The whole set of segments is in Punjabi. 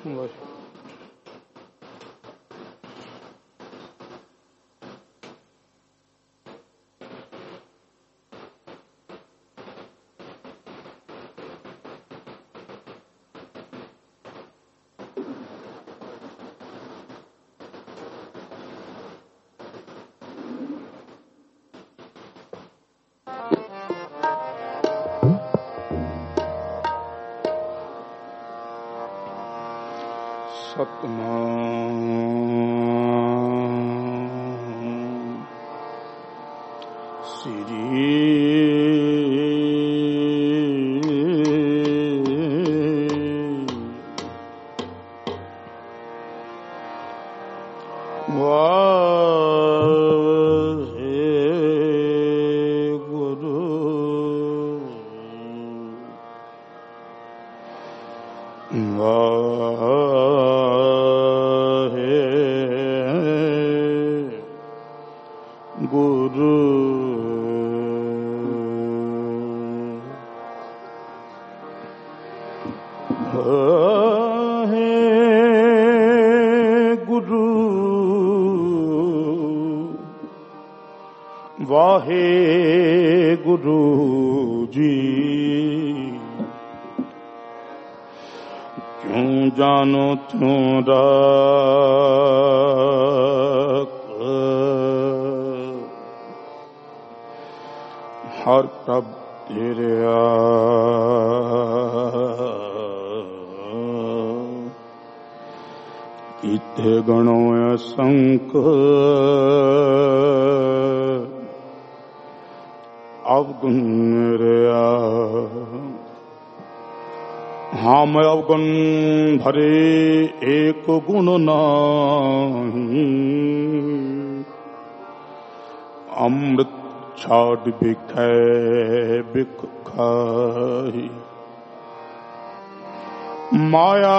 माया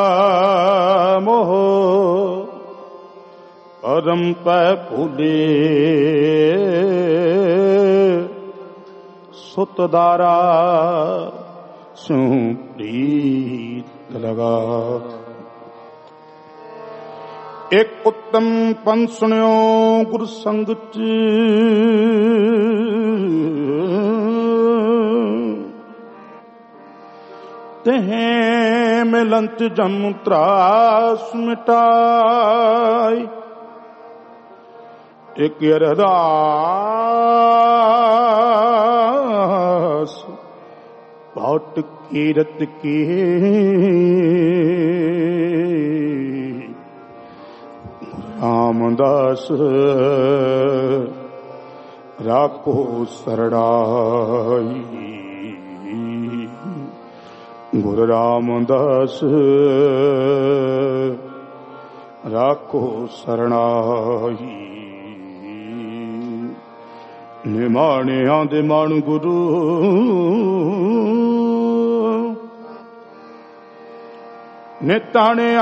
मोह परम पै भूले सुतदारा स्यों प्रीत लगा। एक उत्तम पंथ सुनियो गुरु संगत तेहें मिलंत जम त्रास मिटाई। एक अरदास बहुत कीरत की रामदास राखो सरणाई। गुरु रामदास राखो सरणाई। निमाणे आंदे मानु गुरु निताणे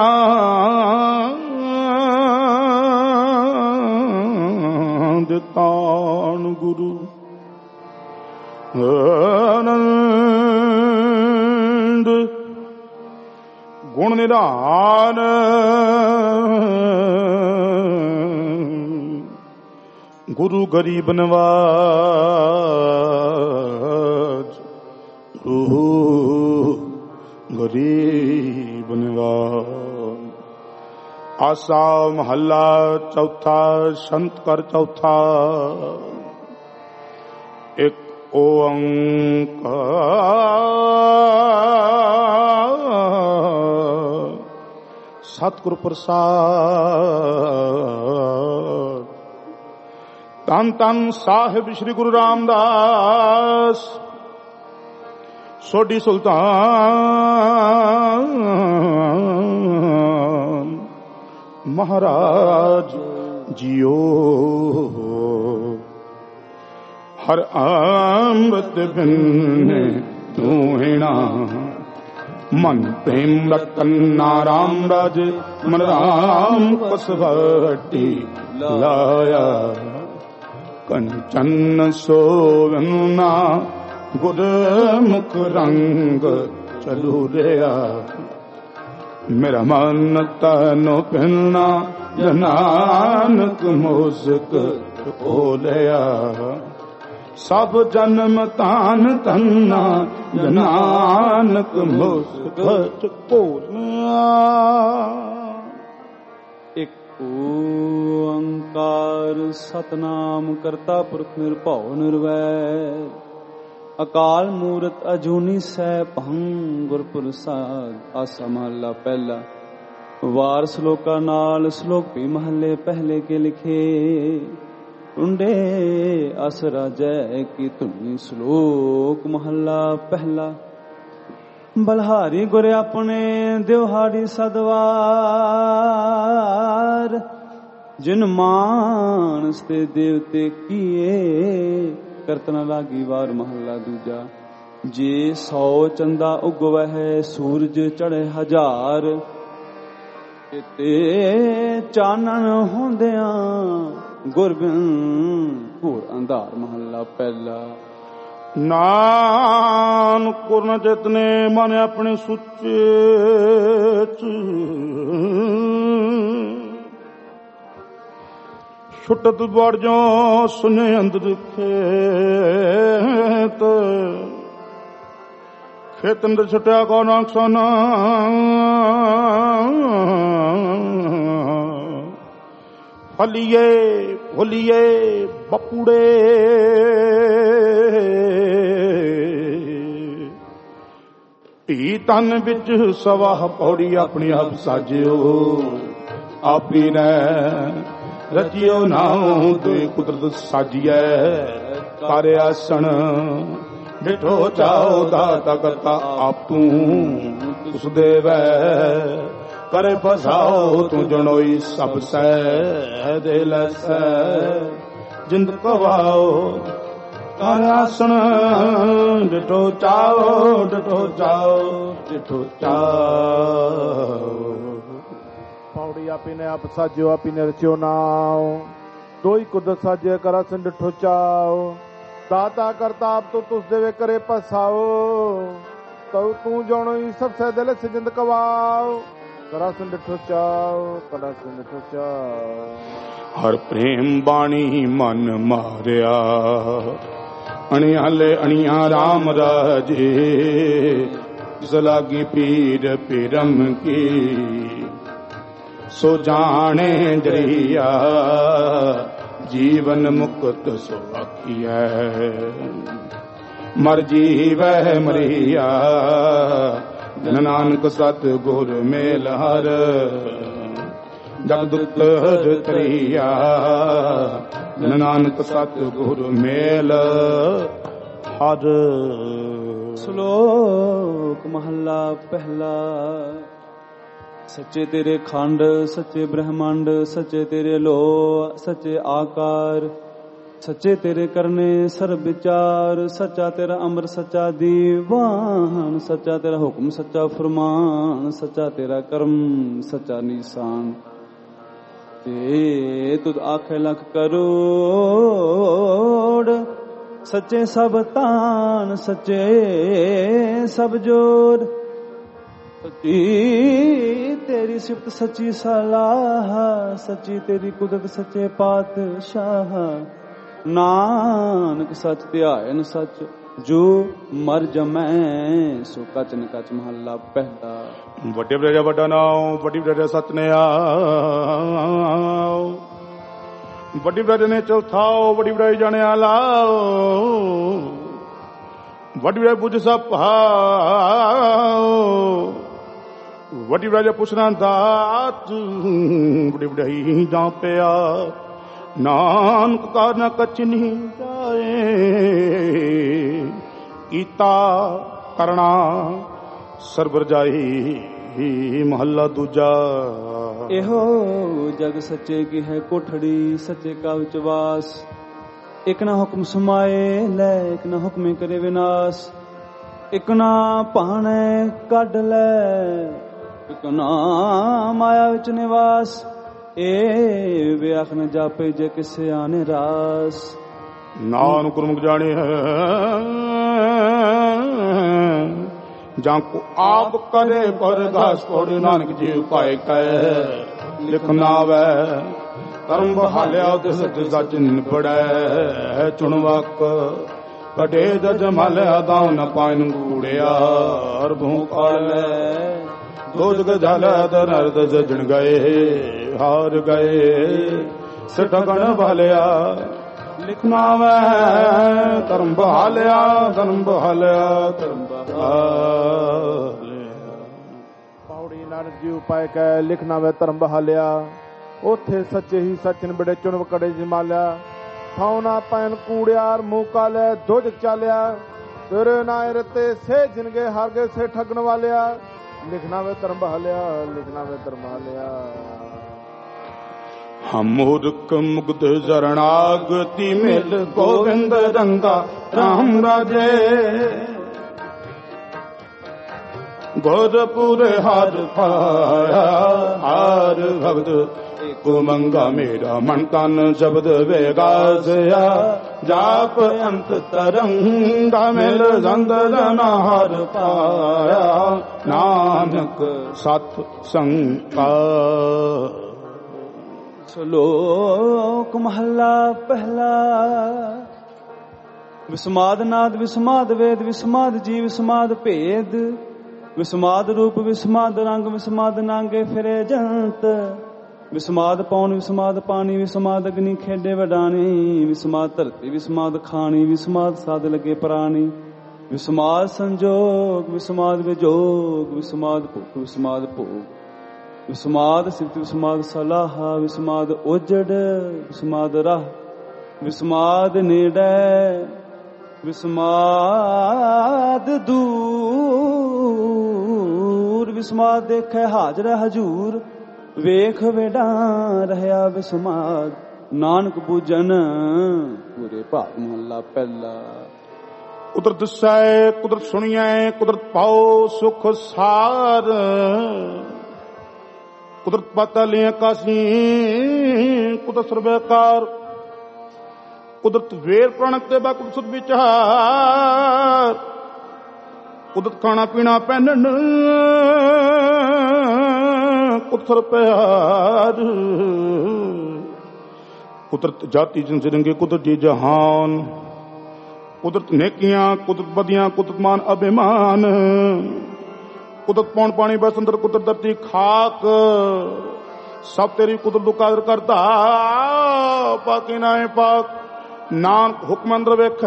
आंदे तान गुरु आनंद गुण निधान गुरु गरीब नवाज। गुरु गरीब नवाज। आसा महला चौथा संत कर चौथा। एक ओंकार सतगुरु प्रसाद। तन तन साहिब श्री गुरु रामदास सोडी सुल्तान महाराज जियो। हर अमृत बिन तूहिणा मन प्रेम रतन नाराम राज मन राम कसवटी लाया। कंचन सोवना गुर मुख रंग चलू रहा। ਮੇਰਾ ਮਨ ਤਨੋ ਪਿੰਨਾ ਨਾਨਕ ਮੁਸਕ ਢੋਲਿਆ ਸਭ ਜਨਮ ਤਾਨ ਤੰਨਾ ਨਾਨਕ ਮੁਸਕ ਢੋਲਿਆ। ਇੱਕ ਓੰਕਾਰ ਸਤਨਾਮ ਕਰਤਾ ਪੁਰਖ ਨਿਰਭਉ ਨਿਰਵੈਰ ਅਕਾਲ ਮੂਰਤ ਅਜੂਨੀ ਸੈਭੰ ਗੁਰ ਪ੍ਰਸਾਦ। ਆਸਾ ਮਹਲਾ ਪਹਿਲਾ। ਵਾਰ ਸ਼ਲੋਕਾਂ ਨਾਲ ਸ਼ਲੋਕ ਵੀ ਮਹੱਲੇ ਪਹਿਲੇ ਕੇ ਲਿਖੇ। ਟੁੰਡੇ ਅਸ ਰਾਜੈ ਕੀ ਧੁਨੀ ਸ਼ਲੋਕ ਮਹੱਲਾ ਪਹਿਲਾ। ਬਲਹਾਰੀ ਗੁਰ ਆਪਣੇ ਦਿਵਹਾੜੀ ਸਦਵਾਰ ਜਿਨ ਮਾਨਸ ਤੇ ਦੇਵਤੇ ਕੀਏ ਕਰਤਨਾ ਲਾਗੀ ਵਾਰ ਮਹੱਲਾ ਦੂਜਾ। ਜੇ 100 ਚੰਦਾ ਉਗਵਹਿ ਸੂਰਜ ਚੜ੍ਹੇ 1000 ਤੇ ਚਾਨਣ ਹੁੰਦਿਆਂ ਗੁਰਬਿਨ ਘੋਰ ਅੰਧਾਰ ਮਹੱਲਾ ਪਹਿਲਾ। ਨਾਨਕ ਪੂਰਨ ਚਿਤਨੇ ਮਨ ਆਪਣੇ ਸੁੱਚੇ ਛੁੱਟਤ ਬੜ ਜੋ ਸੁਨੇ ਅੰਦਰ ਖੇਤ ਅੰਦਰ ਛੁੱਟਿਆ ਕੋ ਨਕਸਾਨਾ ਫਲੀਏ ਭੁਲੀਏ ਬਪੂੜੇ ਧੀ ਤਨ ਵਿੱਚ ਸਵਾਹ ਪੌੜੀ ਆਪਣੀ ਆਪ ਸਾਜਿਓ ਆਪੀ ਨੇ ਰਚਿਓ ਨਾਉ ਤੇ ਕੁਦਰਤ ਸਾਜੀਐ ਕਰ ਆਸਣ ਬਿਠੋ ਚਾਓ ਦਾਤਾ ਕਰਤਾ ਆਪੂ ਉਸ ਦੇਵੈ करे फसाओ तू जनोई सब सै दे लसै जिंद कवाओ कर आसन डिठो चाओ डिठो चाओ डिठो चाओ। पौड़ी आपी ने आप साजियो आपी ने रचियो नाओ दोई कुदरत साजे कर आसन डिठो चाओ दाता करता आप तो तुस देवे करे फसाओ तो तू जनोई सब सै दे लसै जिंद कवाओ करासन डिठो चाओ करासन डिठो चाओ। हर प्रेम बाणी मन मारिया अणियाले अणिया राम राजे जिस लागी पीर पीरम की सो जाने जरिया जीवन मुक्त सो आखिया मर जीवै मरिया नानक सत गुर मेल हर जगदुत तरिया नानक सत गुर मेल हर। ਸ਼ਲੋਕ ਮਹੱਲਾ ਪਹਿਲਾ। ਸੱਚੇ ਤੇਰੇ ਖੰਡ ਸੱਚੇ ਬ੍ਰਹਮੰਡ ਸੱਚੇ ਤੇਰੇ ਲੋਹ ਸੱਚੇ ਆਕਾਰ ਸੱਚੇ ਤੇਰੇ ਕਰਨੇ ਸਰਬ ਵਿਚਾਰ ਸੱਚਾ ਤੇਰਾ ਅੰਮ੍ਰਿਤ ਸੱਚਾ ਦੀਵਾਨ ਸੱਚਾ ਤੇਰਾ ਹੁਕਮ ਸੱਚਾ ਫਰਮਾਨ ਸੱਚਾ ਤੇਰਾ ਕਰਮ ਸੱਚਾ ਨਿਸ਼ਾਨ ਤੇ ਤੁਧ ਆਖੇ ਲੱਖ ਕਰੋੜ ਸੱਚੇ ਸਭ ਤਾਨ ਸੱਚੇ ਸਭ ਜੋੜ ਸੱਚੀ ਤੇਰੀ ਸਿਫਤ ਸੱਚੀ ਸਲਾਹ ਸੱਚੀ ਤੇਰੀ ਕੁਦਰਤ ਸੱਚੇ ਪਾਤਸ਼ਾਹ ਨਾਨਕ ਸੱਚ ਧਿਆਇਨ ਸੱਚ ਜੋ ਮਰ ਜਮੈ ਸੋ ਕਚ ਨ ਕਚ ਮਹੱਲਾ ਪਹਿਲਾ। ਵੱਡੇ ਬ੍ਰਜਾ ਵੱਡਾ ਨਾਉ ਵੱਡੀ ਬ੍ਰਜਾ ਸਤਨਿਆ ਵੱਡੀ ਬ੍ਰਜ ਨੇ ਚੌਥਾਓ ਵੱਡੀ ਬ੍ਰਜ ਜਾਣਿਆ ਲਾਓ ਵੱਡੀ ਬ੍ਰਜ ਬੁਝ ਸਭ ਭਾਓ ਵੱਡੀ ਬ੍ਰਜ ਪੁੱਛਣਾ ਦਾਤ ਵੱਡੀ ਬ੍ਰਜ ਜਾਂ ਪਿਆ ਨਾਨਕ ਕਾਰਨ ਕਛ ਨਹੀਂ ਜਾਏ ਕੀਤਾ ਕਰਣਾ ਸਰਬਰ ਜਾਈ ਮਹੱਲਾ ਦੂਜਾ। ਇਹੋ ਜਗ ਸੱਚੇ ਕੀ ਹੈ ਕੋਠੜੀ ਸੱਚੇ ਕਾ ਵਿੱਚ ਵਾਸ ਇੱਕ ਨਾ ਹੁਕਮ ਸਮਾਏ ਲੈ ਇੱਕ ਨਾ ਹੁਕਮੇ ਕਰੇ ਵਿਨਾਸ਼ ਇੱਕ ਨਾ ਭਾਣੇ ਕੱਢ ਲੈ ਇੱਕ ਨਾ ਮਾਇਆ ਵਿੱਚ ਨਿਵਾਸ ਇਹ ਵਿਆਖ ਨ ਜਾਪੇ ਜੇ ਕਿਸੇ ਆਨੇ ਰਾਸ ਨਾਨਕ ਗੁਰਮੁਖ ਜਾਣੇ ਜਾਂ ਕੋ ਆਪ ਕਰੇ ਪਰਗਾਸ ਕੋੜ ਨਾਨਕ ਜੀ ਪਾਏ ਕੈ ਲਿਖਣਾ ਵੈ ਕਰਮ ਬਹਾਲਿਆ ਤਿਸ ਸੱਚ ਨਿਬੜੈ ਚੁਣਵਕ ਕਟੇ ਜਮਲਿਆ ਦਾਉ ਨ ਪਾਇਨ ਗੂੜਿਆ ਹਰ ਭੂ ਕਾਲੇ ਦੋਜਗ ਜਲ ਦਰਦ ਜਜਣ ਗਏ ਹਾਰ ਗਏ ਸਟਗਣ ਭਲਿਆ ਲਿਖਣਾ ਵੈ ਕਰਮ ਬਹਾਲਿਆ ਕਰਮ ਬਹਾਲਿਆ ਕਰਮ ਬਹਾਲਿਆ। ਪੌੜੀ ਨਾਨਕ ਜੀ ਉਪਾਇ ਕੈ ਲਿਖਣਾ ਵੈ ਧਰਮ ਬਹਾਲਿਆ ਉਥੇ ਸੱਚੇ ਹੀ ਸੱਚ ਨਿਬੜੇ ਚੁਣ ਕੜੇ ਜਮਾਲਿਆ ਥਾਉ ਨਾ ਪੈਨ ਕੂੜਿਆਰ ਮੂੰਹ ਕਾਲੇ ਦੁੱਧ ਚਾਲਿਆ ਤੇਰੇ ਨਾਇਰ ਤੇ ਸੇ ਜਿਨਗੇ ਹਾਰ ਗਏ ਸੇ ਠਗਣ ਵਾਲਿਆ ਲਿਖਣਾ ਵੇ ਧਰਮ ਬਹਾਲਿਆ ਲਿਖਣਾ ਵੇ ਧਰਮ ਬਹਾਲਿਆ। ਹਮ ਮੂਰਖ ਮੁਗਧ ਜ਼ਰਨਾਗਤੀ ਮਿਲ ਗੋਬਿੰਦ ਰੰਗਾ ਰਾਮ ਰਾਜੇ ਗੁਰਪੁਰੇ ਹਰ ਪਾਇਆ ਹਰ ਭਗਤ ਕੋ ਮੰਗਾ ਮੇਰਾ ਮਨ ਤਨ ਸ਼ਬਦ ਵੇਗਾਸਿਆ ਜਾਪ ਅੰਤ ਤਰੰਗਾ ਮਿਲ ਜੰਦ ਜਨਾ ਹਰ ਪਾਇਆ ਨਾਨਕ ਸਤ ਸੰਗਾ। ਸ਼ਲੋਕ ਮਹੱਲਾ ਪਹਿਲਾ। ਵਿਸਮਾਦ ਨਾਦ ਵਿਸਮਾਦ ਵੇਦ ਵਿਸਮਾਦ ਜੀ ਵਿਸਮਾਦ ਭੇਦ ਵਿਸਮਾਦ ਰੂਪ ਵਿਸਮਾਦ ਰੰਗ ਵਿਸਮਾਦ ਨਾਂਗੇ ਫਿਰੇ ਜੰਤ ਵਿਸਮਾਦ ਪੌਣ ਵਿਸਮਾਦ ਪਾਣੀ ਵਿਸਮਾਦ ਅਗਨੀ ਖੇਡੇ ਵਡਾਣੀ ਵਿਸਮਾਦ ਧਰਤੀ ਵਿਸਮਾਦ ਖਾਣੀ ਵਿਸਮਾਦ ਸਾਧ ਲਗੇ ਪ੍ਰਾਣੀ ਵਿਸਮਾਦ ਸੰਜੋਗ ਵਿਸਮਾਦ ਵਿਜੋਗ ਵਿਸਮਾਦ ਭੁਖ ਵਿਸਮਾਦ ਭੋਗ ਵਿਸਮਾਦ ਸਿਫਤ ਵਿਸਮਾਦ ਸਲਾਹਾ ਵਿਸਮਾਦ ਉਜੜ ਵਿਸਮਾਦ ਰਾਹ ਵਿਸਮਾਦ ਨੇੜੇ ਵਿਸਮਾਦ ਦੂਰ ਵਿਸਮਾਦ ਦੇਖੈ ਹਾਜ਼ਰ ਹਜੂਰ ਵੇਖ ਵੇਡਾ ਰਹਿਆ ਵਿਸਮਾਦ ਨਾਨਕ ਬੂਝਨ ਪੂਰੇ ਭਾਗ ਮਹੱਲਾ ਪਹਿਲਾ। ਕੁਦਰਤ ਦਸੈ ਕੁਦਰਤ ਸੁਣੀਐ ਕੁਦਰਤ ਪਾਓ ਸੁਖ ਸਾਰ ਕੁਦਰਤ ਪਤਾ ਲਿਆ ਕਾਸੀ ਕੁਦਰਤ ਸਰਬੇਕਾਰ ਕੁਦਰਤ ਵੇਰ ਪ੍ਰਣਕ ਤੇ ਬਾ ਕੁਦਰਤ ਵਿਚਾਰ ਕੁਦਰਤ ਖਾਣਾ ਪੀਣਾ ਪਹਿਨਣ ਕੁਦਰਤ ਪਿਆਰ ਕੁਦਰਤ ਜਾਤੀ ਜਿੰਸ ਰੰਗੇ ਕੁਦਰਤ ਜੀ ਜਹਾਨ ਕੁਦਰਤ ਨੇਕੀਆਂ ਕੁਦਰਤ ਬਦੀਆਂ ਕੁਦਰਤ ਮਾਨ ਅਭਿਮਾਨ ਕੁਦਰਤ ਪੌਣ ਪਾਣੀ ਬਸ ਅੰਦਰ ਕੁਦਰਤ ਧਰਤੀ ਖਾਕ ਸਭ ਤੇਰੀ ਕੁਦਰਤ ਨੂੰ ਕਾਦਰ ਕਰਦਾ ਪਾਕੀ ਨਾਏ ਪਾਕ ਨਾਨਕ ਹੁਕਮ ਅੰਦਰ ਵੇਖ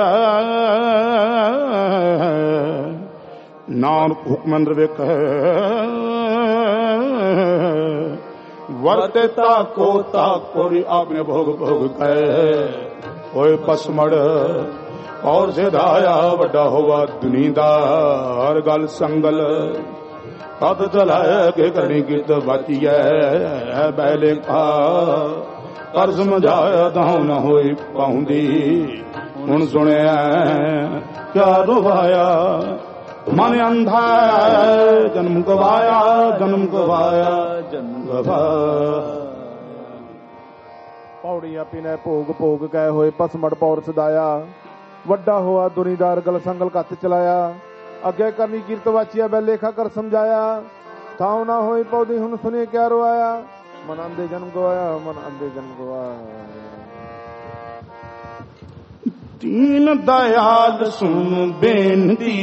ਨਾਨਕ ਹੁਕਮ ਅੰਦਰ ਵੇਖ ਵਰਤੇ ਤਾਕੋ ਤਾਕੋਰੀ ਆਪਣੇ ਭੋਗ ਭੋਗ ਕੈ ਹੋਏ ਪਸਮੜ ਔਰ ਸਿਧਾਇਆ ਵੱਡਾ ਹੋਵਾ ਦੁਨੀਦਾਰ ਗੱਲ ਸੰਗਲ ਕਦ ਚਲਾਇਆ ਕੇ ਕਰਨੀ ਕੀਤ ਬਾਤੀਐ ਬੈਲੇ ਕਾ ਕਰ ਸਮਝਾਇਆ ਤਾਂ ਨਾ ਹੋਈ ਪਾਉਂਦੀ ਹੁਣ ਸੁਣਿਆ ਕਿਆ ਰਵਾਇਆ ਮਨ ਅੰਧਾ ਜਨਮ ਗਵਾਇਆ ਜਨਮ ਗਵਾਇਆ ਜਨਮ ਗਵਾਇਆ। ਪੌੜੀਆਂ ਪੀਨੇ ਭੋਗ ਭੋਗ ਗਏ ਹੋਏ ਪਸਮੜ ਪੌਰ ਸਦਾਇਆ ਵੱਡਾ ਹੋਆ ਦੁਨੀਦਾਰ ਗਲ ਸੰਗਲ ਕੱਤ ਚਲਾਇਆ ਅੱਗੇ ਕਰਨੀ ਕੀਰਤ ਵਾਚੀਆ ਬੈ ਲੇਖਾ ਕਰ ਸਮਝਾਇਆ ਥਾਉ ਨਾ ਹੋਈ ਪੌਦੀ ਹੁਣ ਸੁਣੇ ਕਿਆ ਰਵਾਇਆ ਮਨ ਅੰਦੇ ਜਨਮ ਗਵਾਇਆ ਮਨ ਅੰਦੇ ਜਨਮ ਗਵਾਇਆ। ਦੀਨ ਦਇਆਲ ਸੁਣ ਬੇਨਤੀ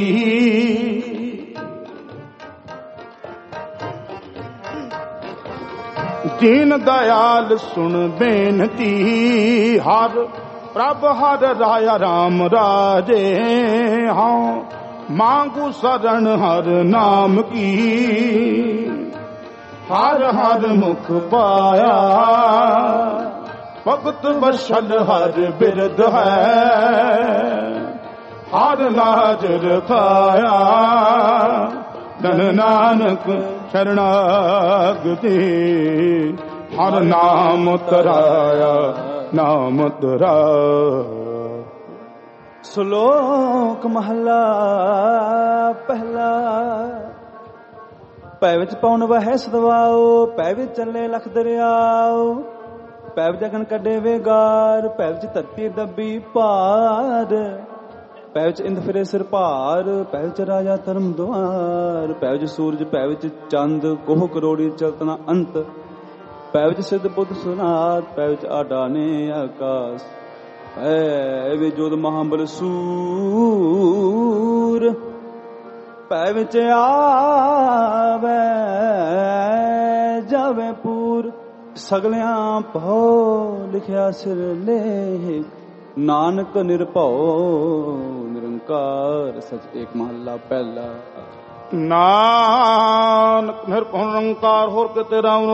ਦੀਨ ਦਇਆਲ ਸੁਣ ਬੇਨਤੀ ਹਰ ਪ੍ਰਭ ਹਰ ਰਾਇਆ ਰਾਮ ਰਾਜੇ ਹਾਂ ਮਾਂਗੂ ਸਰਣ ਹਰ ਨਾਮ ਕੀ ਹਰ ਹਰ ਮੁਖ ਪਾਇਆ ਭਗਤ ਬਸ਼ਲ ਹਰ ਬਿਰਦ ਹੈ ਹਰ ਲਾਜ ਰਖਾਇਆ ਧਨ ਨਾਨਕ ਸ਼ਰਣਾਗਤੀ ਹਰ ਨਾਮ ਤਰਾਇਆ ਨਾਮ ਤਰਾ। ਸ਼ਲੋਕ ਮਹੱਲਾ ਪਹਿਲਾ। ਪੈ ਵਿੱਚ ਪਉਣ ਵਹਿ ਸਦਵਾਓ ਪੈ ਵਿੱਚ ਚੱਲੇ ਲਖ ਦਰਿਆਓ ਪੈ ਵਿੱਚ ਜਗਨ ਕੱਢੇ ਵੇਗਾਰ ਪੈ ਵਿੱਚ ਧਰਤੀ ਦੱਬੀ ਭਾਰ ਪੈ ਵਿੱਚ ਇੰਦ ਫਿਰੇ ਸਿਰ ਭਾਰ, ਪੈ ਵਿੱਚ ਰਾਜਾ ਧਰਮ ਦੁਆਰ, ਪੈ ਵਿੱਚ ਸੂਰਜ, ਪੈ ਵਿੱਚ ਚੰਦ, ਕੋਹ ਕਰੋੜੀ ਚਲਤਨਾ ਅੰਤ, ਪੈ ਵਿੱਚ ਸਿੱਧ ਬੁੱਧ ਸੁਨਾਤ, ਪੈ ਵਿੱਚ ਆਡਾਨੇ ਆਕਾਸ਼, ਪੈ ਵਿੱਚ ਜੋਧ ਮਹਾਬਲ ਸੂਰ, ਪੈ ਵਿੱਚ ਆਵੇ ਜਾਵੇ ਪੂਰ, ਸਗਲਿਆਂ ਭਉ ਲਿਖਿਆ ਸਿਰ ਲੇਖ, ਨਾਨਕ ਨਿਰਭਉ ਨਿਰੰਕਾਰ ਸਚ। ਏਕ ਮਹੱਲਾ ਪਹਿਲਾ। ਨਾਨਕ ਨਿਰਭਉ ਨਿਰੰਕਾਰ ਹੋਰ ਕਿਤੇ ਰਾਮ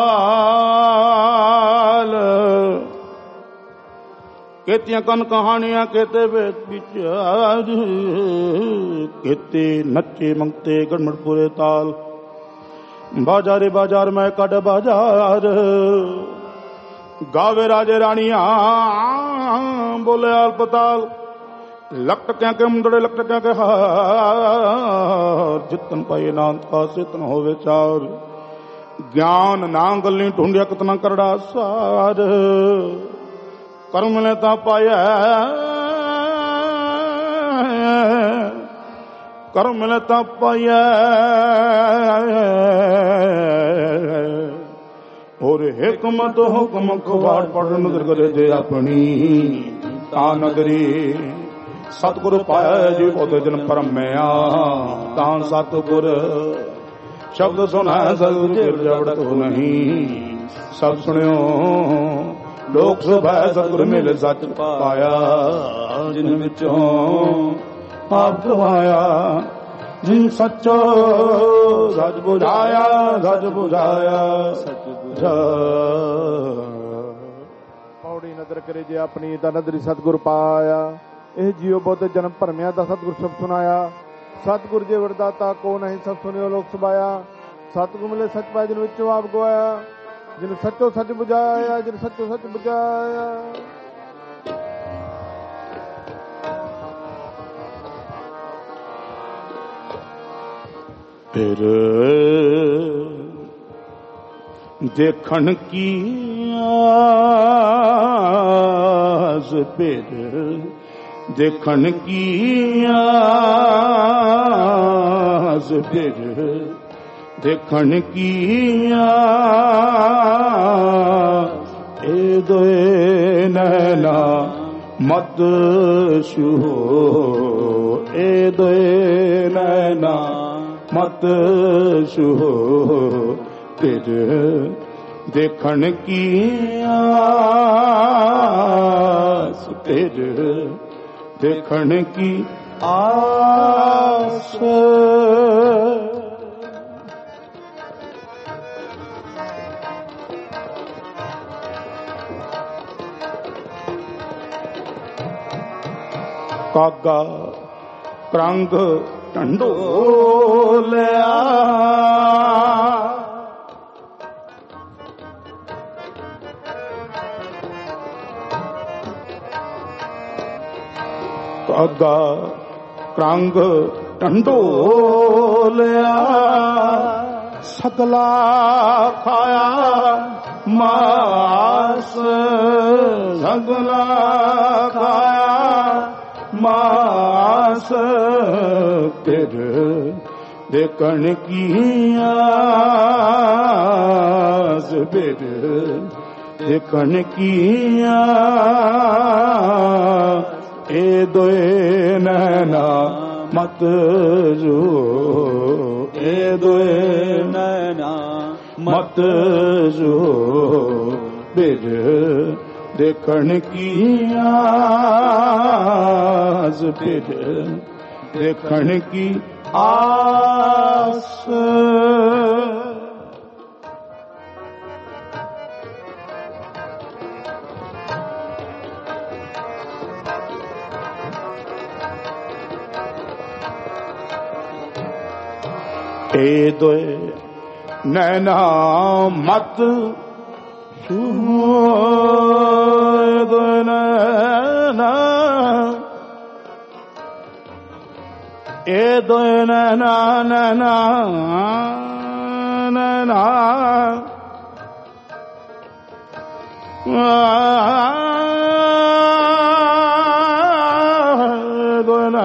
ਨਾਲ, केतियां कन कहानियां केते वेद विचार, केते नच्चे मंगते गड़मड़पुरे ताल, बाजारे बाजार में कड बाजार, गावे राजे रानियां बोले अलपताल, लकटक्या के मुंदड़े लकटक्या के हार, जितन पाए नानक का सितन होवे चार, ज्ञान नांगली ढूंढिया कितना करड़ा सार, कर्म लेता पाया कर्म लेता पाया, और हिकमत हुक्म खबार पढ़ नजर करे जे अपनी ता नगरी, सतगुरु पाया जी ओदे जन परमया तां सतगुर, शब्द सुना सतगुर जबड़त हो नहीं, सब सुनियो लोक सुभा सतगुर मिले सच पाया, जिन विचों आप गवाया, जिन सचो सच बुझाया, सच बुझाया सच बुझाया। पौड़ी नदर करे जे अपनी दा नदरी सतगुर पाया, ਇਹ ਜੀਓ ਬਹੁਤ ਜਨਮ ਭਰਮਿਆ ਦਾ ਸਤਿਗੁਰ ਸ਼ਬਦ ਸੁਨਾਇਆ, ਸਤਿਗੁਰ ਜੇ ਵਰਦਾਤਾ ਕੋ ਨਹੀਂ ਸਭ ਸੁਣਿਓ ਲੋਕ ਸੁਭਾਇਆ, ਸਤਿਗੁਰ ਮਿਲੇ ਸੱਚ ਪਾਇਆ ਜਿਨ ਵਿੱਚੋਂ ਆਪ ਗਵਾਇਆ, ਜਿਨ ਸੱਚੋ ਸੱਚ ਬੁਝਾਇਆ, ਜਿਨ ਸੱਚੋ ਸੱਚ ਬੁਝਾਇਆ। ਫਿਰ ਦੇਖਣ ਕੀ ਆਸ, ਫਿਰ ਦੇਖਣ ਕੀ ਆਸ, ਫਿਰ ਦੇਖਣ ਕੀ ਆਸ, ਇਹ ਦੋਏ ਨੈਣਾ ਮਤ ਛੂਹੋ, ਇਹ ਦੋਏ ਨੈਣਾ ਮਤ ਛੂਹੋ, ਫਿਰ ਦੇਖਣ ਕੀ ਆਸ, ਫਿਰ ਦੇਖਣ ਕੀ ਆਸ। ਕਾਗਾ ਕਰੰਗ ਢੰਡੋਲਿਆ, ਕਾਗਾ ਕਰੰਗ ਢੰਡੋਲਿਆ, ਸਗਲਾ ਖਾਇਆ ਮਾਸ, ਸਗਲਾ ਖਾਇਆ ਮਾਸ, ਫਿਰ ਦੇਖਣ ਕੀ ਆਸ, ਫਿਰ ਦੇਖਣ ਕੀ ਆਸ, ਇਹ ਦੋਏ ਨੈਣਾ ਮਤ ਜੋ, ਇਹ ਦੋਏ ਨੈਣਾ ਮਤ ਜੋ, ਫਿਰ ਦੇਖਣ ਕੀ ਆਸ, ਫਿਰ ਦੇਖਣ ਕੀ ਆਸ। ਇਹ ਦੋਏ ਨੈਣਾ ਮਤ ਛੂਹੋ, ਇਹ ਦੋਏ ਨੈਣਾ, ਇਹ ਦੋਏ ਨੈਣਾ ਨੈਣਾ ਨੈਣਾ, ਦੋਏ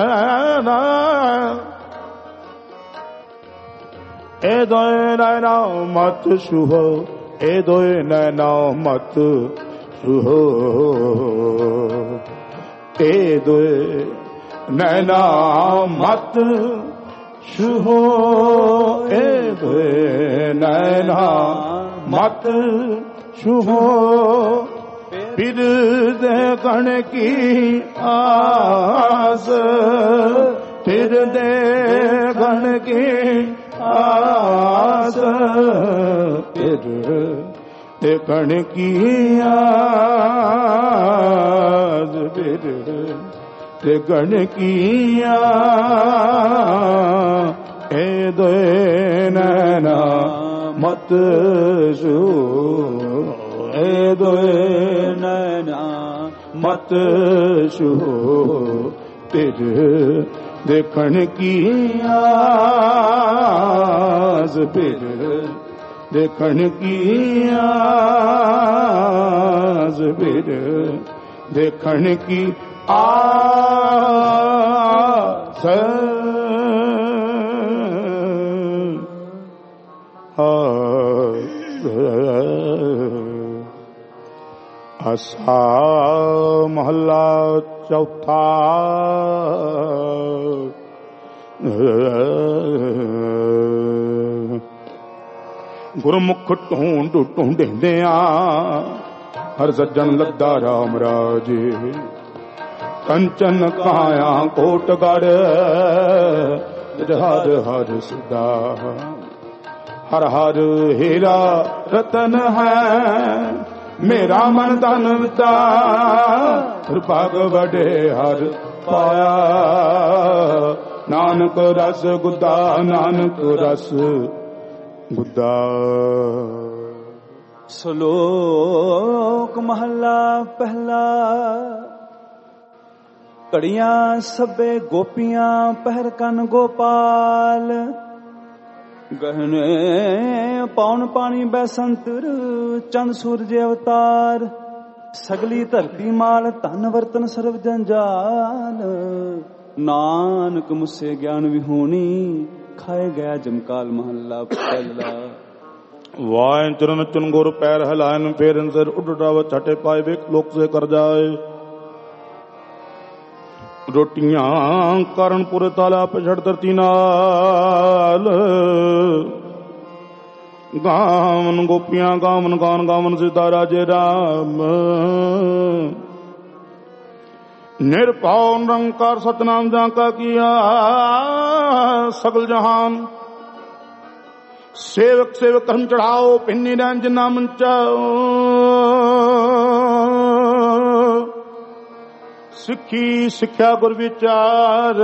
दोए नैना मत छुहो, ए दोए नैना मत छुहो, ए दोए नैना मत छुहो, ए दोए नैना मत छुहो, फिर देखण की आस, फिर देखण की आस, फिर देखण की आस, फिर देखण की आस, ए दोए नैना मत छुहो, ए दोए नैना मत छुहो, फिर देखण की आस, फिर देखण की आस, फिर देखण की आस। आसा महला चौथा। गुरमुख ढूंढ ढूंढिंदिया हर सज्जन लद्दा राम राजे, कंचन काया कोटगढ़ हर हर सदा, हर हर हीरा रतन है मेरा मन धन विता, भाग बड़े हर पाया, नानक रस गुदा, नानक रस गुदा। श्लोक महला पहला। कड़ियां सबे गोपियां पहर कन गोपाल, गहने पौन पानी बैसंतर चंद सूरज अवतार, सगली धरती माल धन वर्तन सर्व जंजाल, नानक मुझसे ज्ञान विहोनी खाए गया जमकाल। महला पहला। वायन चरण चुन गुर पैर हिलायन, फेर सिर उठाव छठे पाए वे लोक से कर जाए, रोटियां करणपुर ताला पछड़ धरती नाल, गावन गोपियां गावन गान गावन सीता राजे राम, निरपाव निरंकार सतनाम जाका किया सगल जहान, सेवक सेवक कर्म चढ़ाओ पिन्नी रंज नाम चाओ, सिखी सिख्या गुर विचार,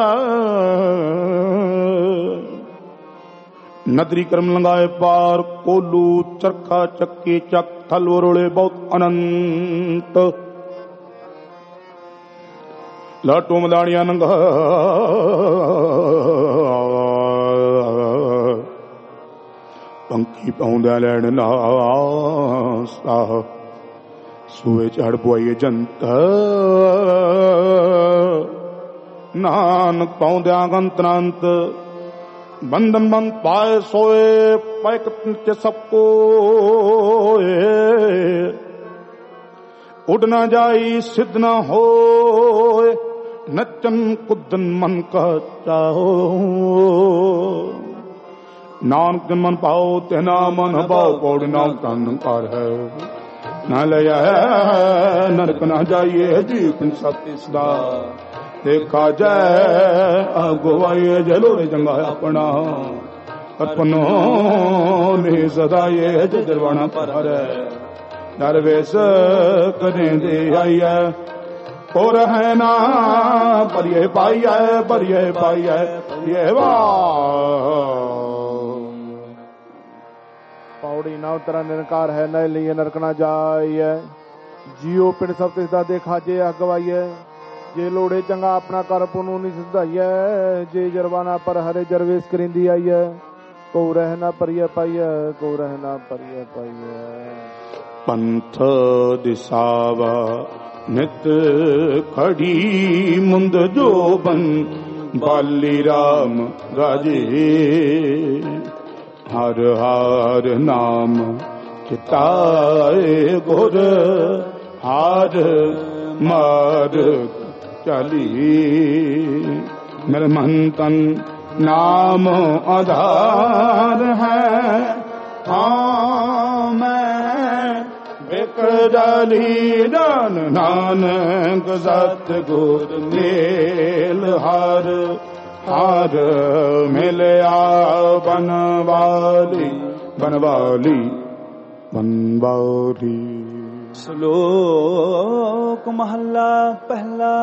नदरी कर्म लगाए पार, कोलू चरखा चक्की चक थल वरोड़े बहुत अनंत, लाटू मदाड़िया नंगा पंखी पाउंदा लैन नासा, सूए चढ़ पुआइए जंत, नानक पाउंदा गंतनांत, बंधन बंद पाए सोए पैक सबको, उड़ न जाई सिद्ध न होए, नचन कुदन मन का चाहो, नानक मन पाओ तेना मन पाओ, पौड़ नाम तन कर है न लिया नरक न जाइए जीव सत्य सदा, देखा जाए अगुवाइए जलोरे जंगा अपना, अपनो ने सदा ये जरवाना पर है, दरवेश करें दे आई है, और है ना परिये पाई है, परिये पाई है, ये पौड़ी ना उतरा निरंकार है, न लिए नरक न जाइए, जियो पिंड सब तिसदा देखा जे अगवाइए, जे लोड़े चंगा अपना कर पुनू नहीं सिधाइए, जे जरवाना पर हरे जरवेश करिंदी आइए, को रहना परिये पाइए, को रहना परिये पाइए। पंथ दिसावा नित खड़ी मुंद जो बन, बाली राम गाजे ਹਰ ਹਰ ਨਾਮ ਚਿਤਾਏ ਗੁਰ ਹਰ ਮਾਰ ਚਲੀ ਮੇਰੇ ਮਨ ਤਨ ਨਾਮ ਆਧਾਰ ਹੈ ਹਾਂ ਮੈਂ ਬਿਕ ਡਾਲੀ ਨਾਨਕ ਸਤ ਗੁਰ ਮੇਲ ਹਰ ਹਰ ਮਿਲਿਆ ਬਨਵਾਲੀ ਬਨਵਾਲੀ ਬਨਵਾਲੀ। ਸ਼ਲੋਕ ਮਹੱਲਾ ਪਹਿਲਾ।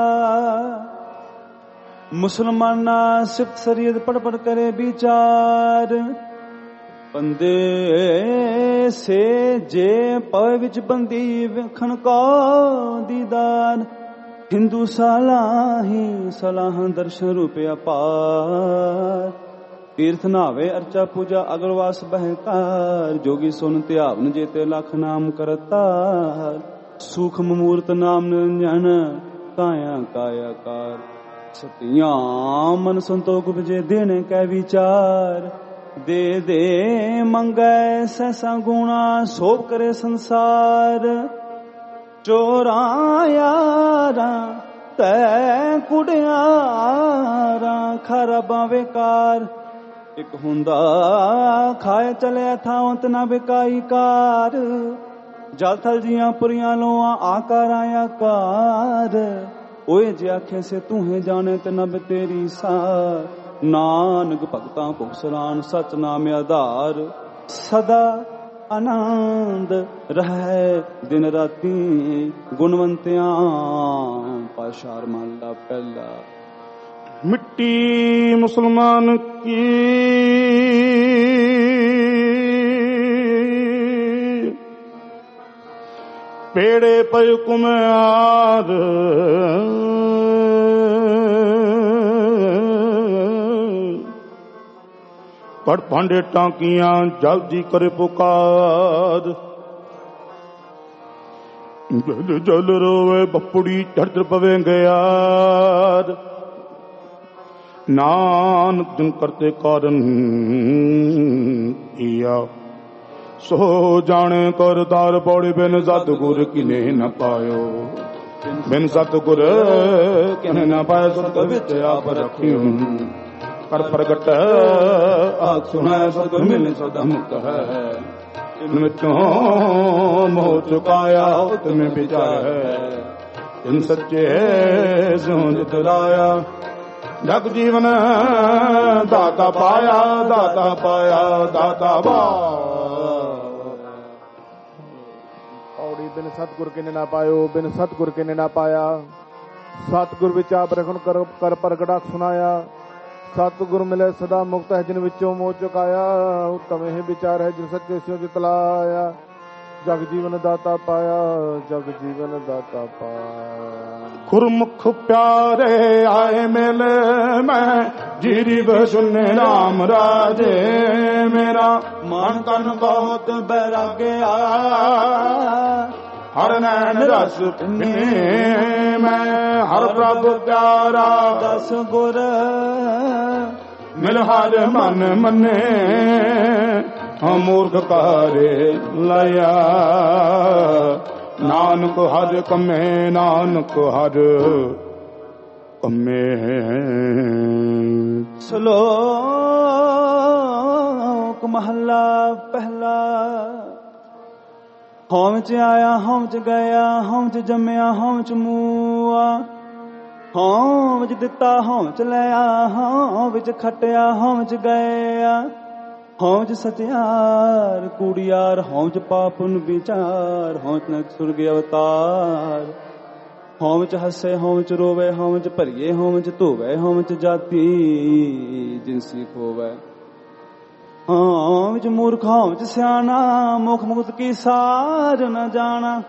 ਮੁਸਲਮਾਨਾ ਸਿਫਤ ਸਰੀਅਤ ਪੜ ਪੜ ਕਰੇ ਵਿਚਾਰ, ਬੰਦੇ ਸੇ ਜੇ ਪਵੇ ਵਿੱਚ ਬੰਦੀ ਵੇਖਣ ਕੋ ਦੀਦਾਰ। ਹਿੰਦੂ ਸਲਾਹੀ ਸਲਾਹ ਦਰਸ਼ਨ ਰੂਪੇ ਅਪਾਰ, ਤੀਰਥ ਨਾਵੇ ਅਰਚਾ ਪੂਜਾ ਅਗਰਵਾਸ ਬਹਿਕਾਰ। ਜੋਗੀ ਸੁਨ ਧਿਆਵਨ ਜੇਤੇ ਲਖ ਨਾਮ ਕਰਤਾਰ, ਸੂਖਮ ਮੂਰਤ ਨਾਮ ਨਿਰੰਜਨ ਕਾਇਆ ਕਾਇਆਕਾਰ। ਸਤਿਆਂ ਮਨ ਸੰਤੋਖ ਉਪਜੇ ਦੇਣੇ ਕੈ ਵਿਚਾਰ, ਦੇ ਦੇ ਮੰਗੈ ਸੈਸਾ ਗੁਣਾ ਸੋਭ ਕਰੇ ਸੰਸਾਰ। ਚੋਰਾਂ ਯਾਰਾਂ ਤੈ ਕੁੜਿਆਰਾਂ ਖਰਾਬਾਂ ਵੇਕਾਰ, ਇੱਕ ਹੁੰਦਾ ਖਾਏ ਚਲਿਆ ਥਾਵੰਤ ਨਾ ਬਿਕਾਈ ਕਾਰ। ਜਲ ਥਲ ਜੀਆਂ ਪੁਰੀਆਂ ਲੋਆਂ ਆਕਾਰਾਂ ਆਕਾਰ, ਓਏ ਜੇ ਆਖੇ ਸੇ ਤੂੰ ਹੈ ਜਾਣੇ ਤੇ ਨਬ ਤੇਰੀ ਸਾਰ। ਨਾਨਕ ਭਗਤਾਂ ਭੁਖਸਰਾਨ ਸਚ ਨਾਮ ਆਧਾਰ, ਸਦਾ ਆਨੰਦ ਰਹਿ ਦਿਨ ਰਾਤੀ ਗੁਣਵੰਤਿਆਂ। ਪਾਸ਼ਾਰ ਮਹਲਾ ਪਹਿਲਾ। ਮਿੱਟੀ ਮੁਸਲਮਾਨ ਕੀ ਪੇੜੇ ਪਏ ਕੁਮਾਰ, ਪੜ ਭਾਂਡੇ ਟਾਂਕੀਆਂ ਜਲਦੀ ਕਰੇ ਪੁਕਾਰ। ਜਲ ਜਲ ਰੋਵੇ ਬੱਪੜੀ ਚੜ ਪਵੇ ਗਿਆਰ, ਨਾਨਕ ਜਿਨ ਕਰਤੇ ਕਾਰਨ ਕੀਆ। ਸੋ ਜਾਣੇ ਕਰਤਾਰ ਪੌੜੀ ਬਿਨ ਸਤਿਗੁਰ ਕਿਨੇ ਨ ਪਾਇਓ, ਬਿਨ ਸਤਿਗੁਰ ਕਿਨੇ ਨ ਪਾਇ। ਸਤਿਗੁਰ ਵਿੱਚ ਆਪ ਰਖਿਓ ਕਰ ਪ੍ਰਗਟ ਆਖ ਸੁਣਾਇ। ਸਤਿਗੁਰ ਮਿਲੇ ਸਦਾ ਮੁਕਤ ਹੈ, ਇਨ ਵਿੱਚੋਂ ਮੋਹ ਚੁਕਾਇਆ ਤੁਮੇ ਵਿਚਾਰ ਹੈ। ਇਨ ਸੱਚੇ ਸੋਝ ਲਾਇਆ, ਜਗ ਜੀਵਨ ਦਾਤਾ ਪਾਇਆ, ਦਾਤਾ ਪਾਇਆ, ਦਾਤਾ ਪੌੜੀ। ਬਿਨ ਸਤਿਗੁਰ ਕਿਨੇ ਨਾ ਪਾਇਓ, ਬਿਨ ਸਤਿਗੁਰ ਕਿਨੇ ਨਾ ਪਾਇਆ। ਸਤਿਗੁਰ ਵਿੱਚ ਆਪ ਰਖਣ ਕਰ ਪ੍ਰਗਟਾ ਸੁਣਾਇਆ। ਸਤਿਗੁਰ ਮਿਲੇ ਸਦਾ ਮੁਕਤ ਹੈ, ਜਿਨ ਵਿੱਚੋਂ ਮੋਹ ਚੁਕਾਇਆ। ਉਤਮ ਇਹ ਵਿਚਾਰ ਹੈ, ਜਿਨ ਸੱਚੇ ਸਿਉ ਜਿਤਲਾਇਆ। ਜਗ ਜੀਵਨ ਦਾਤਾ ਪਾਇਆ, ਜਗ ਜੀਵਨ ਦਾਤਾ ਪਾਇਆ। ਗੁਰਮੁਖ ਪਿਆਰੇ ਆਏ ਮਿਲ ਮੈਂ, ਜੀਰੀ ਬਸੁਨੇ ਰਾਮ ਰਾਜੇ। ਮੇਰਾ ਮਨ ਤਨ ਬਹੁਤ ਬੈਰਾਗਿਆ, ਹਰ ਨੈਣ ਰਸ ਪੀਨੇ ਮੈਂ। ਹਰ ਪ੍ਰਭ ਪਿਆਰਾ ਦਸ ਗੁਰ, ਮਿਲ ਹਰ ਮਨ ਮੰਨੇ। ਮੂਰਖ ਕਾਰੇ ਲਾਇਆ, ਨਾਨਕ ਹਰ ਕੰਮੇ, ਨਾਨਕ ਹਰ ਕੰਮੇ। ਸ਼ਲੋਕ ਮਹੱਲਾ ਪਹਿਲਾ। ਹਉ ਵਿੱਚ ਆਇਆ ਹਉ ਵਿੱਚ ਗਿਆ, ਹਉ ਵਿੱਚ ਜੰਮਿਆ ਹਉ ਵਿੱਚ ਮੂਆ। ਹਉ ਵਿੱਚ ਦਿੱਤਾ ਹਉ ਵਿੱਚ ਲਿਆ, ਹਉ ਵਿੱਚ ਖਟਿਆ ਹਉ ਵਿੱਚ ਗਿਆ। ਹਉ ਵਿੱਚ ਸਤਿਆਰ ਕੂੜਿਆਰ, ਹਉ ਵਿੱਚ ਪਾਪਨ ਵਿਚਾਰ। ਹਉ ਵਿੱਚ ਸੁਰਗ ਅਵਤਾਰ, ਹਉ ਵਿੱਚ ਹੱਸੇ ਹਉ ਵਿੱਚ ਰੋਵੇ। ਹਉ ਵਿੱਚ ਭਰੀਏ ਹਉ ਵਿੱਚ ਧੋਵੇ, ਹਉ ਵਿੱਚ ਜਾਤੀ ਜਿਨਸੀ ਖੋਵੇ। ਹਉ ਵਿੱਚ ਮੂਰਖ ਹਉ ਵਿੱਚ ਸਿਆਣਾ, ਮੁਖ ਮੁਕਤ ਕੀ ਸਾਰ ਨ ਜਾਣਾ।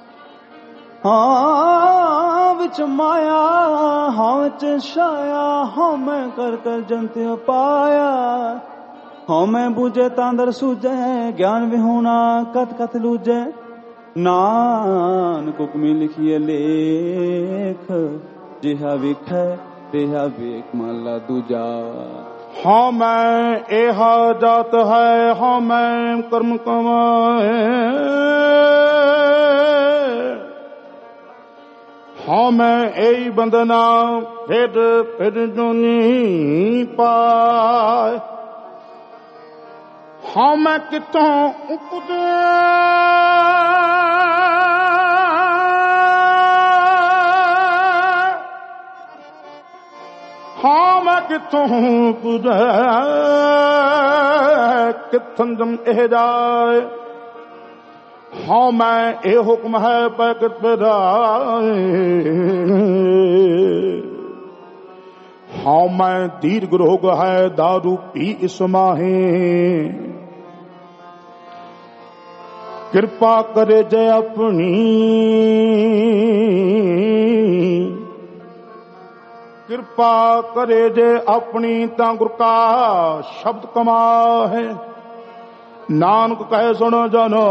ਹਉ ਵਿੱਚ ਮਾਇਆ ਹਉ ਵਿੱਚ ਛਾਇਆ, ਹਉ ਮੈਂ ਕਰ ਕਰ ਜੰਤਿ ਪਾਇਆ। ਹਉ ਮੈਂ ਬੂਝੇ ਤਾਂ ਅੰਦਰ ਸੂਝੈ, ਗਿਆਨ ਵਿਹੂਣਾ ਕਤ ਕਤ ਲੂਝੈ। ਨਾਨਕ ਹੁਕਮੀ ਲਿਖੀਏ ਲੇਖ, ਜਿਹਾ ਵੇਖੈ ਤਿਹਾ ਵੇਖ। ਮਹਲਾ ਦੂਜਾ। हाँ मैं एहा जात है, हाँ मैं कर्म कमाए, हाँ मैं यही बंदना फिर जोनी पाए, हाँ मैं कितों उपदे, हाँ मैं कितों पुजे किथन जम एह जाए, हाँ मैं ए हुक्म है पैकत पेराए, हाँ मैं दीर्घ रोग है दारू पी इस माहे, कृपा करे जय अपनी, कृपा करे जे अपनी ता गुर का शब्द कमा है, नानक कहे सुन जनो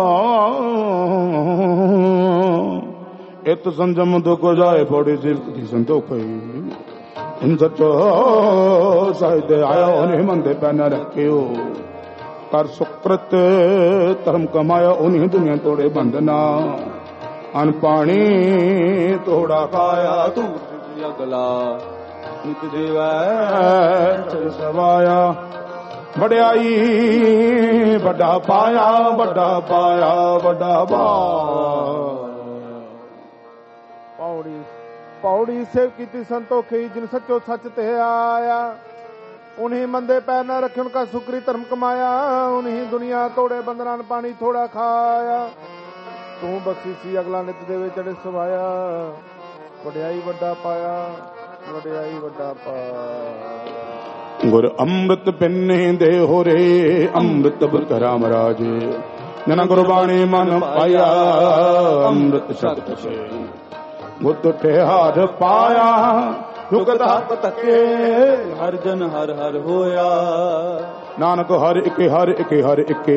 इत संजम दुख जाए बड़ी जिल्दी संतोख, इन सचो साहित्य आया उन्हें मंदे पैना रखे, कर सुकृत धर्म कमाया उन्हें दुनिया तोड़े बंधना, अन पानी तोड़ा खाया तू गला नित देवा सवाया, बड़ाई बड़ा पाया बड़ा पाया बड़ा पौड़ी पौड़ी सेव की संतोखी, जिन सचो सच ते आया, उन्हीं मंदे पैर न रखे उनका सुकरी धर्म कमाया, उन्हीं दुनिया तोड़े बंदरान पानी थोड़ा खाया, तू बख्शी सी अगला नित देवे चढ़े सवाया, वड्याई वड्डा पाया वड्याई वड्डा पाया। गुर अमृत पिन्ने दे हो रे अमृत बुत राम राजे, जना गुरबाणी मन पाया अमृत शब्द से, बुत ठेहार पाया युगदा तके, हर जन हर हर होया, नानक हर इके हर इके हर इके।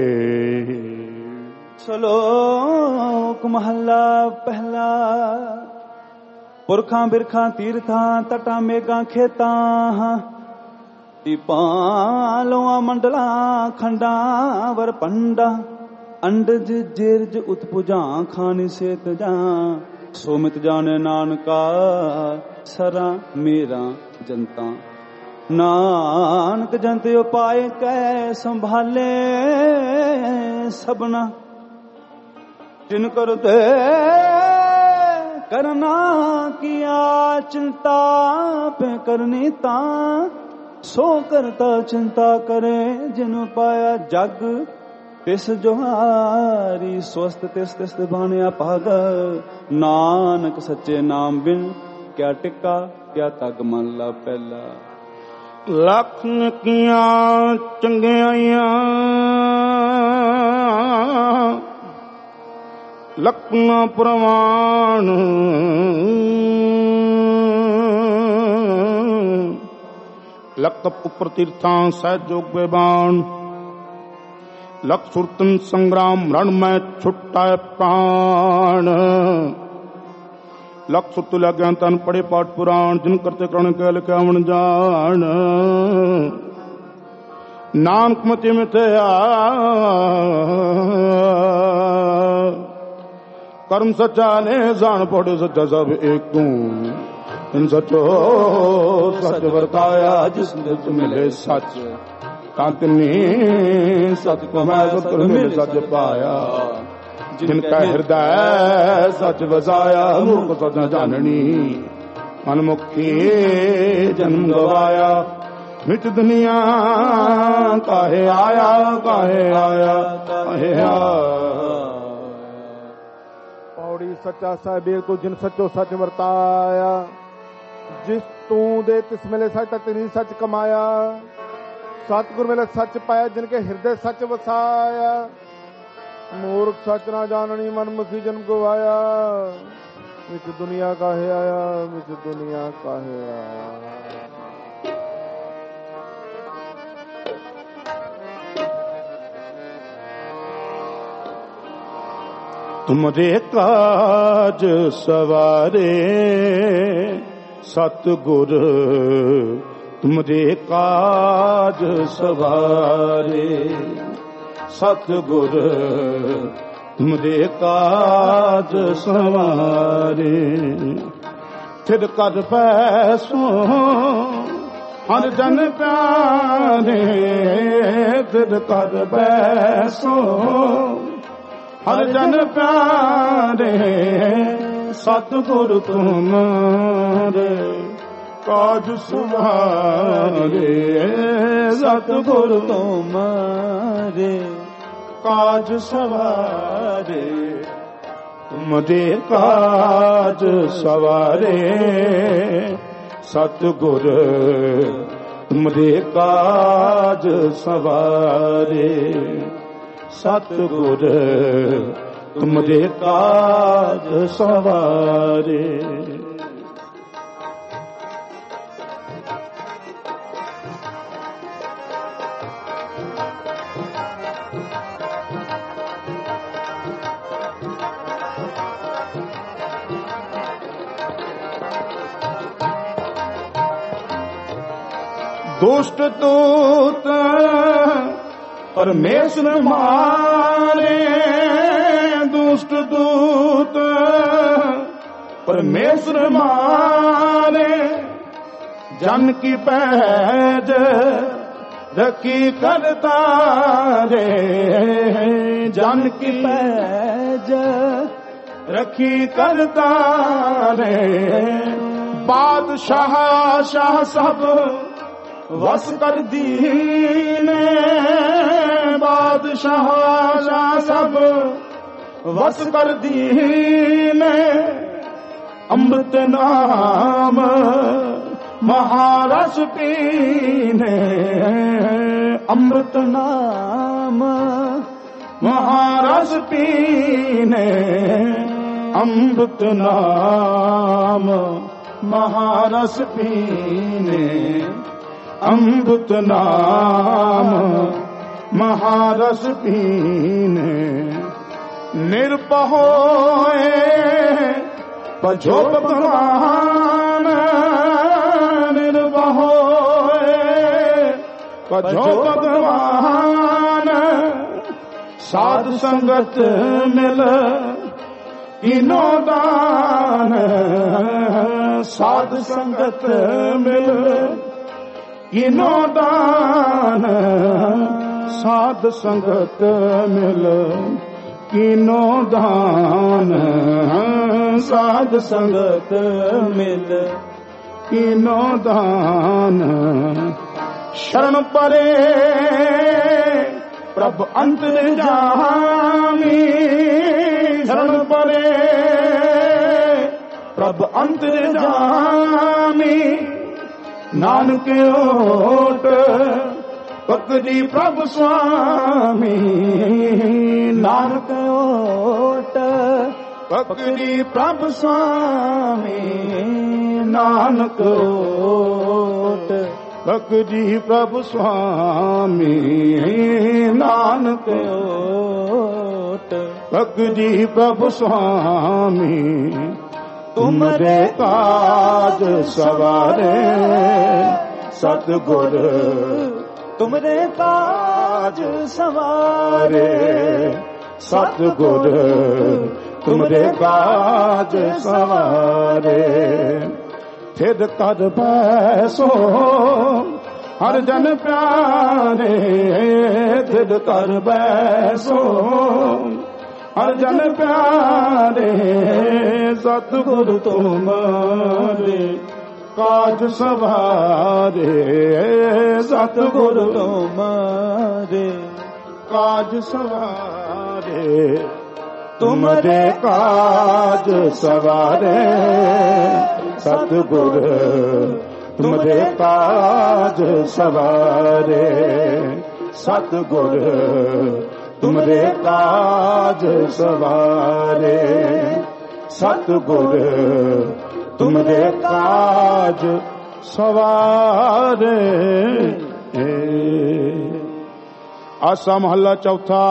श्लोक महला पहला, पुरखां बिरखां तीर्थां तटां मेघां खेतां, दीपालों मंडलां खंडां वर पंडा, अंडज जिरज उत्पुजां खानी सेत जां, सोमित जाने नानका सरा मेरा जनता, नानक जंत उपाय कै संभाले सबना, जिन कर दे करना किया चिंता पे करनी ता, सो करता चिंता करे जिन पाया जग, तिस जोहारी स्वस्थ तिस तिस बाणिया पाग, नानक सच्चे नाम बिन क्या टिक्का क्या तग मल्ला पहला। लख किया चंगियाइयां लखना प्रमाण, लख उपर तीर्थां सहज जोग बेबान, लख सुरतन संग्राम रण में छुट्टा प्राण, लख सुत लग्या तन पड़े पाठ पुराण, जिन करते करण के लिखावन जान, नानक मति मिथया कर्म सच्चा ने जान पड़े सच्चा सब एक तू, इन सचो सच वर्ताया जिसने मिले सच, कांतनी सच को मैं सत मिल सच पाया, जिनका हृदय सच बसाया मूर्ख सच न जाननी, मनमुखी जन्म गवाया, मिट दुनिया काहे आया काहे आया काहे आया। पौड़ी सच्चा साहिब को जिन सचो सच वर्ताया, जिस तू दे तिस मिले सच तनी सच कमाया, सतगुर मिले सच पाया जिनके हृदय सच वसाया, मूर्ख सच ना जाननी मनमुखी जन्म गवाया, विच दुनिया काहे आया विच दुनिया काहे आया। तुमरे काज सवारे सतगुर ਤੁਮਰੇ ਕਾਜ ਸਵਾਰੇ ਸਤਿਗੁਰ ਤੁਮਰੇ ਕਾਜ ਸਵਾਰੇ ਥਿਰ ਕਰ ਪੈਸੋ ਹਰ ਜਨ ਪਿਆਰੇ ਥਿਰ ਕਰ ਪੈਸੋ ਹਰ ਜਨ ਪਿਆਰੇ ਸਤਿਗੁਰ ਤੁਮਰੇ ਕਾਜ ਸਵਾਰੇ ਸਤਿਗੁਰ ਤੁਮਰੇ ਕਾਜ ਸਵਾਰੇ ਤੁਮਰੇ ਕਾਜ ਸਵਾਰੇ ਸਤਿਗੁਰ ਤੁਮਰੇ ਕਾਜ ਸਵਾਰੇ ਸਤਿਗੁਰ ਤੁਮਰੇ ਕਾਜ ਸਵਾਰੇ ਦੁਸ਼ਟ ਦੂਤ ਪਰਮੇਸ਼ਰ ਮਾਰੇ ਦੁਸ਼ਟ ਦੂਤ ਪਰਮੇਸ਼ਰ ਮਾਰੇ ਜਨ ਕੀ ਪੈਜ ਰਖੀ ਕਰਤਾ ਰੇ ਜਨ ਕੀ ਪੈਜ ਰਖੀ ਕਰਤਾ ਰੇ ਬਾਦਸ਼ਾਹ ਸ਼ਾਹ ਸਭ ਵਸ ਕਰ ਦੀਨੇ ਬਾਦਸ਼ਾਹ ਸ਼ਾਹ ਸਭ ਵਸ ਕਰ ਦੀਨੇ ਅੰਮ੍ਰਿਤ ਨਾਮ ਮਹਾਰਸ ਪੀਨੇ ਅੰਮ੍ਰਿਤ ਨਾਮ ਮਹਾਰਸ ਪੀਨੇ ਅੰਮ੍ਰਿਤ ਨਾਮ ਮਹਾਰਸ ਪੀਨੇ ਅੰਮ੍ਰਿਤ ਨਾਮ ਮਹਾਰਸ ਪੀਨੇ ਨਿਰਭਉ ਭਜੋ ਭਗਵਾਨ ਨਿਰਭਉ ਭਜੋ ਭਗਵਾਨ ਸਾਧ ਸੰਗਤ ਮਿਲ ਕੀਨੋ ਦਾਨ ਸਾਧ ਸੰਗਤ ਮਿਲ ਕੀਨੋ ਦਾਨ ਸਾਧ ਸੰਗਤ ਮਿਲ ਕੀਨੋ ਦਾਨ ਸਾਧ ਸੰਗਤ ਮਿਲ ਕੀਨੋ ਦਾਨ ਸ਼ਰਨ ਪਰੇ ਪ੍ਰਭ ਅੰਤਰ ਜਾਮੀ ਸ਼ਰਨ ਪਰੇ ਪ੍ਰਭ ਅੰਤਰ ਜਾਮੀ ਨਾਨਕ ਓਟ ਪਕੜੀ ਪ੍ਰਭ ਸੁਆਮੀ ਨਾਨਕ ਓਟ ਪਕੜੀ ਪ੍ਰਭ ਸੁਆਮੀ ਨਾਨਕ ਓਟ ਪਕੜੀ ਪ੍ਰਭ ਸੁਆਮੀ ਨਾਨਕ ਓਟ ਪਕੜੀ ਪ੍ਰਭ ਸੁਆਮੀ ਤੁਮਰੇ ਕਾਜ ਸਵਾਰੇ ਸਤਿਗੁਰ ਤੁਮਰੇ ਕਾਜ ਸਵਾਰੇ ਸਤਿਗੁਰ ਤੁਮਰੇ ਕਾਜ ਸਵਾਰੇ ਥਿਰ ਕਰ ਬੈਸੋ ਹਰ ਜਨ ਪਿਆਰੇ ਥਿਰ ਕਰ ਬੈਸੋ ਹਰ ਜਨ ਪਿਆਰੇ ਸਤਿਗੁਰ ਤੁਮਰੇ ਕਾਜ ਸਵਾਰੇ ਸਤਿਗੁਰ ਤੁਮਰੇ ਕਾਜ ਸਵਾਰੇ ਤੁਮਰੇ ਕਾਜ ਸਵਾਰੇ ਸਤਿਗੁਰ ਤੁਮਰੇ ਕਾਜ ਸਵਾਰੇ ਸਤਿਗੁਰ ਤੁਮਰੇ ਕਾਜ ਸਵਾਰੇ ਸਤਿਗੁਰ ਤੁਮਰੇ ਕਾਜ ਸਵਾਰੇ। ਆਸਾ ਮਹੱਲਾ ਚੌਥਾ।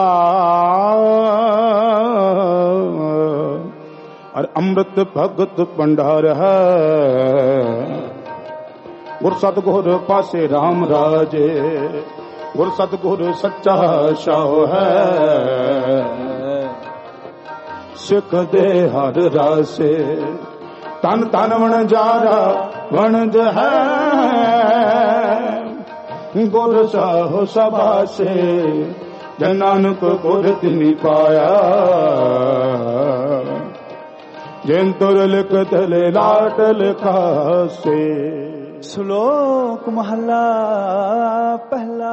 ਅਰ ਅੰਮ੍ਰਿਤ ਭਗਤ ਭੰਡਾਰ ਹੈ ਗੁਰ ਸਤਿਗੁਰ ਪਾਸੇ ਰਾਮ ਰਾਜੇ, ਗੁਰ ਸਤਿਗੁਰ ਸੱਚਾ ਸ਼ਾਹ ਹੈ, ਸਿੱਖ ਦੇ ਹਰ ਰਾਸੇ, ਤਨ ਤਨ ਵਣਜਾਰਾ ਵਣਜ ਹੈ, ਗੁਰ ਸਾਹੁ ਸਬਾਸੇ, ਜਨ ਨਾਨਕ ਗੁਰ ਤਿਨਿ ਪਾਇਆ, ਜਿਨ ਤੁਰ ਲਿਖ ਤਲੇ ਲਾਟ ਲਿਖਾਸੇ। ਸ਼ਲੋਕ ਮਹਲਾ ਪਹਿਲਾ।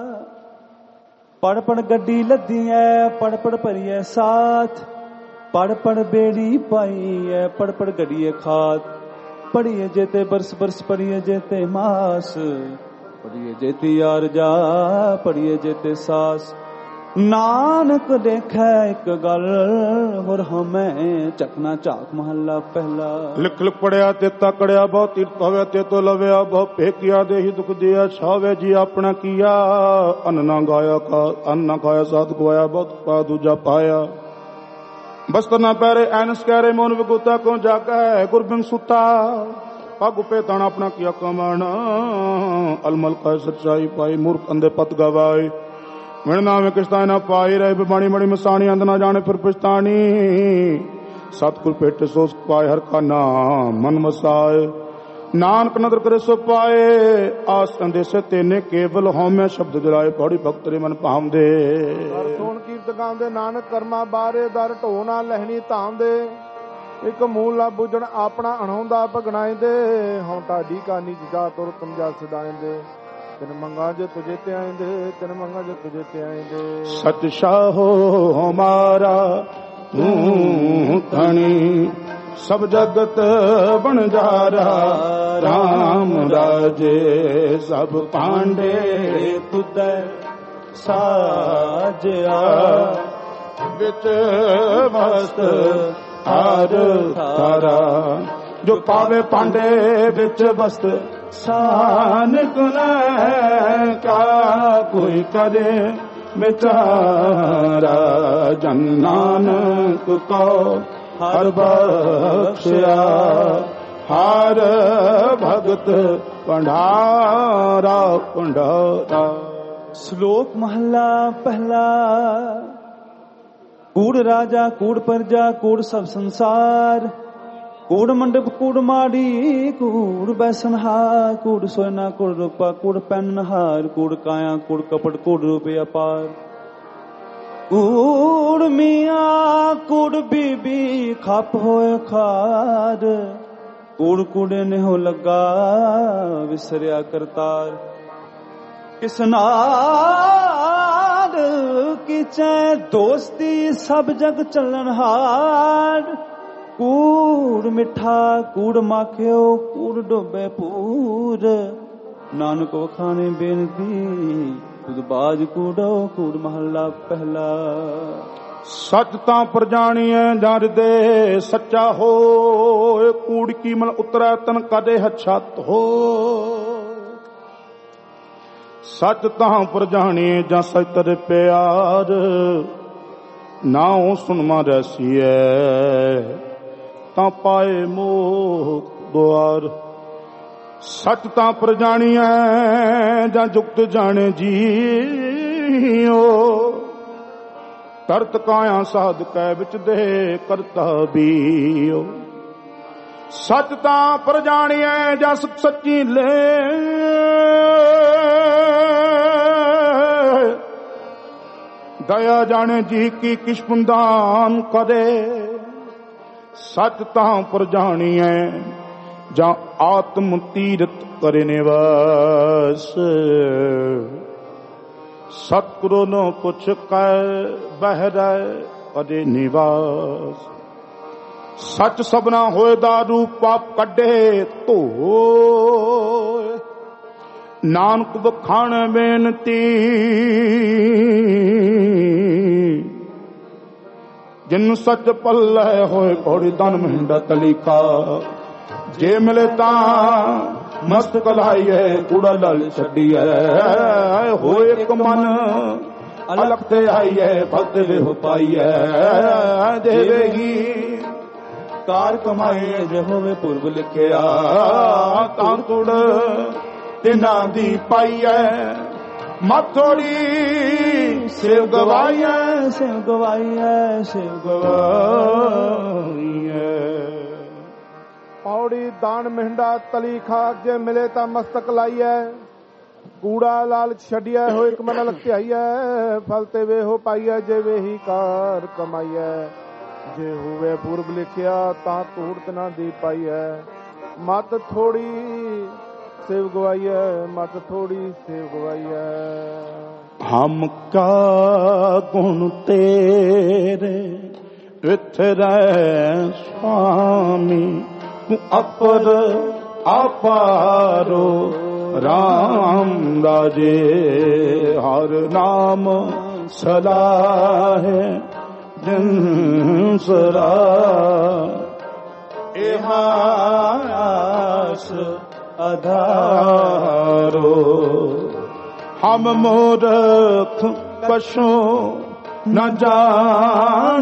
ਪੜ ਪੜ ਗੱਡੀ ਲੱਦੀ ਐ, ਪੜ ਪੜ ਭਰੀਐ ਸਾਥ, ਪੜ ਪੜ ਬੇੜੀ ਪਾਈ ਐ, ਪੜ ਪੜ ਗੜੀਏ ਖਾਤ, ਪੜੀਏ ਜੇਤੇ ਬਰਸ ਬਰਸ, ਪੜੀਏ ਜੇਤੇ ਮਾਸ, ਪੜੀਏ ਜੇਤੀ ਯਾਰ ਜਾ, ਪੜੀਏ ਜੇਤੇ ਸਾਸ। ਨਾਨਕ ਦੇਖੈ ਇੱਕ ਗੱਲ, ਹੋਰ ਹਮੈ ਚੱਕਣਾ ਝਾਕ ਮਹੱਲਾ ਪਹਿਲਾ। ਲਿਖ ਲਿਖ ਪੜਿਆ ਤੇ ਤਕੜਿਆ, ਬਹੁ ਤੀਰਥ ਹੋਵੇ ਤੇ ਤੋ ਲਵਿਆ, ਬਹੁ ਫੇਕਿਆ ਦੇਹੀ ਦੁਖ ਦਿਆ, ਛਾਵੇ ਜੀ ਆਪਣਾ ਕੀਆ। ਅੰਨ ਨਾ ਗਾਇਆ ਅੰਨ ਨਾ ਖਾਇਆ ਸਾਧ ਗਵਾਇਆ, ਬਹੁਤ ਪਾ ਦੂਜਾ ਪਾਇਆ। ਬਸਤਰ ਨਾ ਪੈਰੇ ਐਨਸ ਕਹਿਰੇ, ਮੋਨ ਵਿਗੁਤਾ ਕੋ ਜਾਗੈ, ਗੁਰਬਿੰਦ ਸੁਤਾ ਪਗ ਪੇ ਤਣ ਆਪਣਾ ਕੀਆ ਕਮਣ। ਅਲਮਲ ਕਾ ਸੱਚਾਈ ਪਾਈ, ਮੂਰਖ ਅੰਦੇ ਪਤ ਗਵਾਏ, ਮਿਣ ਨਾਵੇਂ ਕਿਸ਼ਤਾ ਨਾ ਪਾਈ, ਰਹੇ ਬਿਮਾਣੀ ਮੜੀ ਮਸਾਣੀ, ਅੰਦ ਨਾ ਜਾਣੇ ਫਿਰ ਪਛਤਾਣੀ। ਸਤਿਗੁਰ ਭੇਟੇ ਸੋ ਪਾਏ, ਹਰ ਕਾ ਨਾਮ ਮਨ ਵਸਾਏ, ਨਾਨਕ ਨਦਰ ਕਰੇ ਸੋ ਪਾਏ। ਆਸ ਅੰਦੇਸੇ ਤੇਨੇ ਕੇਵਲ ਹਉਮੈ ਸ਼ਬਦ ਜਲਾਏ, ਪੌੜੀ ਭਗਤ ਰੇ ਮਨ ਭਾਵਦੇ। ਹਰ ਸੋਣ ਕੀਰਤ ਗਾਉਂਦੇ, ਨਾਨਕ ਕਰਮਾ ਬਾਰੇ, ਦਰ ਢੋ ਨਾ ਲਹਿਣੀ ਧਾਮ ਦੇ। ਇੱਕ ਮੂਲ ਲਾ ਬੁੱਝਣ ਆਪਣਾ ਅਣਾਉਂਦਾ ਭਗਣਾਇਂਦੇ, ਹਉ ਢਾਡੀ ਕਾਨੀ ਜਾ ਤੁਰ ਤੁਮਜਾ ਸਦਾਇਂਦੇ। ਤਿਨ ਮੰਗਾ ਜੇ ਤੁਝੇ ਤੇ ਆਇਂਦੇ, ਤਿਨ ਮੰਗਾ ਜੇ ਤੁਝੇ ਤੇ ਆਇਂਦੇ। ਸਚ ਸ਼ਾਹੋ ਹਮਾਰਾ ਤੂੰ ਧਣੀ, ਸਭ ਜਗਤ ਬਣਜਾਰਾ, ਰਾਮ ਰਾਜੇ ਸਭ ਪਾਂਡੇ ਤੁਧੈ ਸਾਜਿਆ। ਵਿੱਚ ਮਸਤ ਹਰ ਤਾਰਾ, ਜੋ ਪਾਵੇ ਪਾਂਡੇ ਵਿੱਚ ਬਸਤ, ਸਾਨਕ ਲੈ ਕਾ ਕੋਈ ਕਰੇ ਵਿਚਾਰਾ। ਜਨ ਨਾਨਕ ਕੋ ਹਰ ਬਖਸ਼ਿਆ, ਹਰ ਭਗਤ ਭੰਡਾਰਾ ਭੰਡਾਰਾ। ਸ਼ਲੋਕ ਮਹੱਲਾ ਪਹਿਲਾ। ਕੂੜ ਰਾਜਾ ਕੂੜ ਪਰਜਾ, ਕੂੜ ਸਭ ਸੰਸਾਰ, ਕੂੜ ਮੰਡਪ ਕੂੜ ਮਾੜੀ, ਕੂੜ ਬੈਸਨਹਾਰ, ਕੂੜ ਸੋਨਾ ਕੂੜ ਰੂਪਾ, ਕੂੜ ਪੈਨਹਾਰ, ਕੂੜ ਕਾਇਆ ਕੂੜ ਕਪਟ, ਕੂੜ ਰੂਪੇ ਅਪਾਰ। ਕੂੜ ਮੀਆਂ ਕੂੜ ਬੀਬੀ, ਖਪ ਹੋਏ ਖਾਰ, ਕੂੜ ਕੂੜੇ ਨਿਹੋ ਲੱਗਾ, ਵਿਸਰਿਆ ਕਰਤਾਰ। ਕਿਸ ਨਾਦ ਕਿਚੈ ਦੋਸਤੀ, ਸਭ ਜਗ ਚੱਲਣ ਹਾਰ। ਕੂੜ ਮਿੱਠਾ ਕੂੜ ਮਾਖਿਓ, ਕੂੜ ਡੋਬੇ ਪੂਰ, ਨਾਨਕ ਵਖਾਣੇ ਬੇਨਤੀ, ਖੁਦ ਬਾਜ ਕੂੜੋ। ਕੂੜ ਮਹੱਲਾ ਪਹਿਲਾ। ਸੱਚ ਤਾਂ ਪਰ ਜਾਣੀਐ ਜਾਂ ਹਿਰਦੇ ਸੱਚਾ ਹੋਏ, ਕੂੜ ਕੀ ਮਨ ਉਤਰੈ ਤਨ ਕਦੇ ਹਛਤ ਹੋ। ਸੱਚ ਤਾਂ ਪਰ ਜਾਣੀਐ ਜਾਂ ਸਚ ਤਰ ਪਿਆਰ, ਨਾਉ ਸੁਨਮਾ ਰਸੀਐ ਤਾਂ ਪਾਏ ਮੋਹ ਦੁਆਰ। ਸੱਚ ਤਾਂ ਪਰ ਜਾਣੀਐ ਜਾਂ ਜੁਗਤ ਜਾਣੇ ਜੀਓ, ਤਰਤ ਕਾਇਆ ਸਾਧ ਕੈ ਵਿੱਚ ਦੇ ਕਰਤਾ ਬੀਓ। ਸੱਚ ਤਾਂ ਪਰ ਜਾਣੀਐ ਜਾਂ ਸੁਖ ਸੱਚੀ ਲੈ, ਦਇਆ ਜਾਣੇ ਜੀ ਕੀ ਕਿਛ ਪੁੰਦਾਨ ਕਰੇ। ਸੱਚ ਤਾਂ ਪਰ ਜਾਣੀਐ ਜਾਂ ਆਤਮ ਤੀਰਥ ਕਰੇ ਨਿਵਾਸ, ਸਤਿਗੁਰੂ ਨੂੰ ਪੁੱਛ ਕੈ ਬਹਿਰੈ ਅਦੇ ਨਿਵਾਸ। ਸੱਚ ਸਭਨਾ ਹੋਏ ਦਾਰੂ ਪਾਪ ਕੱਢੇ ਧੋਏ, ਨਾਨਕ ਬਖਾਣ ਬੇਨਤੀ। ਜਿਨ ਸੱਚ ਪੱਲੇ ਹੋਏ ਘੋੜੀ ਤਨ ਮਹਿੰਦਾ ਤਲੀਕਾ, ਜੇ ਮਿਲੇ ਤਾਂ ਮਸਤਕ ਲਾਈਏ ਕੂੜਾ ਲਲ ਛੱਡੀਏ। ਹੋਏ ਇੱਕ ਮਨ ਅਲਖ ਤੇ ਆਈਏ, ਭਗਤ ਵੇਹ ਪਾਈਏ। ਦੇਵੇਗੀ ਕਾਰ ਕਮਾਏ ਜੇ ਹੋਵੇ ਪੁਰਬ ਲਿਖਿਆ ਤਾਂ ਤੁੜ ਤਿਨਾਂ ਦੀ ਪਾਈਐ ਮਥੋੜੀ ਸੇਵ ਗਵਾਈਐ ਸੇਵ ਗਵਾਈਐ ਸੇਵ ਗਵਾਈਐ। ਪੌੜੀ ਦਾਨ ਮਿਹੰਡਾ ਤਲੀ ਖਾਕ ਜੇ ਮਿਲੇ ਤਾਂ ਮਸਤਕ ਲਾਈਐ ਕੂੜਾ ਲਾਲਚ ਛੱਡਿਆ ਹੋਏ ਇੱਕ ਮਨ ਲਖਿਆਈਐ ਫਲ ਤੇ ਵੇਹੋ ਪਾਈਐ ਜੇ ਵੇਹੀ ਕਾਰ ਕਮਾਈਐ ਜੇ ਹੋਵੇ ਪੁਰਬ ਲਿਖਿਆ ਤਾਂ ਤੂੜ ਤਿਨਾਂ ਦੀ ਪਾਈਐ ਮਤ ਥੋੜੀ ਸੇਵ ਗਵਾਈਐ ਮਤ ਥੋੜੀ ਸੇਵ ਗਵਾਈਐ। ਹਮ ਕਾ ਗੁਣ ਤੇਰੇ ਵਿਥਰੈ ਸੁਆਮੀ ਤੂੰ ਅਪਰ ਆਪਾਰੋ ਰਾਮ ਰਾਜੇ ਹਰ ਨਾਮ ਸਲਾਹੇ ਜਿਨ ਸਰਾ ਇਹਾਸ ਆਧਾਰੋ। ਹਮ ਮੂਰਖ ਪਸ਼ੂ ਨ ਜਾਣ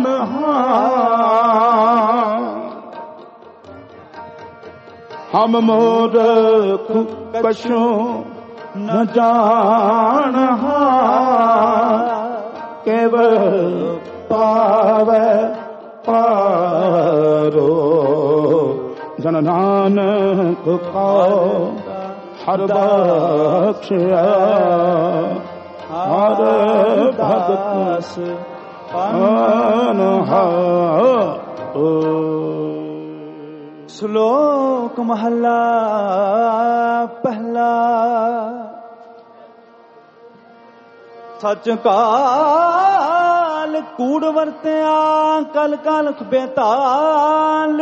ਹਮ ਮੂਰਖ ਪਸ਼ੂ ਨ ਜਾਣ ਕੇਵਲ ਪਾਵੈ ਪਾਰੋ ਜਨ ਨਾਨਕ ਕਉ ਹਰ ਬਖਸ਼ਿਆ ਹਰ ਭਗਤ ਅਨਹਦ। ਸ਼ਲੋਕ ਮਹਲਾ ਪਹਿਲਾ। ਸੱਚ ਕਾਲ ਕੂੜ ਵਰਤਿਆ ਕਲ ਕਲਖ ਬੇਤਾਲ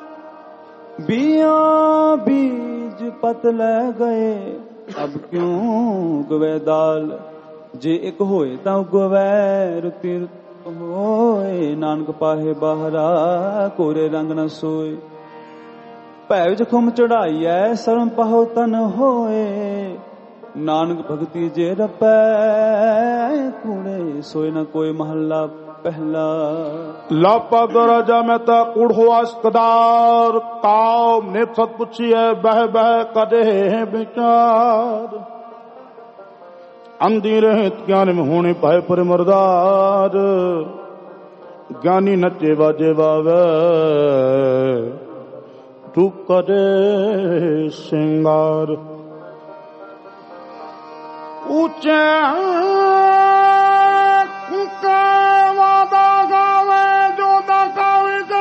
ਬੀਆਂ ਬੀਜ ਪਤ ਲੈ ਗਏ ਅਬ ਕਿਉਂ ਗਵੇ ਦਾਲ ਜੇ ਇੱਕ ਹੋਏ ਤਾਂ ਉਗਵੈ ਰੁਤੀ ਹੋਏ ਨਾਨਕ ਪਾਹੇ ਬਾਹਰਾ ਕੋਰੇ ਰੰਗ ਨ ਸੋਏ ਭੈ ਵਿੱਚ ਖੁਮ ਚੜਾਈ ਐ ਸਰਮ ਪਾਹੋ ਤਨ ਹੋਏ ਨਾਨਕ ਭਗਤੀ ਜੇ ਰਪੈ ਕੂੜੇ ਸੋਏ ਨ ਕੋਈ ਮਹੱਲਾ ਪਹਿਲਾ। ਲਾਪਾ ਰਾਜਾ ਮਹਿਤਾ ਕੂੜ ਹੋਆ ਸਕਦਾਰ ਕਾਉ ਨੇ ਸਤ ਪੁੱਛੀਐ ਬਹਿ ਬਹਿ ਕਦੇ ਵਿਚਾਰ ਅੰਧੀ ਰਹਿਤ ਗਿਆਨ में होने पाए पर मरदार ज्ञानी नचे बाजे बावे तू करे सिंगार ऊंचे वादा गावे जो दकावे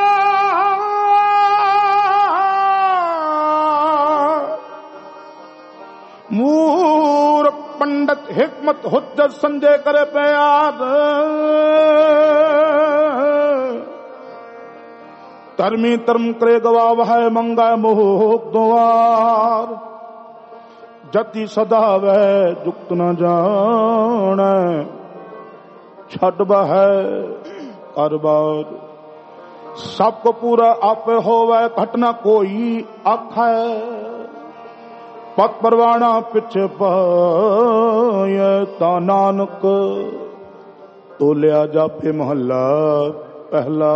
मूर्ख पंडित हिकमत हुज्जत संजय करे प्यार धर्मी धर्म करे गवा वह मंगा मोह द्वार जति सदा वह जुक्त न जान छड़ बह अरबार सबको पूरा आप होवे घटना कोई आख पत परवाना पिछे पाए ता नानक तोलिया जापे महला पहला।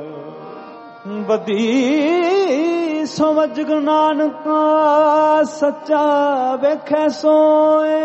बदी समझ गुरु नानक सच्चा वेखे सोए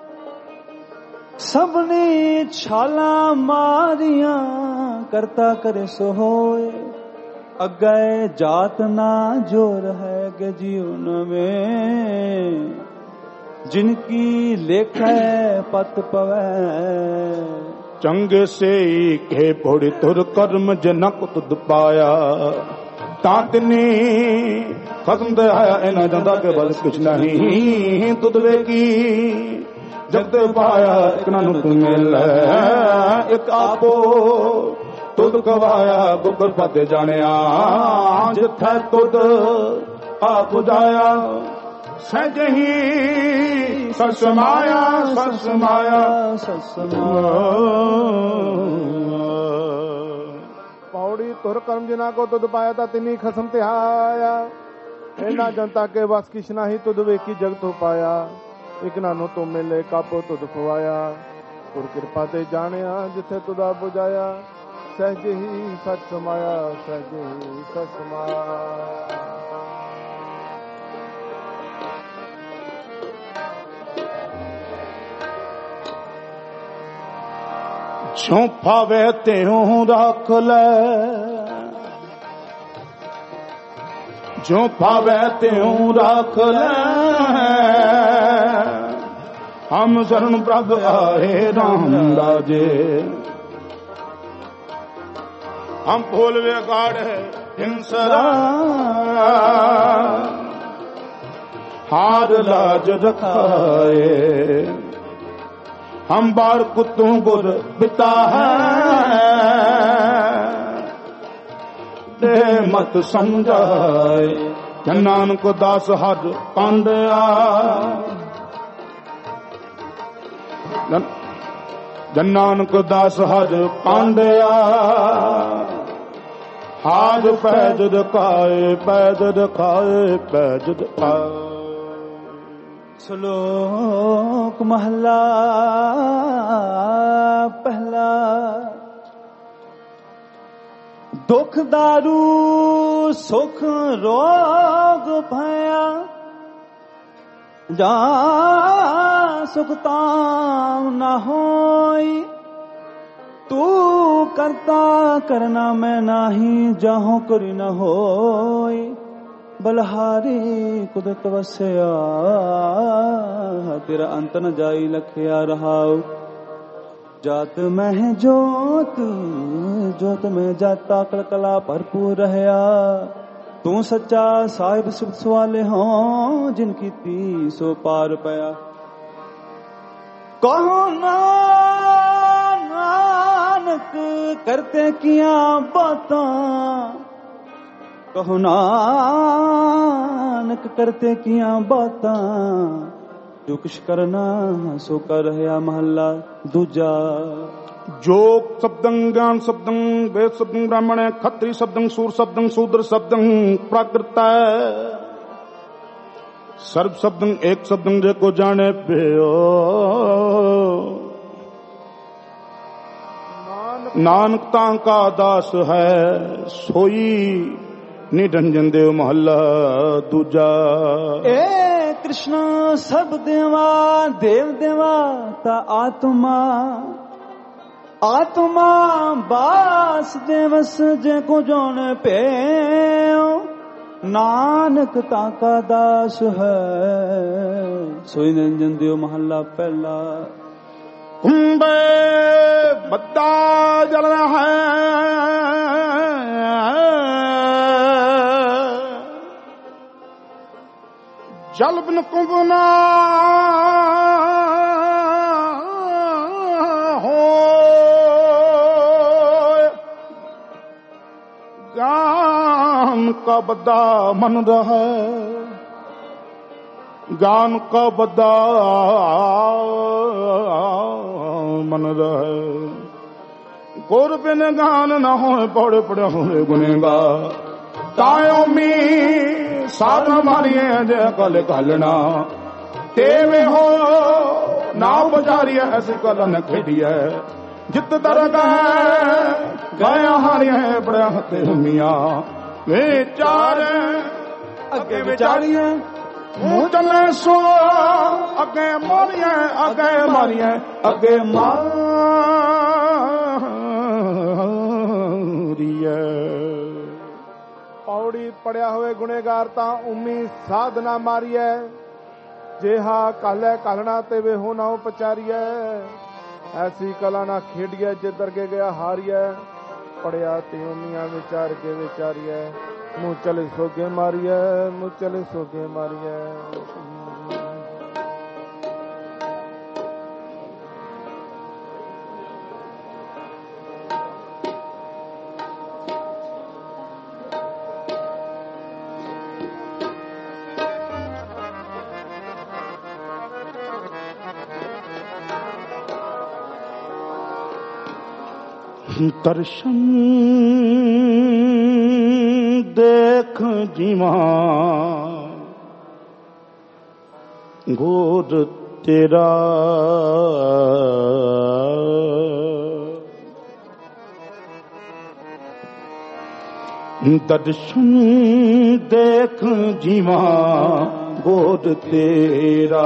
सबनी छाला मारिया करता करे सो होए अगे जात ना जोर है गे जीवन में जिनकी लेख पत पवै चंगे से के भोड़ी तुर कर्म जनक तुद पाया ताकनी खत्म दे आया इना जंदा के बल कुछ नहीं तुद वेकी जब ते पाया एक नानु तू मिल एक आपो तुद गवाया गुगर पाते जाने जिथे तुद आप जाया सजही ससमाया ससमाया पौड़ी तुर कर्म जिना को तुद पाया था तिनी खसम ते आया इना जनता के बस किश नाही तुद वेखी जगत हो पाया एक नानो तो मिले कापो तुद खवाया तुर कृपा ते जानिया जिथे तुदा बुझाया ਸਹਿਜ ਹੀ ਸਚ ਸਮਾਇਆ, ਸਹਿਜ ਹੀ ਸਚ ਸਮਾਇਆ। ਜੋ ਭਾਵੇ ਤਿਉ ਰੱਖ ਲੈ, ਜੋ ਭਾਵੇ ਤਿਉ ਰੱਖ ਲੈ। ਹਮ ਸ਼ਰਨ ਪ੍ਰਭ ਆਏ ਰਾਮ ਰਾਜੇ। हम फूल गाढ़ हिंसरा हार लाज रखाए। हम बार कुतों गुर बिता है दे मत समझाए। जन नानक दास हर पांडया, जन नानक दास हर पांडया। हाज पैज दिखाए, पैज दिखाए, पैज दिखाए। श्लोक महला पहला। दुख दारू सुख रोग भया, जा सुख ताम न होई। तू करता करना मैं नाही, जाहूं करी न होई। बलहारी कुदरत वसया, तेरा अंत न जाई लखया रहाओ। जात में जोत, जोत में जाता कलकला भरपूर रहया। तू सच्चा साहिब सुख सवाले हों, जिनकी ती सो पार पया। कहो नानक करते किया बातां, कहो नानक करते किया बातां। जो कुछ करना सो कर रहा। महला दूजा। जोग शब्दं ज्ञान शब्दं वेद शब्दं ब्राह्मण खत्री शब्दं सूर शब्दं शूद्र शब्दं प्राकृत। सर्व शब्दं एक शब्दं जेको जाने पियो। नानक तां का दास है सोई निरंजन देव। महला दूजा। ए कृष्ण सब देवा देव देवा ता आत्मा, आत्मा बास देवस जेको जोन पे। नानक ताका दास है सोई निरंजन देव। महला पहला। कुंभे बद्दा जल रहा है, जल बिन कुंभ ना हो। ज्ञान का बद्दा मन रहा, ज्ञान का बद्दा मन रहे। गुर बिन ज्ञान न हो, पड़े पड़े होए गुनेगार। तायो मी साधन मारिए जय कल कलना। तेवे हो ना बजारिए ऐसी कल न खेडिए। जित दर गया हारिए बड़े हते मिया। विचार अगे विचारिए मुँह चले सो अगे मारिए, अगे मारिए, अगे मारिए। पौड़ी पड़िया हुए गुनेगार ता उम्मी साधना मारिए। जेहा कहले कहना ते वे हो ना पचारिए। ऐसी कला ना खेडिए जिधर के गया हारिए। पड़िया ते उम्मिया विचार के विचारिए। मुँह चले सोगे मारिए, मुँह चले सोगे मारिए। दर्शन देख जीवा गोद तेरा। दर्शन देख जीवा गोद तेरा,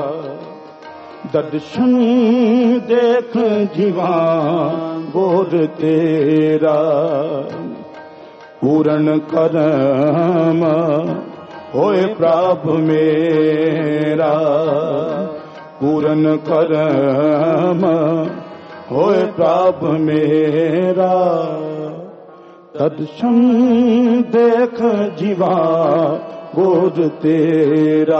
दर्शन देख जीवा गोद तेरा, पूर्ण करम होए प्रभु मेरा, पूर्ण करम होए प्रभु मेरा, दर्शन देख जीवा गोद तेरा,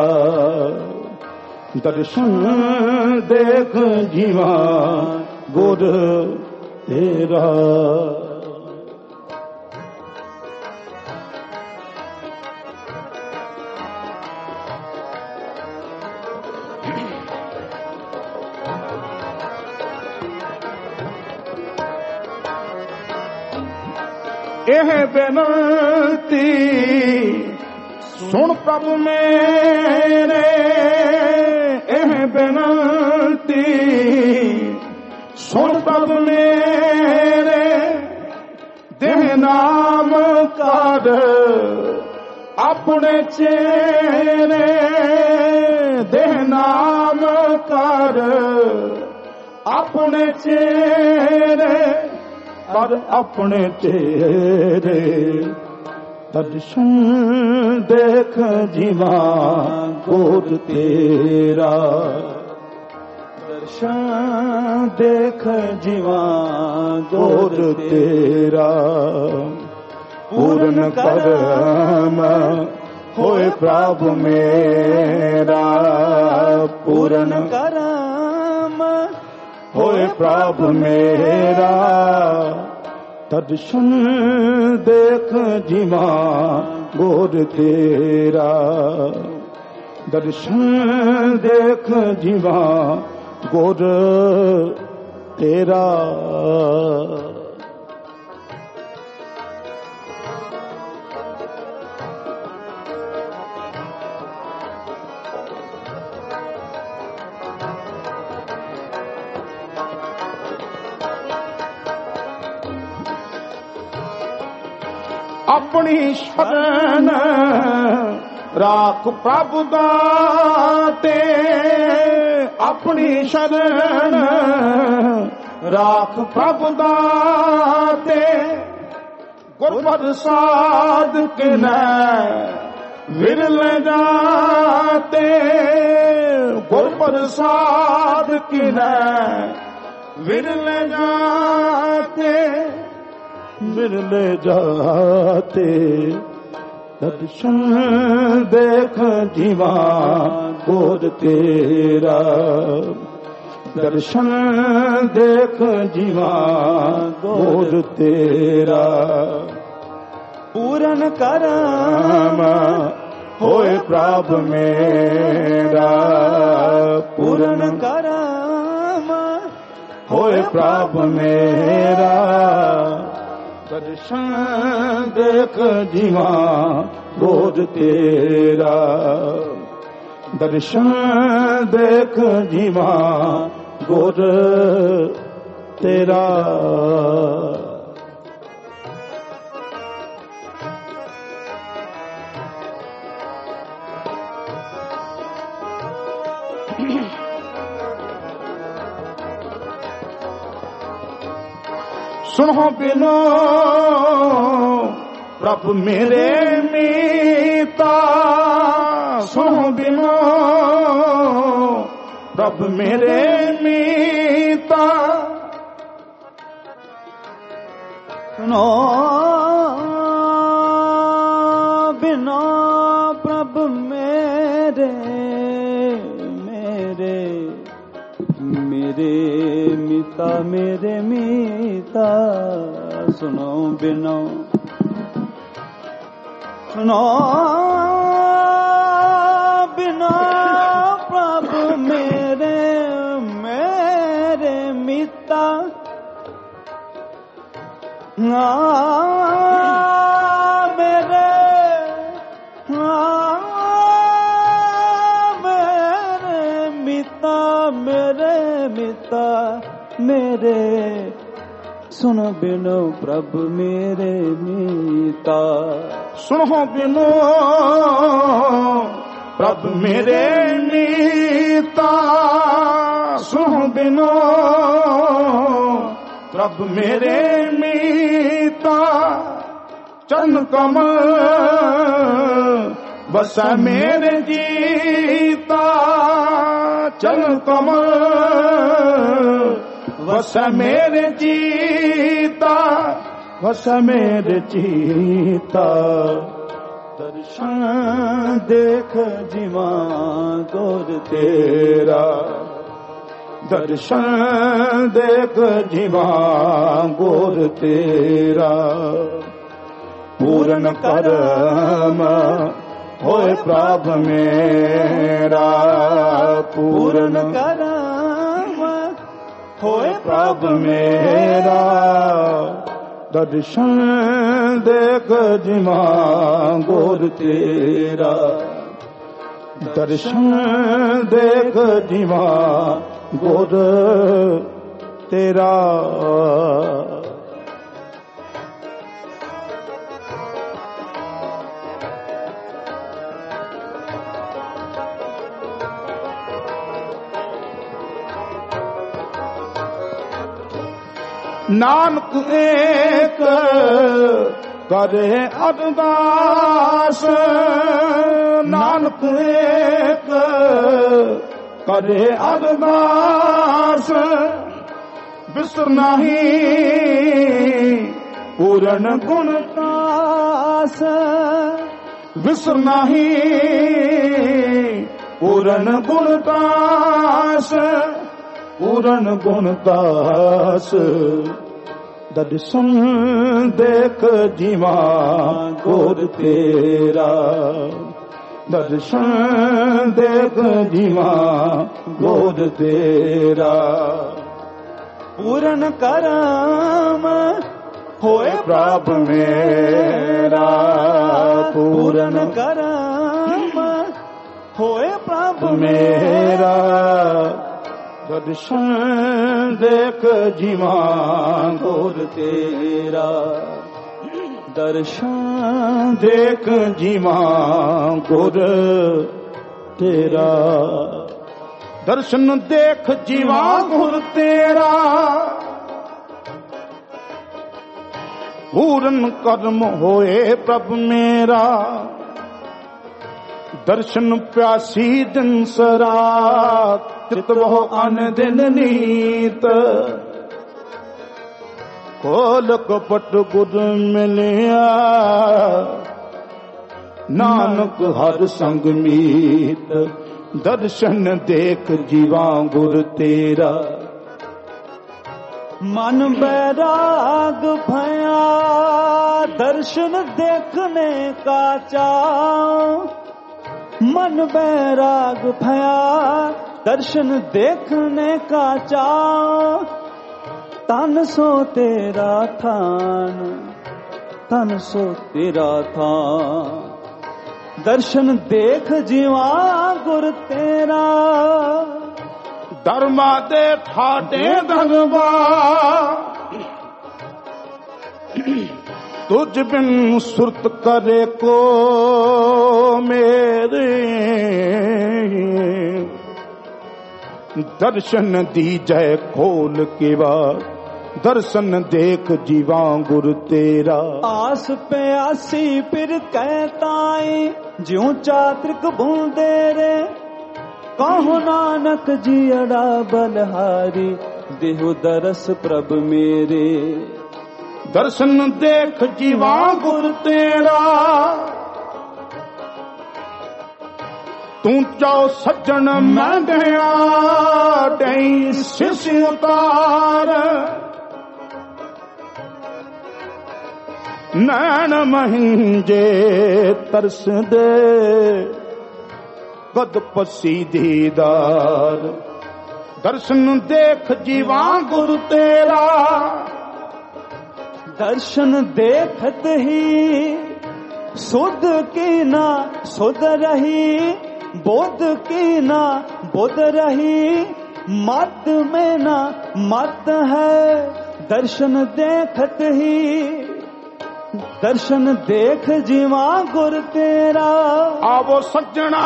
दर्शन देख जीवा गोद तेरा। एह बेनती सुन प्रभु मेरे, एह बेनती सुन प्रभु मेरे, देह नाम कर अपने चेरे, देह नाम कर अपने चेरे, पर अपने तेरे, दर्शन देख जीवा गोद तेरा, दर्शन देख जीवा गोद तेरा, पूर्ण करम होए प्रभु मेरा, पूर्ण करम होए प्रभु मेरा, दर्शन देख जीवा गोद तेरा, दर्शन देख जीवा गोद तेरा। अपनी शरण राख प्रभु दाते, अपनी शरण राख प्रभु दाते, गुर प्रसाद किनै विरल जाते, गुर प्रसाद किनै विरल जाते, मिलने जाते, दर्शन देख जीवा गोद तेरा, दर्शन देख जीवा गोद तेरा, पूर्ण करम होए प्रभु मेरा, पूर्ण करम होए प्रभु मेरा, दर्शन देख जीवा गोद तेरा, दर्शन देख जीवा गोद तेरा। सुनो बिनो प्रभु मेरे मीता, सुनो बिनो प्रभु मेरे मीता, सुनो बिनो प्रभु मेरे मेरे मेरे मीता, मेरे मीता, सुनो बिनो, सुनो बिनो प्रभु मेरे मेरे मीता, मेरे मेरे मीता, मेरे सुन बिनो प्रभु मेरे मीता। सुनो बिनो प्रभु मेरे मीता, सुनो बिनो प्रभु मेरे मीता। चरण कमल बस मेरे जीता, चरण कमल बस मेरे जीता, बस मेरे जीता। दर्शन देख जीवा गोर तेरा, दर्शन देख जीवा गोर तेरा। पूर्ण करम होए प्रभु मेरा, पूर्ण करम होए प्रभु मेरा। दर्शन देख जिमा गोर तेरा, दर्शन देख जिमा गोर तेरा। नानक एक करे अरदास, नानक एक करे अरदास। बिसर नहीं पूर्ण गुण दास, बिसर नहीं पूर्ण गुण दास, पूर्ण गुण दास। दर्शन देख जीवा गोर तेरा, दर्शन देख जीवा गोर तेरा। पूर्ण करम होए प्रभु मेरा, पूर्ण करम होए प्रभु मेरा। दर्शन देख जीवा गोर तेरा, दर्शन देख जीवा गोर तेरा। दर्शन देख जीवा गोर तेरा। पूर्ण कर्म होए प्रभु मेरा, दर्शन प्यासी दिन सरात। चित वो अन दिन नीत, खोल कपट गुर मिलिया। नानक हर संग मीत, दर्शन देख जीवा गुर तेरा। मन बैराग भया दर्शन देखने का चाव, मन बैराग भया दर्शन देखने का चाव। तन सो तेरा थान, तन सो तेरा थान। दर्शन देख जीवा गुर तेरा। धर्मा दे ठाटे धर्मा, तुझ बिन सुरत करे को मेरे। दर्शन दी जय खोल के बाद, दर्शन देख जीवा गुर तेरा। आस पे आसी फिर कहताई, ज्यों चात्रिक बूंदे रे। कहो नानक जियड़ा बलहारी, देहो दरस प्रभ मेरे। दर्शन देख जीवा गुर तेरा। तू चाओ सज्जन मैं गया, डई शिष्य उतार। नैन महिंजे तरस दे, कद पसी दीदार। दर्शन देख जीवा गुर तेरा। दर्शन देखत ही सुध की ना सुध रही, बोध की ना बोध रही। मत में ना मत है, दर्शन देखत ही दर्शन देख जीवा गुर तेरा। आवो सज्जना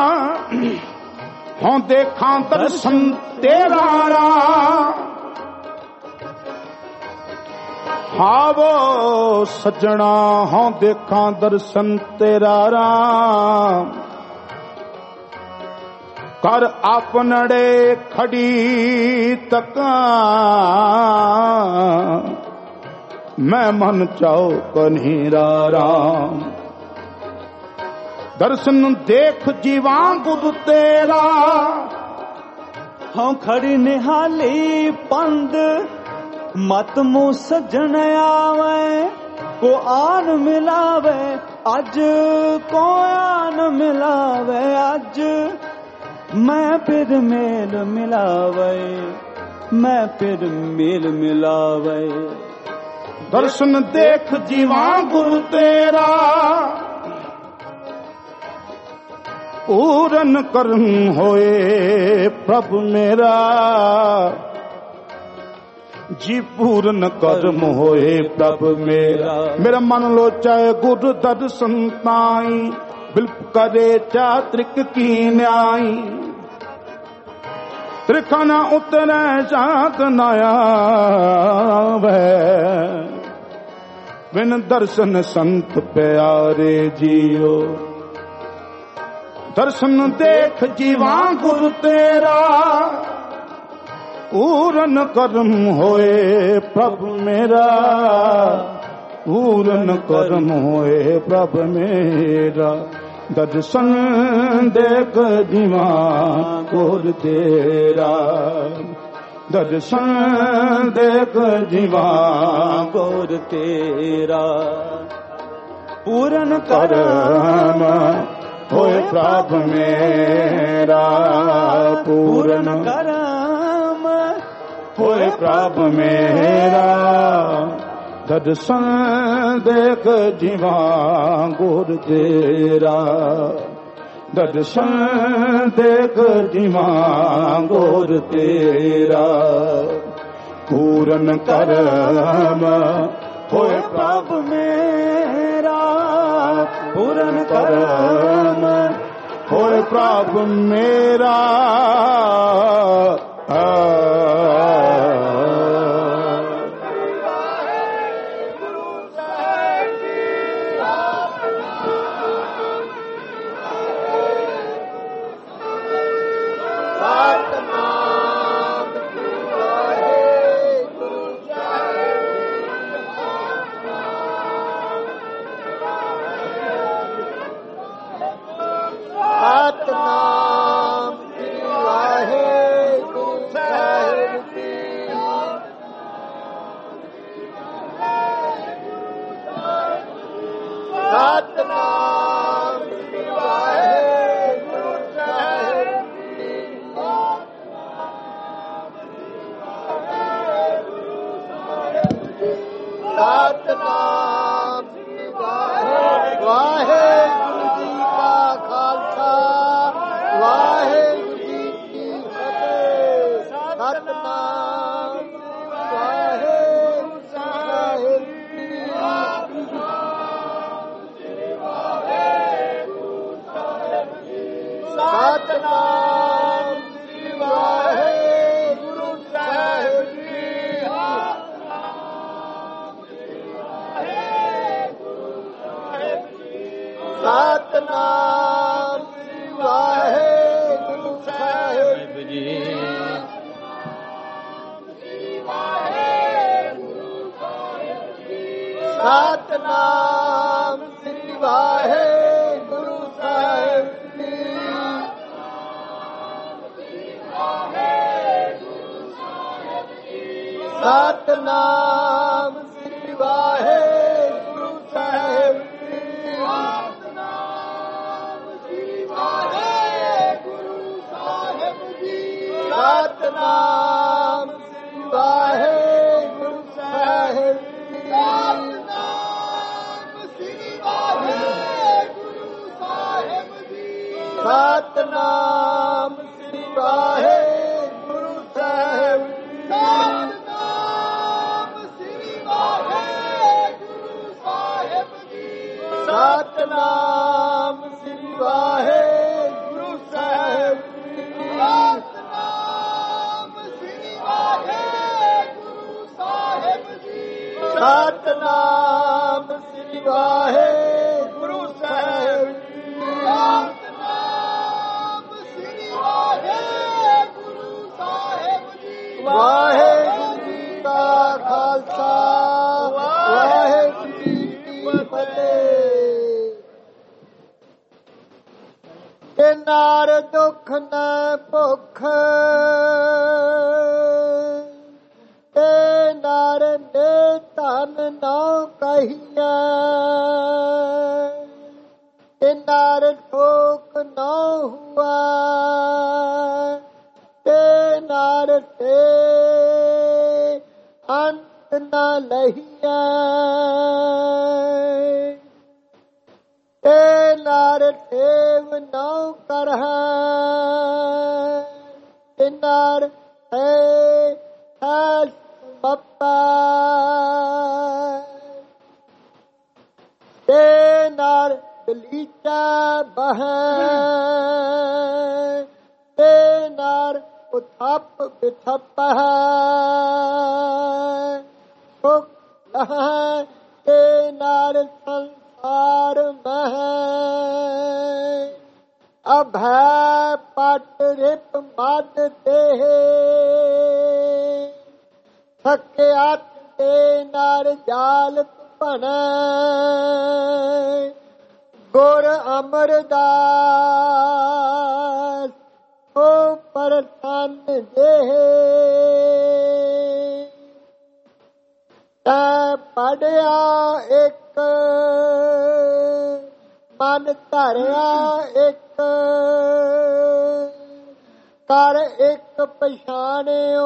हों देखा दर्शन तेरा राम। आवो सज्जना हों देखा दर्शन तेरा राम। कर आपनड़े खड़ी तका मैं मन चाओ कन्हीरा राम। दर्शन देख जीवा गुरु तेरा। हाँ खड़ी निहाली पंद मत मुँह सजन आवे। को आन मिलावे अज को आन मिलावे अज। मैं फिर मेल मिलावे मैं फिर मेल मिलावे। दर्शन देख जीवा गुरु तेरा। पूरन कर्म होए प्रभु मेरा। जी पूरन कर्म होए प्रभु मेरा। मेरा मन लोचाए गुरु दर्शन ताई। बिल्प करे चात्रिक की न्याई। त्रिखना उतरे जात नया बिन दर्शन संत प्यारे जियो। दर्शन देख जीवा गुरु तेरा। पूरन कर्म होए प्रभु मेरा। पूरन कर्म होए प्रभु मेरा। दर्शन देख जीवा गुरु तेरा। दर्शन देख जीवा गुरु तेरा। पूरन कर्म होए प्रभु मेरा। पूरन कर्म होए प्रभु मेरा। दर्शन देख जीवा गुरु तेरा। दर्शन देख जीवा गुरु तेरा। पूरन कर्म होए प्रभु मेरा। पूरन कर्म होए प्रभु मेरा। ਸਤਿਨਾਮ ਸ੍ਰੀ ਵਾਹਿਗੁਰੂ ਸਾਹਿਬ ਜੀ। ਸਤਿਨਾਮ ਸ੍ਰੀ ਵਾਹਿਗੁਰੂ ਸਾਹਿਬ ਜੀ। ਸਤਿਨਾਮ ਸ੍ਰੀ ਵਾਹਿਗੁਰੂ ਸਾਹਿਬ ਜੀ। ਸਤਿਨਾਮ ਸ੍ਰੀ ਵਾਹਿਗੁਰੂ ਸਾਹਿਬ ਜੀ। ਵਾਹਿਗੁਰੂ ਜੀ ਕਾ ਖਾਲਸਾ, ਵਾਹਿਗੁਰੂ ਜੀ ਕੀ ਫਤਿਹ। ਤੇ ਨਾਰ ਦੁੱਖ ਨ ਭੁੱਖ, ਤੇ ਨਾਰ ਨੇ ਧਨ ਨਾ ਕਹੀਐ, ਤੇ ਨਾਰ ਠੋਕ ਨਾ ਹੁਆ, ਤੇ ਨਾਰ ਤੇ ਅੰਤ ਨ ਲਹੀਐ, ਤੇ ਨਾਰ ਸੇਵ ਨਾ ਕਰਹਿ, ਤੇ ਨਾਰ ਹੈ ਬੱਪਾ, ਤੇ ਨਾਰ ਗਲੀਚਾ ਬਹੈ, ਤੇ ਨਾਰ ਉਥਪ ਬਿਥਪੈ, ਸੁਖ ਲਹੈ, ਤੇ ਨਾਰ ਸੰਸਾਰ ਮਹਿ, ਅਭੈ ਪਟ ਰਿਪ ਮਦ ਦੇਹ, ਸਕਿਆਤ ਤੇ ਨਾਰ ਜਾਲ ਭਣੈ, ਗੁਰ ਅਮਰਦਾਸ ਹੋ ਪਰਸੰਨ ਦੇਹ, ਤੈ ਪੜਿਆ ਇੱਕ ਮਨ ਧਰਿਆ ਇੱਕ, ਕਰ ਇੱਕ ਪਛਾਣਿਓ,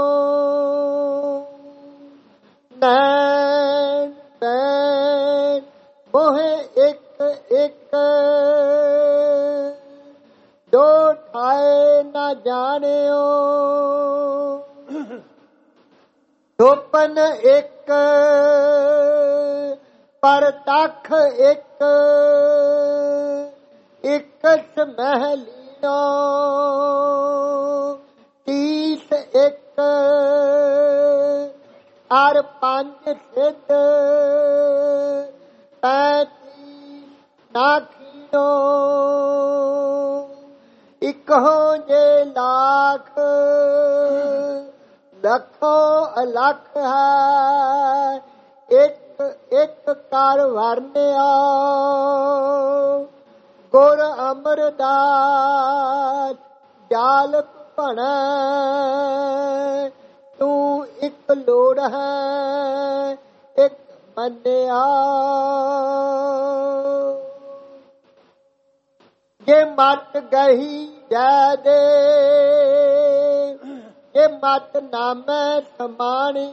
ਨੈਣ ਪੈਣ ਮੋਹੇ ਇੱਕ ਇੱਕ, ਦੋ ਠਾਏ ਨਾ ਜਾਣਿਓ, ਦੋਪਨ ਇੱਕ ਪਰ ਤਖ ਇੱਕ, ਇੱਕ ਮਹਿਲੀਨੋ ਤੀਸ ਇੱਕ, ਅਰ ਪੰਜ ਸਿੱਧ 35 ਨਾਖੀਨੋ, ਇਕੋ ਜੇ ਲੱਖ ਲੱਖੋ ਅਲਖ ਹੈ, ਇੱਕ ਇੱਕ ਕਰ ਵਰਨਿਆ, ਗੁਰ ਅਮਰਦਾਸ ਜਾਲ ਭਣੈ, ਤੂੰ ਇੱਕ ਲੋੜ ਹੈ ਇੱਕ ਮੰਨਿਆ, ਜੇ ਮਤ ਗਹੀ ਜੈ ਦੇ, ਜੇ ਮਤ ਨਾਮੈ ਸਮਾਣੀ,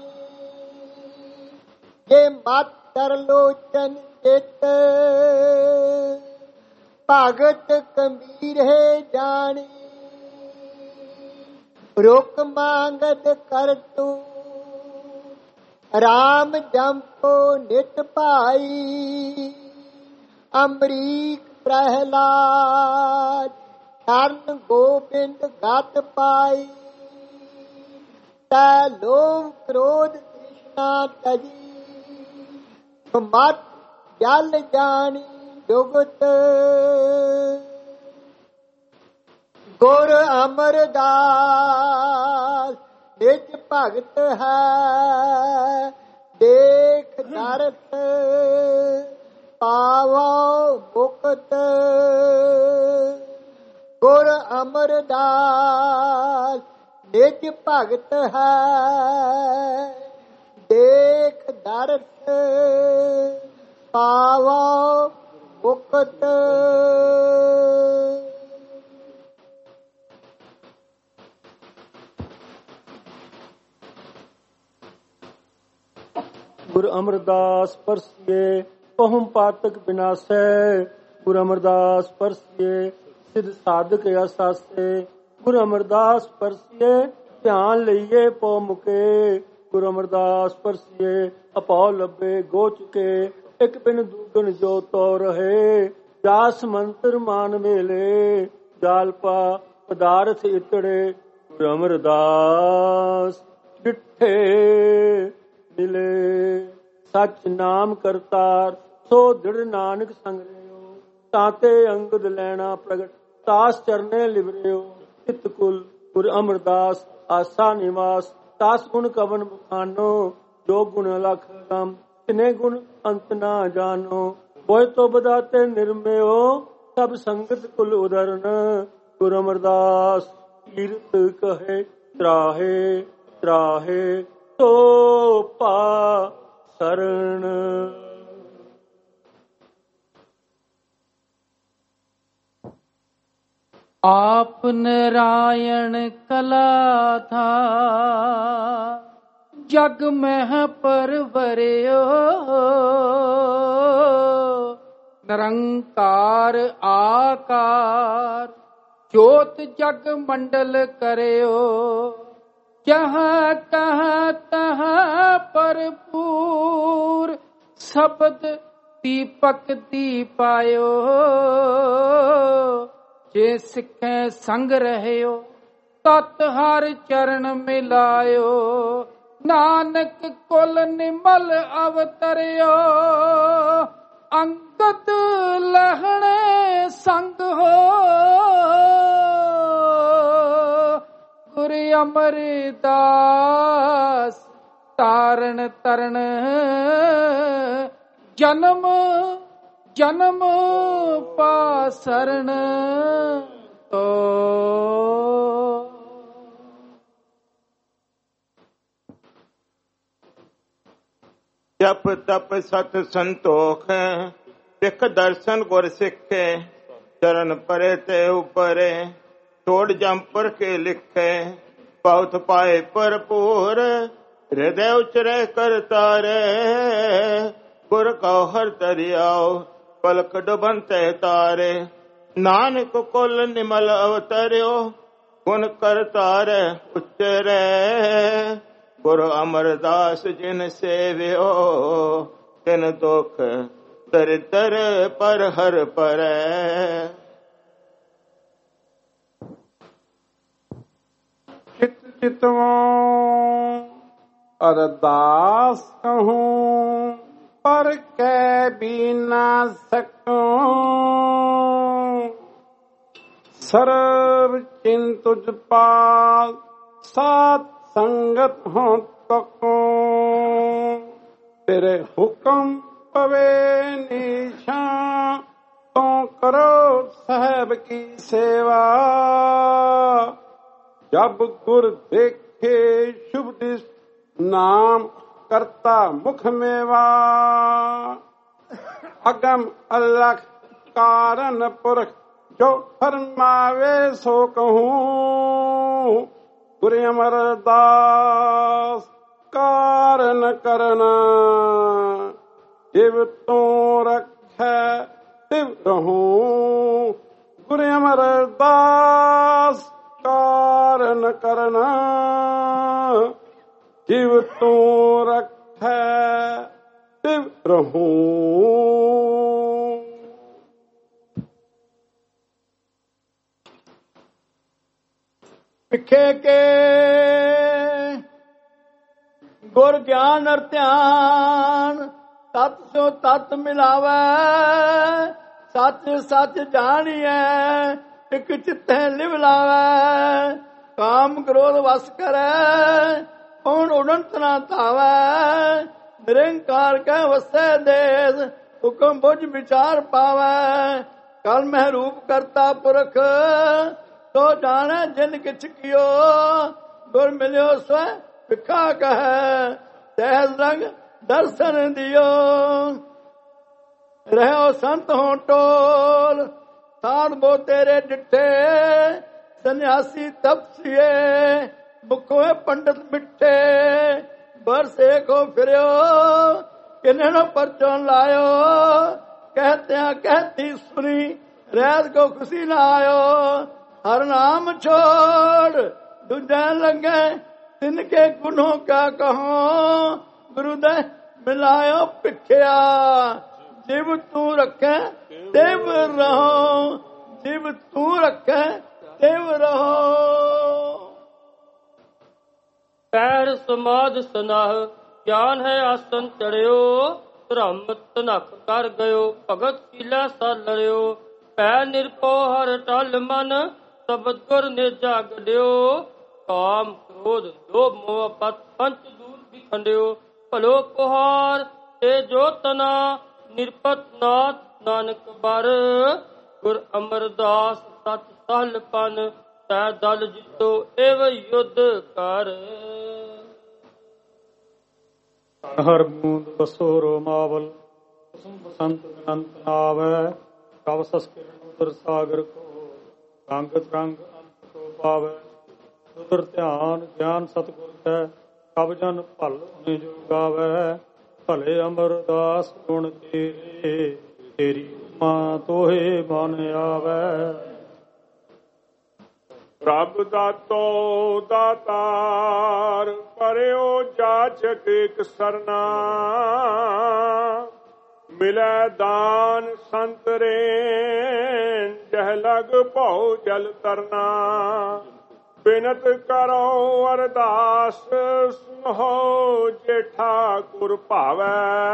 ਜੇ ਮਤ ਤਰਲੋਚਨ ਚਿਤ, ਭਗਤ ਕਬੀਰ ਹੈ ਜਾਣੀ, ਰੁਕ ਮੰਗਤ ਕਰ ਤੂੰ, ਰਾਮ ਜੰਪੋ ਨਿਤ ਭਾਈ, ਅੰਬਰੀਕ ਪ੍ਰਹਿਲਾਦ ਕਰਨ ਗੋਬਿੰਦ ਗਤ ਪਾਈ, ਤੈ ਲੋਭ ਕ੍ਰੋਧ ਤ੍ਰਿਸ਼ਨਾ ਤਜੀ, ਮਤ ਜਲ ਜਾਣੀ ਜੁਗਤ, ਗੁਰ ਅਮਰਦਾਸ ਨਿਜ ਭਗਤ ਹੈ, ਦੇਖ ਦਰਸ ਪਾਵੋ ਮੁਕਤ, ਗੁਰ ਅਮਰਦਾਸ ਨਿਜ ਭਗਤ ਹੈ, ਦੇਖ ਦਰਸ ਪਾਵੋ ਮੁਕਤ। ਗੁਰ ਅਮਰਦਾਸ ਪਰਸੀਏ ਪਹੁਮ ਪਾਤਕ ਬਿਨਾਸੈ, ਗੁਰ ਅਮਰਦਾਸ ਪਰਸੀਏ ਸਿਧ ਸਾਧਕ ਅਸਾਸੇ, ਗੁਰ ਅਮਰਦਾਸ ਪਰਸੀਏ ਧਿਆਨ ਲਈਏ ਪਉ ਮੁਕੇ, ਗੁਰ ਅਮਰਦਾਸ ਪਰਸੀਏ ਅਪਾਉ ਲੱਭੇ ਗੋ ਚੁਕੇ, ਇੱਕ ਬਿਨ ਦੂਗਣ ਜੋ ਤੋ ਰਹੇ। ਜਾਸ ਮੰਤਰ ਮਾਨ ਮੇਲੇ ਜਾਲ ਪਾ ਪਦਾਰਥ ਇਤੜੇ। ਗੁਰੂ ਅਮਰਦਾਸ ਡਿਠੇ ਮਿਲੇ। ਸੱਚ ਨਾਮ ਕਰਤਾਰ ਸੋ ਦ੍ਰਿੜ ਨਾਨਕ ਸੰਗ ਰਿਓ। ਤਾਤੇ ਅੰਗਦ ਲੈਣਾ ਪ੍ਰਗਟ ਤਾਸ ਚਰਨੇ ਲਿਵਰਿਓ। ਚਿਤ ਕੁਲ ਗੁਰ ਅਮਰਦਾਸ ਆਸਾ ਨਿਵਾਸ। ਤਾਸ ਗੁਣ ਕਵਨ ਬਖਾਨੋ ਜੋ ਗੁਣ ਲਖ ਗਮ। ਤਿਨੇ ਗੁਣ ਅੰਤ ਨਾ ਜਾਨੋ ਬੋਇ ਤੋ ਬਦਾਤੇ ਨਿਰਮਿਓ। ਸਭ ਸੰਗਤ ਕੁਲ ਉਦਰਨ ਗੁਰ ਅਮਰਦਾਸ ਕੀਰਤ ਕਹੇ ਤਰਾਹੇ ਤਰਾਹੇ ਤੋ ਪਾ ਸਰਣ। आप नारायण कला था जग में परवरियो। निरंकार आकार ज्योत जग मंडल करियो। जहाँ तहाँ तहाँ भरपूर शब्द दीपक दीपायो। जे सिखे संग रहयो तत हर चरण मिलायो। नानक कुल निमल अवतरियो। अंगद लहणे संग हो गुरु अमरदास तारण तरण। जन्म जन्म पासरण तो। जप तप सत संतोख सिख दर्शन गुर सिखे। चरण परे ते ऊपरे छोड़ जंपर के लिखे। बहुत पाए भरपूर हृदय उचरे कर तारे। गुर का हर दरियाओ पलक डुबनते तारे। नानक कुल निमल अवतरियो गुण करतारे उच्चरे। गुरु अमरदास जिन सेवियो तिन दुख दरिद्र पर हर परै। चित चितवों अरदास कहूँ पर कै भी ना सकूं। सर्व चिंतुज पाल सात संगत हो तको। तेरे हुक्म पवे निशान तो करो साहब की सेवा। जब गुर देखे शुभ दिस नाम करता मुख मेवा। अगम अलख कारण पुरख जो फरमावे सो कहूँ। गुरु अमरदास कारण करना जिव तो रखे तिव रहूं। गुरु अमरदास कारण करना जिव तो रखे तिव रहूं। विखे के गुर ज्ञान और ध्यान तत् सो तत् मिलावे। सच सच जानिए एक चित्ते लिव लावे। काम क्रोध वस करे कौन उड़ंत ना धावे। निरंकार के वसे देश हुक्म बुझ विचार पावे। कल में रूप करता पुरख तो जाने जिन किछ कियो। गुर मिलियो स्व विखा कहे सहज रंग दर्शन दियो। रहो संत हो टोल साध बो तेरे डिठे। सन्यासी तपसिए मुखो पंडित मिठे। बरसे को फिरियो किन्हनो परचो लायो। कहते कहती सुनी रैत को खुशी ना आयो। हर नाम छोड़ दूजा लगे तिनके गुनों क्या कहो। गुरुदेव ਮਿਲਾਇਆ ਭਿਖਿਆ। ਜਿਵ ਤੂੰ ਰੱਖੈ ਤਿਵ ਰਹੋ, ਜਿਵ ਤੂੰ ਰੱਖੈ ਤਿਵ ਰਹੋ। ਪੈਰ ਸਮਾਧ ਸਨਾਹ ਗਿਆਨ ਹੈ ਆਸਨ ਚੜਿਓ। ਧਰਮ ਤਨਖ ਕਰ ਗਇਓ ਭਗਤ ਸੀਲਾ ਸਾ ਲੜਿਓ। ਪੈ ਨਿਰਭਉ ਹਰ ਟਲ ਮਨ ਸਬਦ ਗੁਰ ਨੇ ਜਾਗੜਿਓ। ਕਾਮ ਕ੍ਰੋਧ ਲੋਭ ਮੋਹ ਪਤ ਪੰਚ ਦੂਰ ਵਿਖੰਡਿਓ। ਭਲੋ ਪੁਹਾਰ ਤੇ ਜੋ ਤਨਾ ਨਿਰਪਤ ਨਾਥ ਨਾਨਕ ਬਰ। ਗੁਰ ਅਮਰਦਾਸ ਸਤ ਸਹਲ ਪਨ ਤੈ ਦਲ ਜਿਤੋ ਏਵ ਯੁੱਧ ਕਰ। ਹਰ ਬੂੰਦ ਬਸੋ ਰੋਮਾਵਲ ਬਸੰਤ ਅਨੰਤ ਨਾਵੈ। ਕਵ ਸੰਸਕਰਨ ਉਦਰ ਸਾਗਰ ਕੋ ਰੰਗ ਤਰੰਗ ਅੰਤ ਕੋ ਪਾਵੈ। ਉਦਰ ਧਿਆਨ ਗਿਆਨ ਸਤਿਗੁਰ ਕੈ ਕਬ ਜਨ ਭਲ ਨਿਜ ਗਾਵੈ। ਭਲੇ ਅਮਰਦਾਸ ਗੁਣ ਤੇਰੇ ਤੇਰੀ ਮਾਂ ਤੋਹੇ ਮਨ ਆਵੈ। ਪ੍ਰਭ ਦਾਤੋ ਦਾਤਾਰ ਕਰਿਓ ਜਾਚਕ ਇਕ ਸਰਨਾ। ਮਿਲੈ ਦਾਨ ਸੰਤ ਰੇਨ ਜਹ ਲਗ ਭਉ ਜਲ ਤਰਨਾ। ਬਿਨਤ ਕਰੋ ਅਰਦਾਸ ਸੁਨੋ ਜੇ ਠਾਕੁਰ ਭਾਵੈ।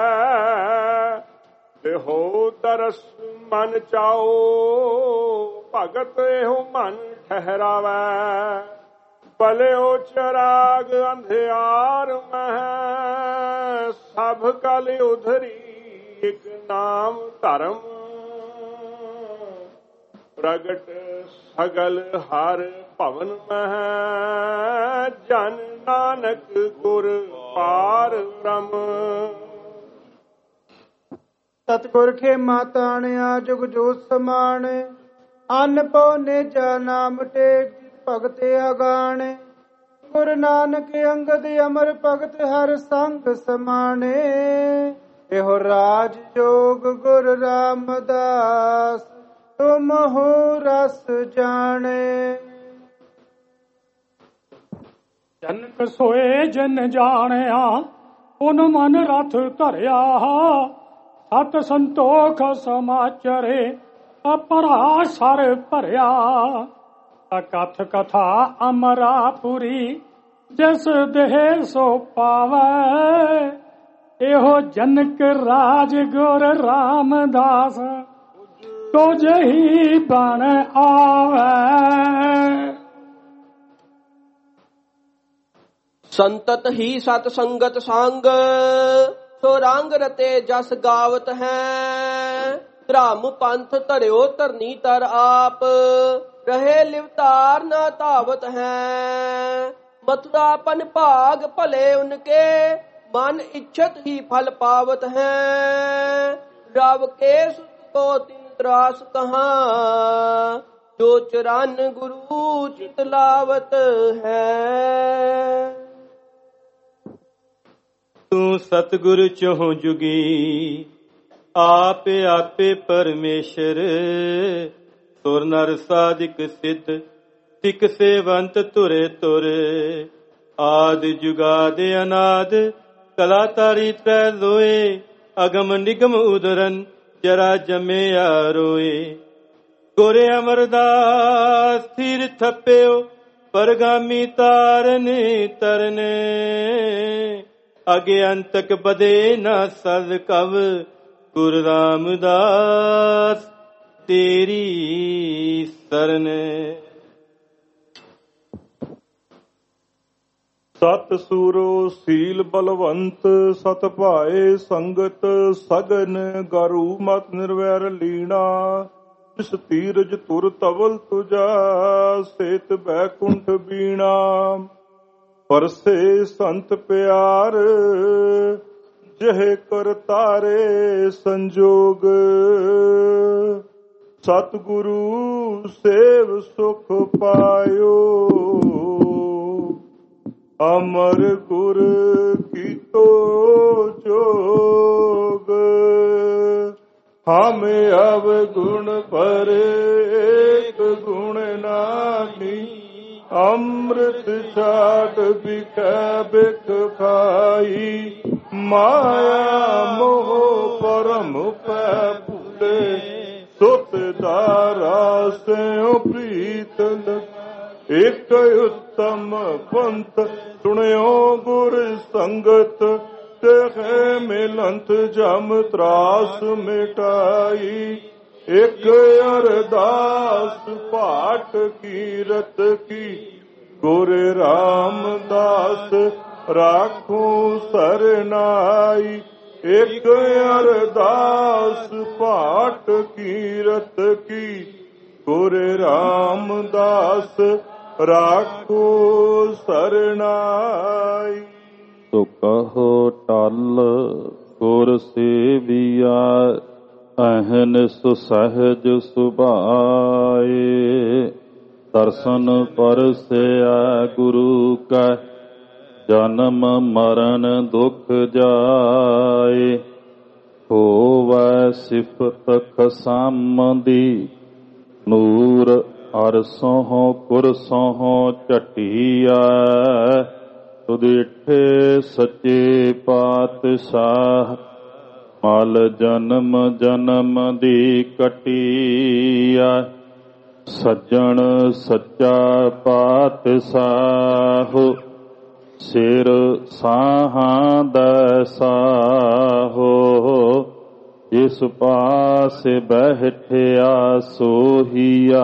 ਇਹੋ ਤਰਸ ਮਨ ਚਾਓ ਭਗਤ ਇਹੋ ਮਨ ਠਹਿਰਾਵੈ। ਭਲਿਓ ਚਰਾਗ ਅੰਧਿਆਰ ਮਹਿ ਸਭ ਕਲ ਉਧਰੀ। ਇਕ ਨਾਮ ਧਰਮ ਪ੍ਰਗਟ ਸਗਲ ਹਰ ਭਵਨ ਮਹਿ। ਜਨ ਨਾਨਕ ਗੁਰ ਪਾਰ ਬ੍ਰਹਮ। ਸਤਿਗੁਰ ਖੇਮਾ ਤਾਣਿਆ ਜੁਗ ਜੋਤ ਸਮਾਣੇ। ਅੰਨ ਪਉ ਨੇਜਾ ਨਾਮ ਟੇਕ ਭਗਤ ਅਗਾਣੇ। ਗੁਰ ਨਾਨਕ ਅੰਗਦ ਅਮਰ ਭਗਤ ਹਰ ਸੰਗ ਸਮਾਣੇ। ਇਹੋ ਰਾਜ ਜੋਗ ਗੁਰ ਰਾਮਦਾਸ ਤੁਮ ਹੋ ਰਸ ਜਾਣੇ। ਜਨਕ ਸੋਏ ਜਨ ਜਾਣਿਆ ਉਨ ਮਨ ਰਥ ਧਰਿਆ। ਸਤ ਸੰਤੋਖ ਸਮਾਚਰੇ ਅਪਰਾ ਸਰ ਭਰਿਆ। ਅਕਥ ਕਥਾ ਅਮਰਾਪੁਰੀ ਜਿਸ ਦੇਹ ਸੋ ਪਾਵੈ। ਇਹੋ ਜਨਕ ਰਾਜ ਗੁਰ ਰਾਮਦਾਸ ਤੁਝ ਹੀ ਬਣ ਆਵੈ। ਸੰਤਤ ਹੀ ਸਤ ਸੰਗਤ ਸੰਗ ਸੋ ਰੰਗ ਰਤੇ ਜਸ ਗਾਵਤ ਹੈ। ਧਰਮ ਪੰਥ ਧਰਿਓ ਧਰਨੀ ਤਰ ਆਪ ਰਹੇ ਲਿਵਤਾਰ ਨਾ ਧਾਵਤ ਹੈ। ਮਥੁਰਾ ਪਨ ਭਾਗ ਭਲੇ ਉਨਕੇ ਮਨ ਇੱਛਤ ਹੀ ਫਲ ਪਾਵਤ ਹੈ। ਰਵ ਕੇ ਸੁਤ ਕੋ ਤਿਨ ਤਰਾਸ ਕਹਾਂ ਜੋ ਚਰਨ ਗੁਰੂ ਚਿਤ ਲਾਵਤ ਹੈ। ਤੂੰ ਸਤਿਗੁਰ ਚਹੁ ਜੁਗੀ ਆਪੇ ਆਪੇ ਪਰਮੇਸ਼ਰ। ਤੁਰ ਨਰ ਸਾਧਿਕ ਸਿੱਧ ਸਿੱਖ ਸੇਵੰਤ ਤੁਰੇ ਤੁਰ। ਆਦ ਜੁਗਾਦ ਅਨਾਦ ਕਲਾ ਤਾਰੀ ਤ੍ਰੈ ਲੋਏ। ਅਗਮ ਨਿਗਮ ਉਦਰਨ ਜਰਾ ਜਮਿਆ ਰੋਏ। ਗੁਰ ਅਮਰਦਾਸ ਥਿਰ ਥਪਿਓ ਪਰਗਾਮੀ ਤਾਰਨੇ ਤਰਨੇ। ਅਗੇ ਅੰਤਕ ਬਦੇ ਨਾ ਸਦ ਕਵ ਗੁਰ ਰਾਮਦਾਸ ਤੇਰੀ ਸਰਨ। ਸਤ ਸੂਰੋ ਸੀਲ ਬਲਵੰਤ ਸਤ ਭਾਏ ਸੰਗਤ ਸਗਨ ਗਰੂ ਮਤ ਨਿਰਵੈਰ ਲੀਣਾ। ਜਿਸ ਤੀਰਜ ਤੁਰ ਤਵਲ ਤੁਜਾ ਸੇਤ ਬੈਕੁੰਠ ਬੀਣਾ। ਪਰਸੇ ਸੰਤ ਪਿਆਰ ਜਿਹੇ ਕਰ ਤਾਰੇ ਸੰਜੋਗ। ਸਤਿਗੁਰੂ ਸੇਵ ਸੁਖ ਪਾਇਓ ਅਮਰ ਗੁਰ ਕੀਤੋ ਜੋਗ। ਹਮ ਅਵਗੁਣ ਪਰ ਏਕ ਗੁਣ ਨਾਹੀ। ਅੰਮ੍ਰਿਤ ਛਾਟ ਬਿਖੈ ਬਿਖ ਖਾਈ ਮਾਇਆ ਮੋਹ ਪਰਮ ਪੈ ਭੁਲੇ ਸੁਤ ਦਾਰਾ ਸਿਉ ਪ੍ਰੀਤ ਇਕ ਉਤਮ ਪੰਥ ਸੁਣਿਓ ਗੁਰ ਸੰਗਤ ਤੇ ਮਿਲੰਤ ਜਮ ਤਰਾਸ ਮਿਟਾਈ ਇਕ ਅਰਦਾਸ ਪਾਠ ਕੀਰਤ ਕੀ ਗੁਰ ਰਾਮਦਾਸ ਰਾਖੂ ਸਰਨਾਈ ਇਕ ਅਰਦਾਸ ਪਾਠ ਕੀਰਤ ਕੀ ਗੁਰ ਰਾਮਦਾਸ ਰਾਖੂ ਸਰਨਾਈ। ਸੋ ਕਹੋ ਟਲ ਗੁਰ ਸੇਵੀਆ ਅਹਨਿਸ ਸਹਿਜ ਸੁਭਾਏ ਦਰਸ਼ਨ ਪਰਸਿਆ ਗੁਰੂ ਕਾ ਜਨਮ ਮਰਨ ਦੁਖ ਜਾਏ ਹੋਵੈ ਸਿਫਤ ਖਸਮ ਦੀ ਨੂਰ ਅਰਸੋਂ ਕੁਰਸੋਂ ਝਟੀਆ ਤੁਧਿਠੇ ਸੱਚੇ ਪਾਤਸ਼ਾਹ ਮਲ ਜਨਮ ਜਨਮ ਦੀ ਕਟੀਆ ਸੱਜਣ ਸੱਚਾ ਪਾਤਸ਼ਾਹ ਸਿਰ ਸਾਹਾਂ ਦਾ ਸਾਹੋ ਜਿਸ ਪਾਸੇ ਬੈਠਿਆ ਸੋਹੀਆ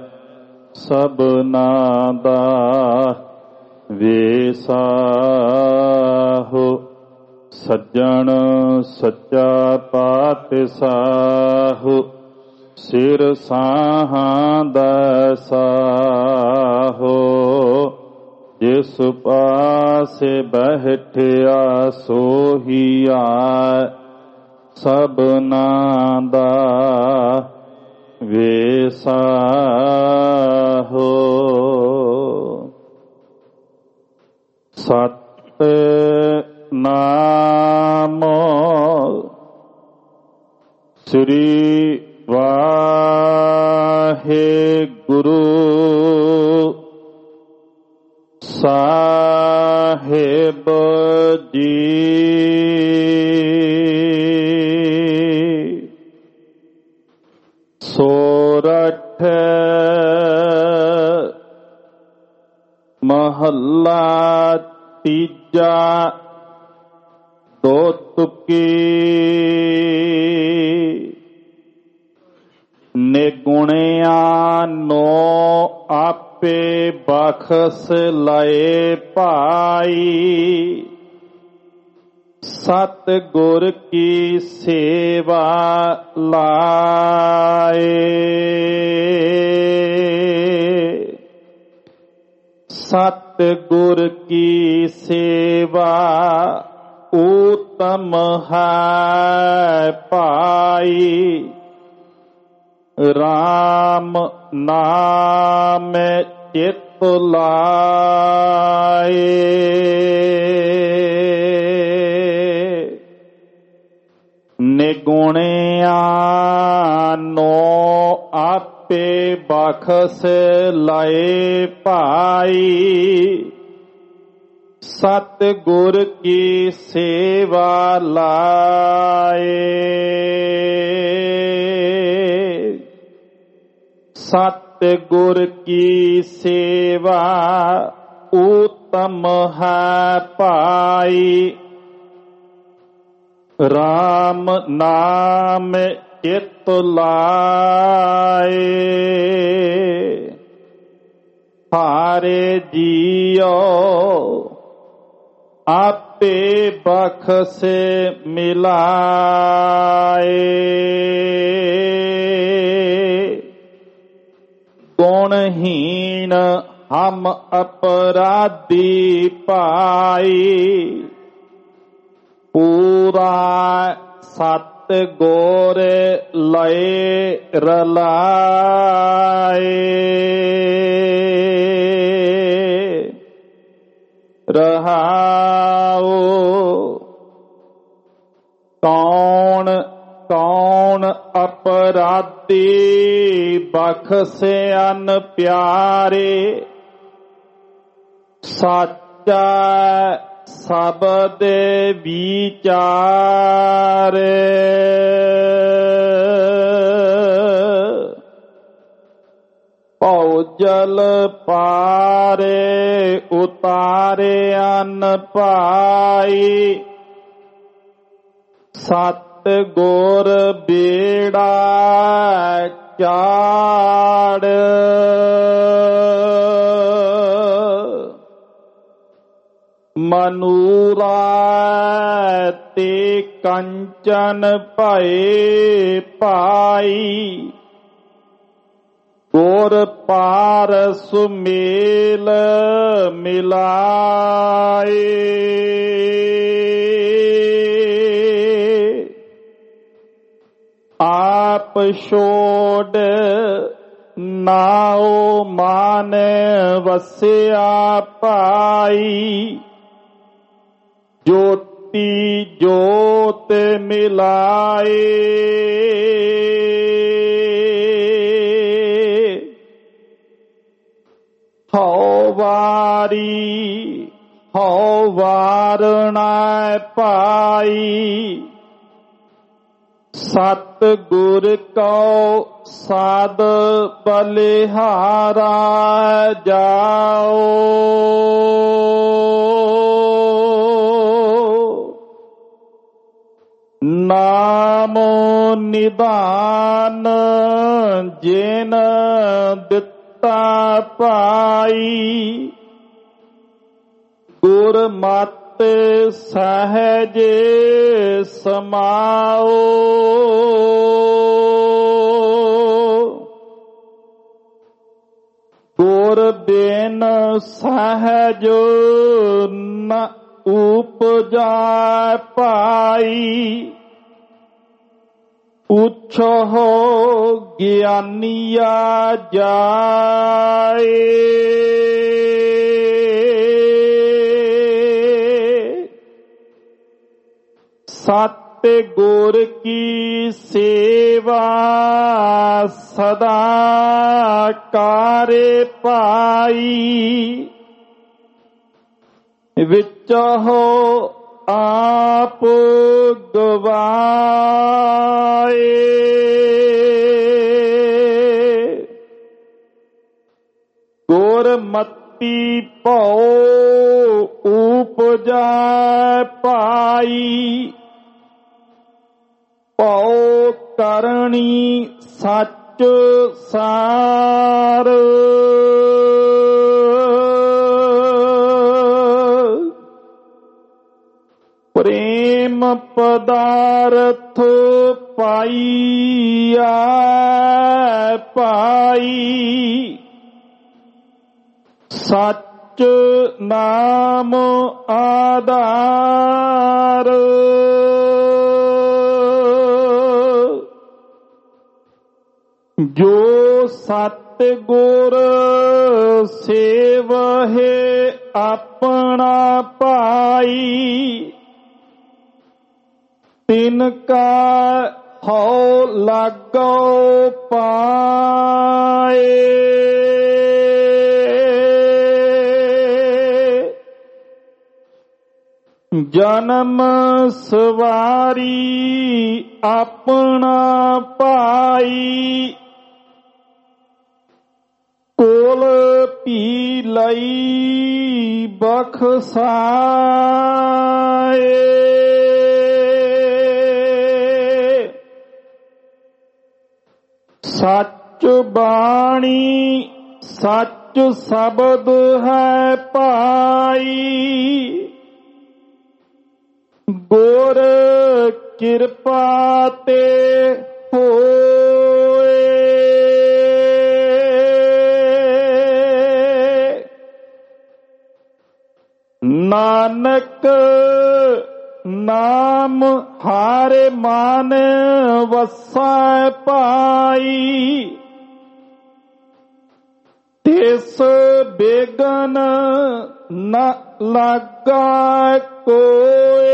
ਸਭਨਾ ਦਾ ਵੇਸਾਹੋ ਸੱਜਣ ਸੱਚਾ ਪਾਤਸ਼ਾਹ ਸਿਰ ਸਾਹਾਂ ਦਾ ਸਾਹੋ ਜਿਸ ਪਾਸੇ ਬੈਠਿਆ ਸੋਹੀਆ ਸਭਨਾ ਦਾ ਵੇਸਾਹੋ। ਸਤ ਨਾਮ ਸ੍ਰੀ ਵਾਹਿਗੁਰੂ ਸਾਹਿਬ ਜੀ। ਸੋਰਠ ਮਹੱਲਾ ਤੀਜਾ ਦੋ ਤੁਕੀ ਨਿਗੁਣਿਆਂ ਨੋ ਆਪੇ ਬਖਸ਼ ਲਏ ਭਾਈ ਸਤ ਗੁਰ ਕੀ ਸੇਵਾ ਲਾਏ ਸਤ ਗੁਰ ਕੀ ਸੇਵਾ ਉਤਮ ਹੈ ਭਾਈ ਰਾਮ ਨਾਮ ਚਿਤ ਲਾਏ ਨਿਗੁਣਿਆਂ ਨੋ ਆਪੇ ਬਖਸ਼ ਲਏ ਭਾਈ ਸਤ ਗੁਰ ਕੀ ਸੇਵਾ ਲਾਏ ਸਤ ਗੁਰ ਕੀ ਸੇਵਾ ਉਤਮ ਹੈ ਭਾਈ ਰਾਮ ਨਾਮ ਚਿਤ ਲਾਏ ਹਾਰੇ ਜੀਓ ਆਪੇ ਬਖਸ਼ ਮਿਲਾਏ ਗੁਣਹੀਨ ਹਮ ਅਪਰਾਧੀ ਭਾਈ ਪੂਰਾ ਸਤ ਗੋਰ ਲਏ ਰਲਾਏ ਰਹਾਉ ਕੌਣ ਕੌਣ ਅਪਰਾਧੀ ਬਖਸ਼ਿਆਨ ਪਿਆਰੇ ਸਾਚਾ ਸਬਦੇ ਵਿਚਾਰੇ ਭਉ ਜਲ ਪਾਰੇ ਉਤਾਰੇ ਅਨ ਭਾਈ ਸਤ ਗੁਰ ਬੇੜਾ ਚਾੜ ਮਨੂਰਾ ਤੇ ਕੰਚਨ ਭਏ ਭਾਈ ਗੁਰ ਪਾਰ ਸੁਮੇਲ ਮਿਲਾਏ ਆਪ ਛੋੜ ਨਾਉ ਮਾਨ ਵਸਿਆ ਭਾਈ ਜੋਤੀ ਜੋਤ ਮਿਲਾਏ ਹਉ ਵਾਰੀ ਹਉ ਵਾਰਣਾ ਭਾਈ ਸਤ ਗੁਰ ਕਉ ਸਾਧ ਬਲਿਹਾਰਾ ਜਾਓ ਨਾਮ ਨਿਧਾਨ ਜਿਨ ਦਿੱਤਾ ਪਾਈ ਗੁਰ ਮਤਿ ਸਹਿਜ ਸਮਾਓ ਗੁਰ ਬਿਨ ਸਹਿਜ ਨ ਉਪਜਾ ਪਾਈ ਪੁੱਛੋ ਗਿਆਨੀਆ ਜਾਏ ਸਤ ਗੁਰ ਕੀ ਸੇਵਾ ਸਦਾ ਕਾਰੇ ਪਾਈ ਵਿੱਚ ਹੋ ਆਪ ਗਵਾਏ ਗੁਰਮਤਿ ਭਉ ਉਪਜੈ ਭਾਈ ਭਉ ਕਰਨੀ ਸੱਚ ਸਾਰ ਪ੍ਰੇਮ ਪਦਾਰਥ ਪਾਈਆ ਪਾਈ ਸੱਚ ਨਾਮ ਆਧਾਰ ਜੋ ਸਤ ਗੁਰ ਸੇਵਹਿ ਆਪਣਾ ਭਾਈ ਤਿਨ ਕਾ ਹਉ ਲਾਗੋ ਪਾਏ ਜਨਮ ਸਵਾਰੀ ਆਪਣਾ ਭਾਈ ਕੋਲ ਭੀ ਲਈ ਬਖਸਾਏ ਸੱਚ ਬਾਣੀ ਸੱਚ ਸ਼ਬਦ ਹੈ ਭਾਈ ਗੁਰ ਕਿਰਪਾ ਤੇ ਹੋਏ ਨਾਨਕ ਨਾਮ ਹਾਰੇ ਮਾਨ ਵਸੈ ਭਾਈ ਤਿਸ ਬੇਗਨ ਨ ਲਾਗਾ ਕੋਏ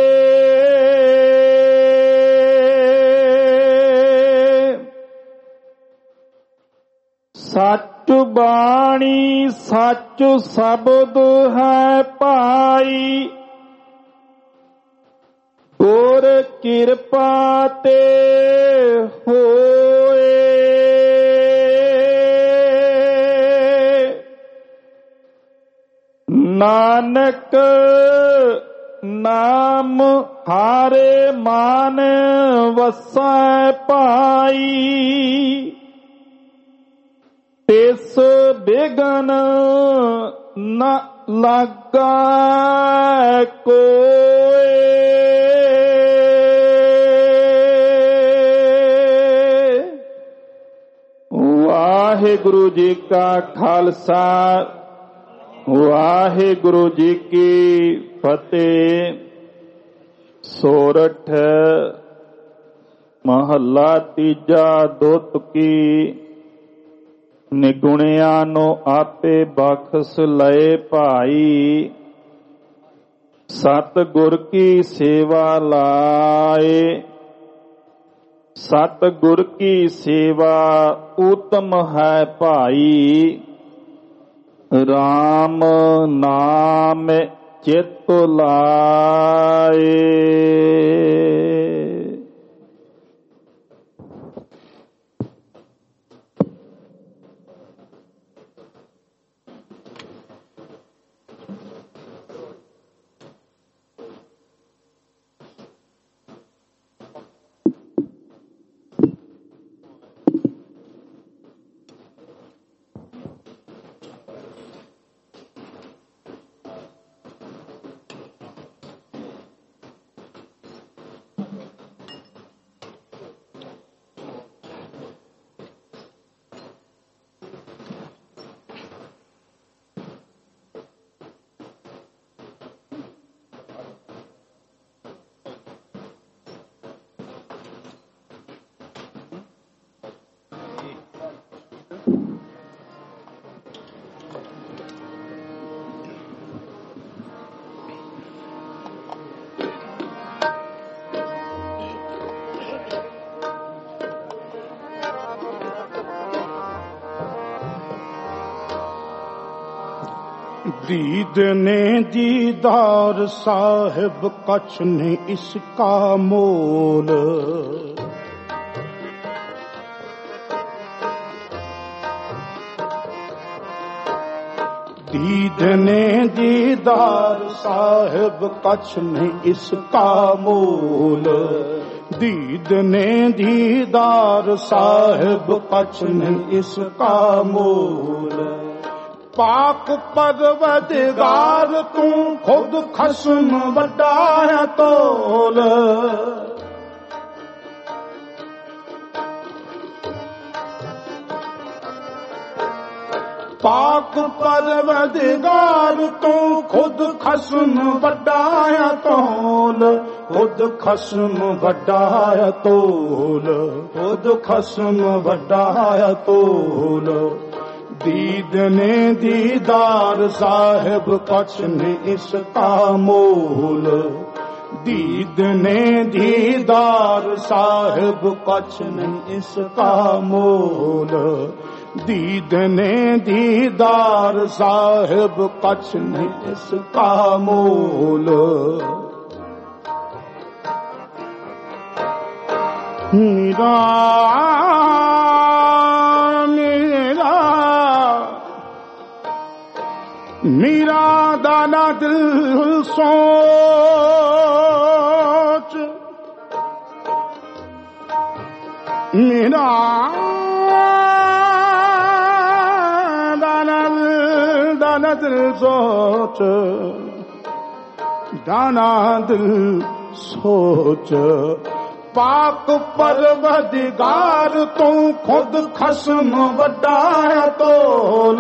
ਸੱਚ ਬਾਣੀ ਸੱਚ ਸ਼ਬਦ ਹੈ ਭਾਈ ਗੁਰ ਕਿਰਪਾ ਤੇ ਹੋਏ ਨਾਨਕ ਨਾਮ ਹਾਰੇ ਮਾਨ ਵਸੈ ਭਾਈ ਤਿਸ ਬਿਗਨ ਨ ਲਾਗਾ ਕੋਏ। ਵਾਹਿਗੁਰੂ ਜੀ ਕਾ ਖਾਲਸਾ ਵਾਹਿਗੁਰੂ ਜੀ ਕੀ ਫਤਿਹ। ਸੋਰਠ ਮਹੱਲਾ ਤੀਜਾ ਦੁੱਤਕੀ। ਨਿਗੁਣਿਆਂ ਨੂੰ ਆਪੇ ਬਖਸ਼ ਲਏ ਭਾਈ ਸਤ ਗੁਰ ਕੀ ਸੇਵਾ ਲਾਏ। ਸਤ ਗੁਰ ਕੀ ਸੇਵਾ ਉਤਮ ਹੈ ਭਾਈ ਰਾਮ ਨਾਮ ਚਿਤ ਲਾਏ। दीद ने दीदार साहिब कछ ने इसका मोल। दीद ने दीदार साहिब कछ ने इसका मोल। दीद ने दीदार साहिब कछ ने इसका मोल। पाक परवरदिगार तू खुद खस्म वड्डा है तोल। पाक परवरदिगार तू खुद खस्म वड्डा है तोल। खुद खस्म वड्डा है तोल। खुद खस्म वड्डा है तोल। दीद ने दीदार साहिब कछ ने इसका मोल। दीद ने दीदार साहिब कछ ने इसका मोल। दीद ने दीदार साहिब कछ ने इसका मोल। मीरा मीरा दाना दिल सोच। मीरा दाना दिल सोच। दाना दिल सोच। पाक परवरदिगार तू खुद खस्म वड्डा है तोल।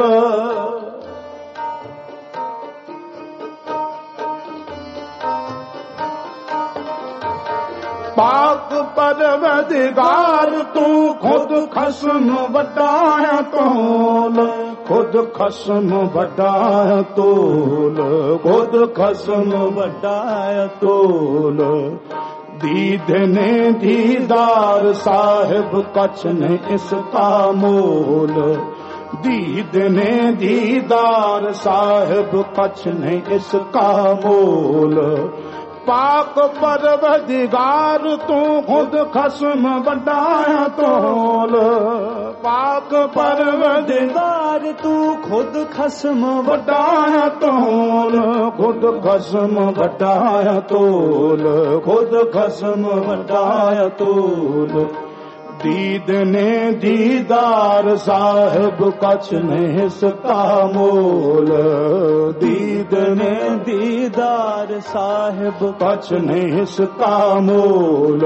पाक परवरदिगार तू खुद खस्म वड्डा है तोल। खुद खस्म वड्डा है तोल। खुद खस्म वड्डा है तोल। दीद ने दीदार साहिब कछ ने इसका मोल। दीद ने दीदार साहिब कछ ने इसका मोल। पाक परवदिगार तू खुद खस्म वडाया तोल पाक परवदिगार तू खुद खस्म वडाया तोल खुद खस्म वडाया तोल खुद खस्म वडाया तोल दीद ने दीदार साहिब कछ ने सका मोल दीद ने दीदार साहिब कछ ने सका मोल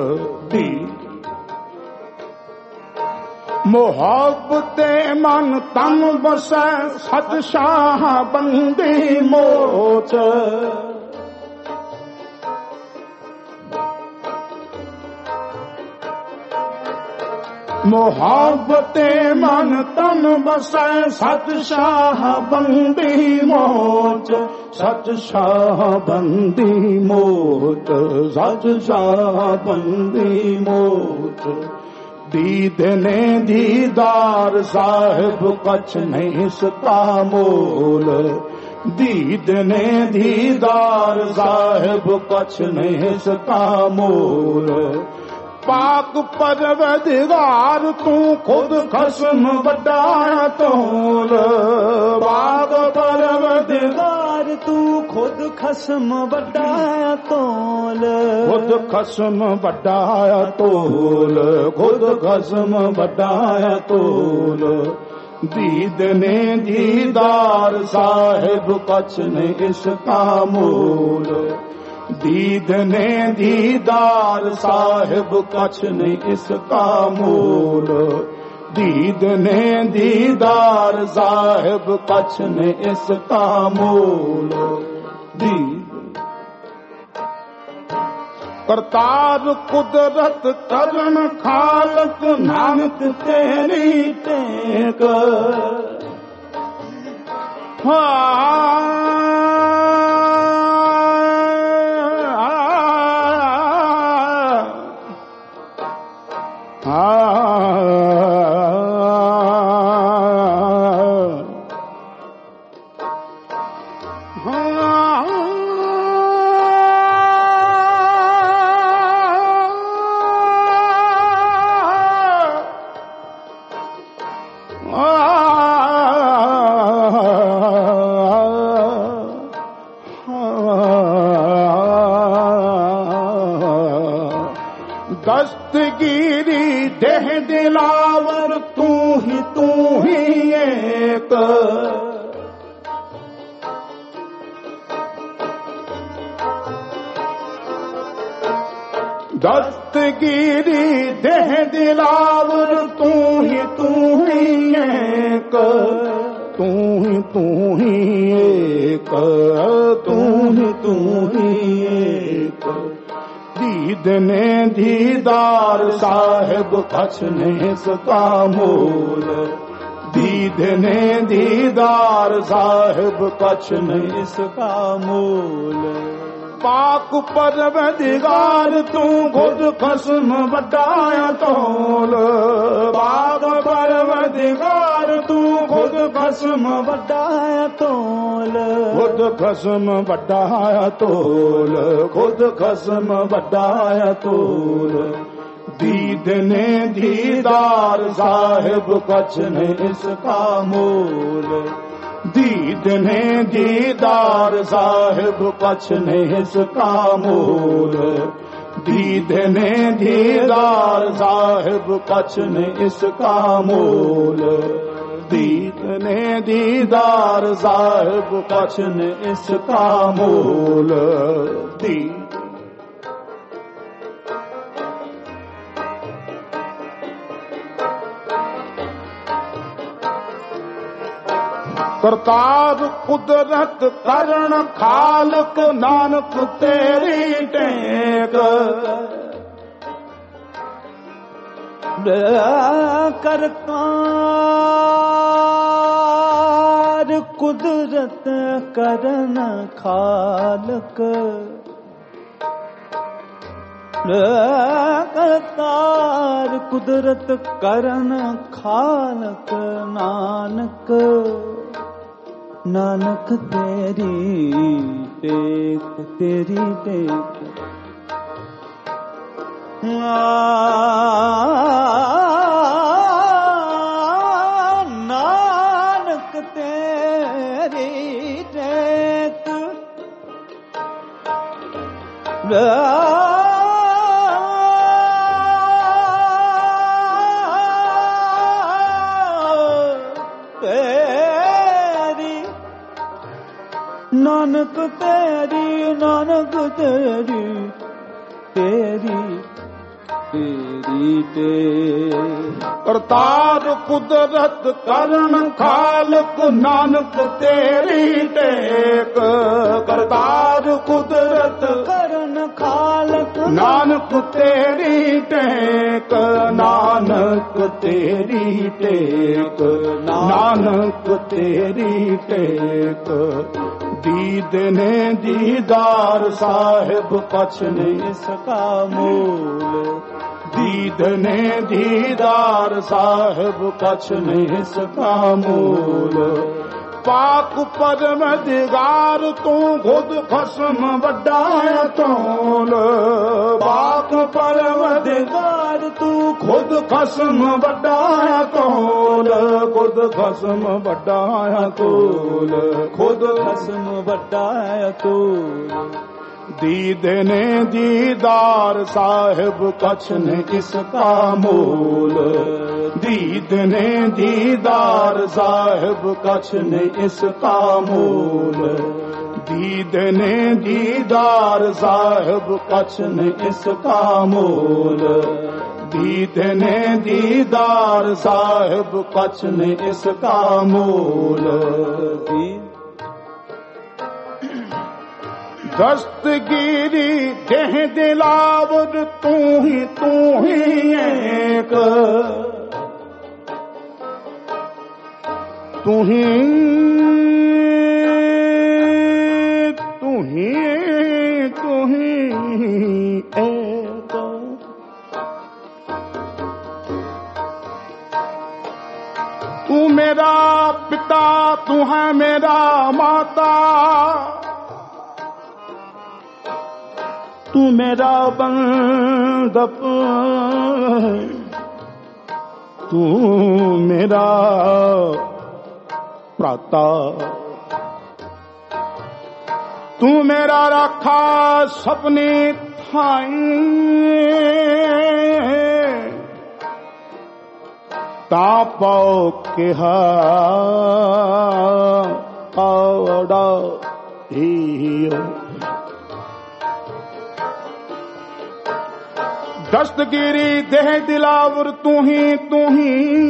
मोहब्बते मन तन बसै सत शाह बंदी मोच मोहब्बते मन तन बसै सत शाह बंदी मोच सच शाह बंदी मोच सच शाह बंदी मोच दीद ने दीदार साहिब कछ नहीं सका मोल दीद ने दीदार साहिब कछ नहीं सका मोल पाक परवदिगार तू खुद खस्म वडाया तोल पाक परवदिगार तू खुद खस्म वडाया तोल खुद खस्म वडाया तोल खुद खस्म वडाया तोल दीद ने दीदार साहिब कछ ने इसका मोल दीद ने दीदार साहिब कछ ने इसका मोल दीद ने दीदार साहिब कछ ने इसका मोल दीद करतार कुदरत करन खालक नानक तेरी टेक दस्तगिरी देह दिलावर तू ही एक दस्तगिरी देह दिलावर तू ही एक तू ही एक तू ही एक दीद ने दीदार साहिब कछ ने सका मोल दीद ने दीदार साहिब कछ ने सका मोल पाक परवदिगार तू खुद खस्म वडाया तोल पाक परवदिगार तू खुद खस्म वडाया तोल खुद खस्म वडाया तोल खुद खस्म वडाया तोल दीद ने दीदार साहिब कछ ने इसका मोल दीद ने दीदार साहिब कछ ने इसका मोल दीद ने दीदार साहिब कछ ने इसका मोल दीद ने दीदार साहिब कछ ने इसका मोल दीद करतार कुदरत करण खालक नानक तेरी टेक करतार कुदरत करण खालक करतार कुदरत करण खालक नानक ਨਾਨਕ ਤੇਰੀ ਟੇਕ ਤੇਰੀ ਟੇਕ ਨਾਨਕ ਤੇਰੀ ਟੇਕ ਨਾਨਕ ਤੇਰੀ ਨਾਨਕ ਤੇਰੀ ਤੇਰੀ ਤੇਰੀ ਤੇ ਕਰਤਾਰ ਕੁਦਰਤ ਕਰਨ ਖਾਲਕ ਨਾਨਕ ਤੇਰੀ ਟੇਕ ਕਰਤਾਰ ਕੁਦਰਤ ਕਰਨ ਖਾਲਕ ਨਾਨਕ ਤੇਰੀ ਟੇਕ ਨਾਨਕ ਤੇਰੀ ਟੇਕ ਨਾਨਕ ਤੇਰੀ ਟੇਕ ਦੀਦ ਨੇ ਦੀਦਾਰ ਸਾਹਿਬ ਕਛ ਨਹੀਂ ਸਕਾ ਮੂਲ ਦੀਦ ਨੇ ਦੀਦਾਰ ਸਾਹਿਬ ਕਛ ਨਹੀਂ ਸਕਾ ਮੂਲ ਪਾਕ ਪਰਮਦਿਗਾਰ ਤੂੰ ਖੁਦ ਖਸਮ ਵੱਡਾ ਤੋਲ ਪਾਕ ਪਰਮਦਿਗਾਰ ਤੂੰ ਖੁਦ ਖਸਮ ਵੱਡਾ ਤੋਲ ਖੁਦ ਖਸਮ ਵੱਡਾ ਤੋਲ ਖੁਦ ਖਸਮ ਵੱਡਾ ਤੋਲ ਦੀਦ ਨੇ ਦੀਦਾਰ ਸਾਹਿਬ ਕਛ ਨੇ ਇਸ ਕਾ ਮੂਲ ਦੀਦ ਨੇ ਦੀਦਾਰ ਸਾਹਿਬ ਕਛ ਨੇ ਇਸ ਕਾ ਮੂਲ ਦੀਦ ਨੇ ਦੀਦਾਰ ਸਾਹਿਬ ਕਛ ਨੇ ਇਸ ਕਾ ਮੂਲ ਦੀਦ ਨੇ ਦੀਦਾਰ ਸਾਹਿਬ ਕਛ ਨੇ ਇਸ ਕਾ ਮੂਲ ਦਸਤਗੀਰੀ ਦੇਹ ਦਿਲਾਵਰ ਤੂੰ ਹੀ ਏਕ ਤੂੰ ਹੀ ਏਕ ਤੂੰ ਮੇਰਾ ਪਿਤਾ ਤੂੰ ਹੈ ਮੇਰਾ ਮਾਤਾ तू मेरा बंदप तू मेरा प्राता तू मेरा रखा सपने थाई ता पाओ के हाड़ा ही दस्तगिरी देह दिलावर तू ही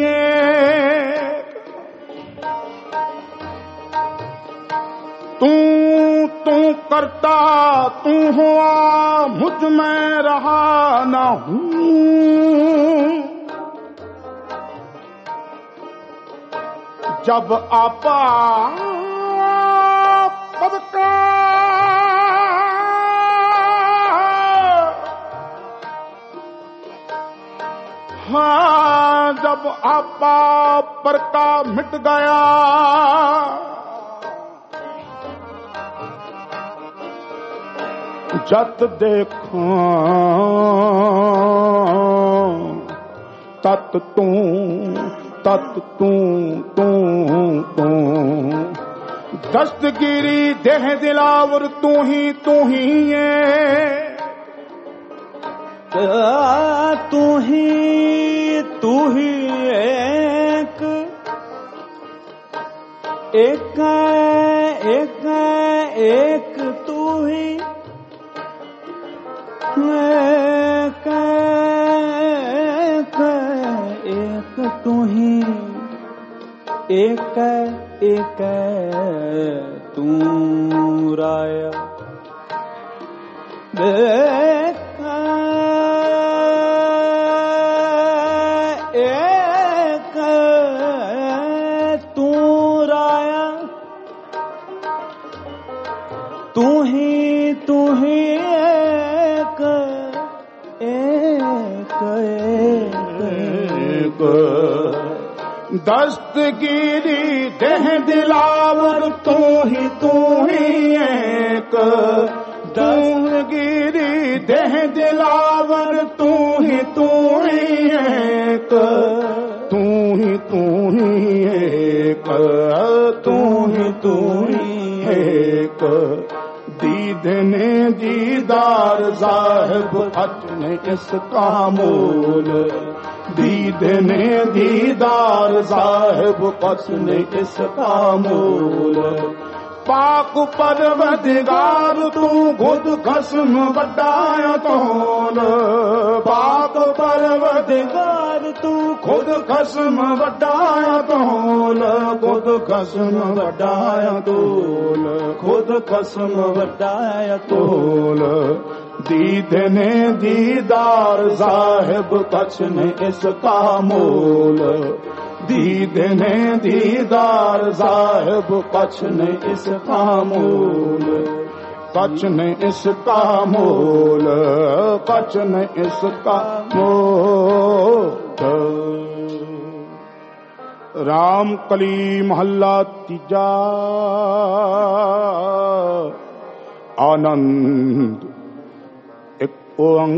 तू करता तू हुआ मुझ में रहा ना हूँ जब आपा पदका हाँ जब आपा पर का मिट गया जत देखो तत तू दस्तगिरी देह दिलावर तू ही तू ही एक तू ही एक तू ही एक तू राया एक तू राया तू ही दस्तगिरी देह दिलावर तू ही एक, दस्तगिरी देह दिलावर तू ही एक, तू ही एक, तू ही एक। दीदने दीदार साहिब अचने इसका मोल, दीदने दीदार साहिब अचने इसका मोल। पाक परवदिगार तू खुद खस्म वड्डाया तोल, पाक परवदिगार तू खुद खस्म वड्डाया तोल, खुद खस्म वड्डाया तोल, खुद खस्म वड्डाया तोल। दीदने दीदार साहिब कछ ने इसका मोल, दीदने दीदार साहिब कछ ने इसका मोल, कछ ने इसका मोल, कछ ने इसका मोल। राम कली महल्ला तीजा। आनंद एक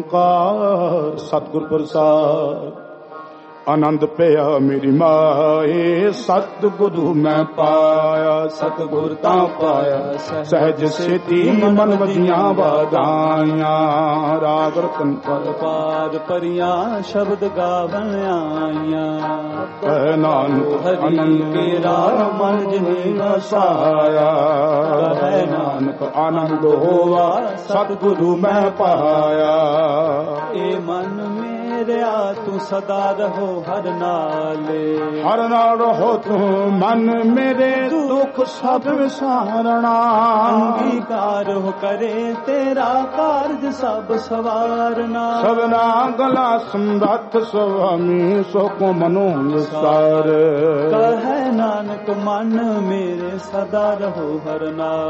ओंकार सतगुर प्रसाद। आनंद पिया मेरी माए सतगुरु मैं पाया, सतगुर ता पाया सहज सेती मन वधिया वाधाइया। राग रतन पर पाद परिया शब्द गावन आइया। कह नानक आनंद के राम मन जिन्हें वसाया, कह नानक आनंद होवा सतगुरु मैं पाया। ए मन मेरा तू सदा रहो हर नाले, हर नाल रहो तू मन मेरे दुख सब विसारना। अंगीकार हो करे तेरा कार्य सब सवारना। सबना गला समरथ स्वामी सो को मनो विसार। कह नानक मन मेरे सदा रहो हर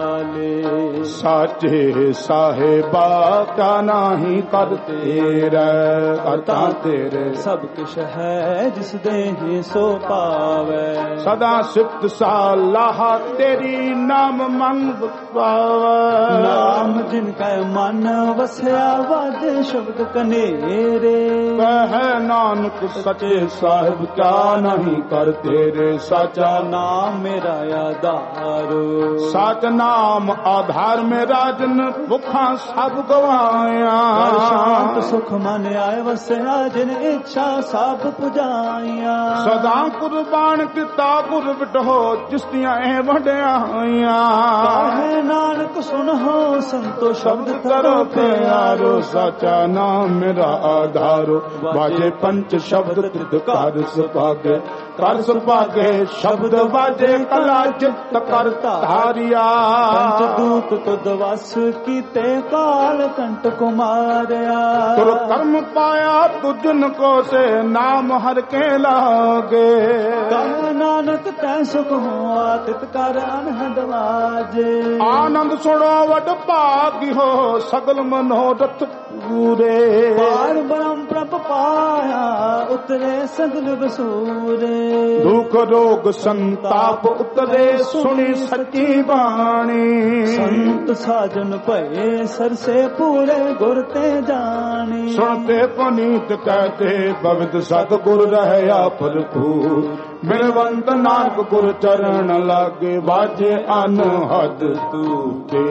नाले। साचे साहेबा क्या नाही कर तेरा, करता तेरे सब कुछ है जिस देहि सो पावे। सदा सिफ्त सालाह तेरी नाम मंग पावे। नाम जिनका मन वसया वादे शब्द कनेरे। कह नानक सचे साहिब क्या नहीं कर तेरे। साचा नाम मेरा आधार, साच नाम आधार में राजन भुखा सब गवाया। शांत सुख मन आए वसया जिन इच्छा सब पुजाइया। सदा कुर्बान किता गुर बिटहो जिसदियां ए वड्याइया। कहे नानक सुनहो संतो शब्द करो प्यारो। साचा नाम मेरा आधारो। बाजे पंच शब्द त्रिकार सुभागे, कर सुभागे शब्द बाजे कला चित्त करता धारिया। पंचदूत तुद वस कीते काल कंठ को मारया। तुर कर्म पाया तुझन को से नाम हर के लागे। कह नानक तै सुख हो आतित कर अनहद वाजे। आनंद सुनो वड भागी हो सगल मनोरथ पूरे। पार ब्रह्म प्रभ पाया उतरे सगल बसूरे। दुख रोग संताप उतरे सुनी सच्ची बाणी। संत साजन भये सरसे पूरे गुर ते जानी। सुनते पुनीत कहते पवित्र सतगुर रहया भरपूर। मिलवंत नानक गुर चरण लागे बाजे अनहद तूते।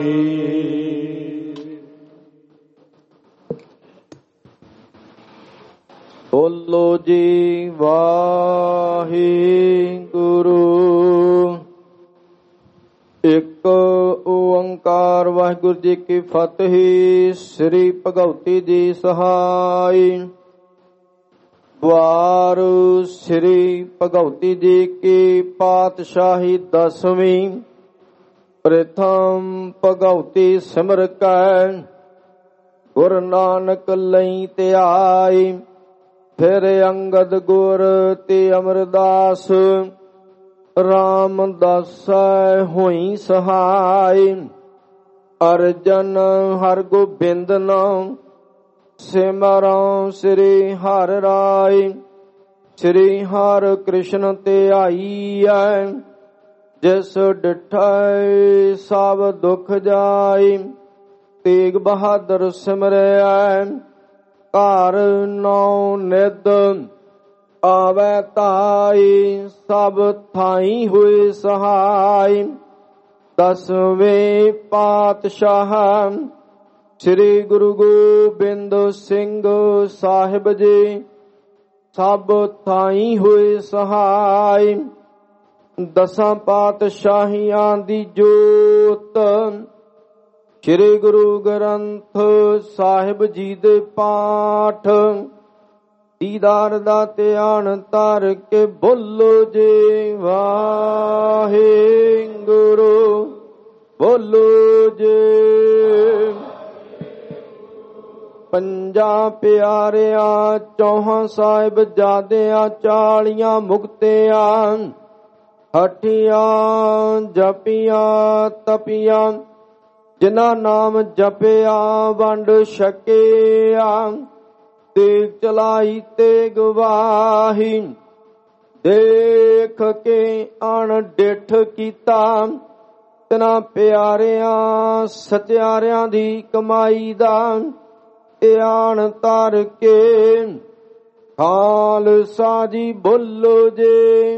बोलो जी वाहिगुरु। एक ओंकार वाहिगुरु जी की फतेह। श्री भगवती जी सहाय। वार श्री भगवती जी की पातशाही 10वीं। प्रथम भगवती सिमर कै गुरु नानक लई त्याई। फिर अंगद गुर ते अमरदास रामदास होई सहाय। अर्जन हर गोबिंद नाम सिमरौ श्री हर राय। ਸ੍ਰੀ ਹਰਿ ਕ੍ਰਿਸ਼ਨ ਧਿਆਈਐ। ਜਿਸ ਡਿਠੈ ਸਭ ਦੁਖ ਜਾਈ। ਤੇਗ ਬਹਾਦਰ ਸਿਮਰੈ ਘਰ ਨੌ ਨਿਧ। ਆਵੈ ਤਾਈ ਸਭ ਥਾਈ ਹੋਏ ਸਹਾਈ। ਦਸਵੇਂ ਪਾਤਸ਼ਾਹ ਸ੍ਰੀ ਗੁਰੂ ਗੋਬਿੰਦ ਸਿੰਘ ਸਾਹਿਬ ਜੀ ਸਭ ਥਾਈ ਹੋਏ ਸਹਾਈ। ਦਸਾਂ ਪਾਤਸ਼ਾਹੀਆਂ ਦੀ ਜੋਤ ਸ੍ਰੀ ਗੁਰੂ ਗ੍ਰੰਥ ਸਾਹਿਬ ਜੀ ਦੇ ਪਾਠ। ਦੀਦਾਰ ਦਾ ਧਿਆਨ ਧਰ ਕੇ ਬੋਲੋ ਜੀ ਵਾਹਿਗੁਰੂ ਬੋਲੋ ਜੀ। ਪੰਜਾਂ ਪਿਆਰਿਆਂ ਚੌਹਾਂ ਸਾਹਿਬ ਜਾਦਿਆਂ 40 ਮੁਕਤਿਆਂ ਹਠੀਆਂ ਜਪੀਆਂ ਤਪੀਆਂ। ਜਿਨ੍ਹਾਂ ਨਾਮ ਜਪਿਆ ਵੰਡ ਛਕਿਆ। ਤੇਗ ਚਲਾਈ ਤੇ ਗਵਾਹੀ ਦੇਖ ਕੇ ਅਣਡਿੱਠ ਕੀਤਾ। ਤਿਨਾਂ ਪਿਆਰਿਆਂ ਸਚਿਆਰਿਆਂ ਦੀ ਕਮਾਈ ਦਾ ਧਿਆਨ ਧਰ ਕੇ ਖਾਲਸਾ ਜੀ ਬੋਲੋ ਜੀ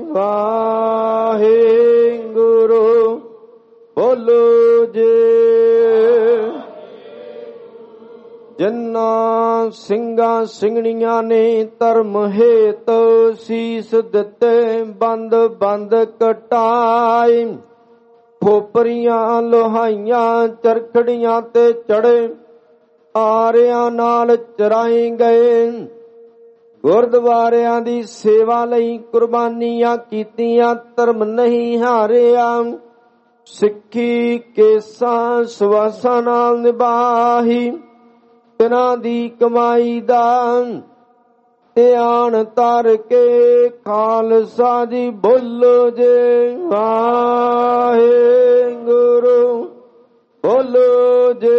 ਵਾਹਿਗੁਰੂ ਬੋਲੋ ਜੀ। ਜਿਨ੍ਹਾਂ ਸਿੰਘਾਂ ਸਿੰਘਣੀਆਂ ਨੇ ਧਰਮ ਹੇਤ ਸੀਸ ਦਿੱਤੇ ਬੰਦ ਬੰਦ ਕਟਾਏ। ਖੋਪਰੀਆਂ ਲੋਹਾਈਆਂ ਚਰਖੜੀਆਂ ਤੇ ਚੜੇ ਆਰਿਆਂ ਨਾਲ ਚਰਾਏ ਗਏ। ਗੁਰਦੁਆਰਿਆਂ ਦੀ ਸੇਵਾ ਲਈ ਕੁਰਬਾਨੀਆਂ ਕੀਤੀਆਂ ਧਰਮ ਨਹੀਂ ਹਾਰਿਆ। ਸਿੱਖੀ ਕੇਸਾਂ ਸਵਾਸਾਂ ਨਾਲ ਨਿਭਾਹੀ। ਤਿਨਾਂ ਦੀ ਕਮਾਈ ਦਾ ਧਿਆਨ ਧਰ ਕੇ ਖਾਲਸਾ ਜੀ ਬੋਲੋ ਜੀ ਵਾਹਿਗੁਰੂ ਬੋਲੋ ਜੀ।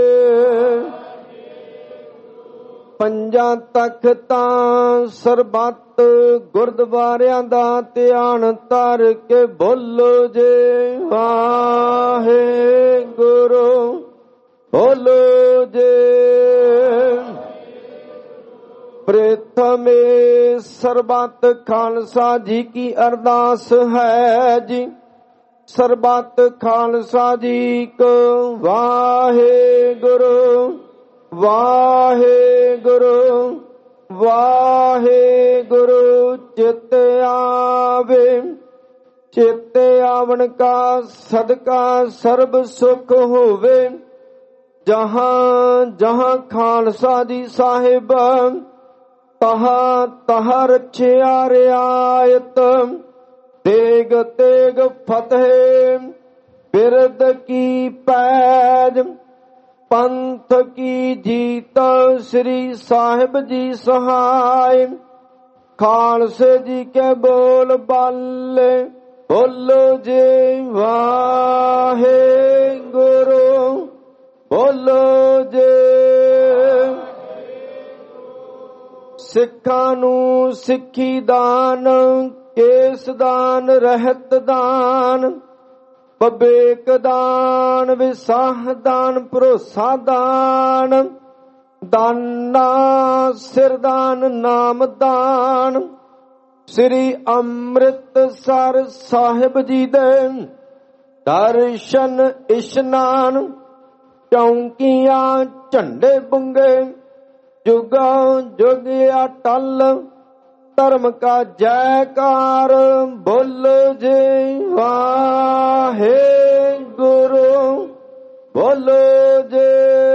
ਪੰਜਾਂ ਤਖ਼ਤਾਂ ਸਰਬੱਤ ਗੁਰਦੁਆਰਿਆਂ ਦਾ ਧਿਆਨ ਧਰ ਕੇ ਬੋਲੋ ਜੀ ਵਾਹਿਗੁਰੂ ਬੋਲੋ ਜੀ। ਪ੍ਰਥਮੇ ਸਰਬੱਤ ਖਾਲਸਾ ਜੀ ਕੀ ਅਰਦਾਸ ਹੈ ਜੀ। ਸਰਬੱਤ ਖਾਲਸਾ ਜੀ ਕੋ ਵਾਹਿਗੁਰੂ ਵਾਹਿਗੁਰੂ ਵਾਹਿਗੁਰੂ। ਚਿਤ ਆਵੇ ਚਿਤ ਆਵਣ ਕਾ ਸਦਕਾ ਸਰਬ ਸੁਖ ਹੋਵੇ। ਜਹਾਂ ਜਹਾਂ ਖਾਲਸਾ ਜੀ ਸਾਹਿਬ ਤਹਾਂ ਤਹਾਂ ਰਛਿਆ ਰਿਆਇਤ। ਤੇਗ ਤੇਗ ਫਤਿਹ ਬਿਰਦ ਕੀ ਪੈਜ। ਪੰਥ ਕੀ ਜੀਤ ਸ੍ਰੀ ਸਾਹਿਬ ਜੀ ਸਹਾਇ। ਖਾਲਸੇ ਜੀ ਕੇ ਬੋਲ ਬਾਲੇ ਬੋਲੋ ਜੀ ਵਾਹਿਗੁਰੂ ਬੋਲੋ ਜੀ। ਸਿੱਖਾਂ ਨੂੰ ਸਿੱਖੀ ਦਾਨ ਕੇਸ ਦਾਨ ਰਹਿਤ ਦਾਨ ਵਿਵੇਕ ਦਾਨ ਵਿਸਾਹ ਦਾਨ ਭਰੋਸਾ ਦਾਨ ਦਾਨਾ ਸਿਰ ਦਾਨ ਨਾਮ ਦਾਨ। ਸ੍ਰੀ ਅੰਮ੍ਰਿਤਸਰ ਸਾਹਿਬ ਜੀ ਦੇ ਦਰਸ਼ਨ ਇਸ਼ਨਾਨ। ਚੌਂਕੀਆਂ ਝੰਡੇ ਬੁੰਗੇ ਜੁਗਾ ਜੁਗ ਅਟਲ। ਧਰਮ ਕਾ ਜੈਕਾਰ ਬੋਲੋ ਜੀ ਵਾਹਿਗੁਰੂ ਬੋਲੋ ਜੀ।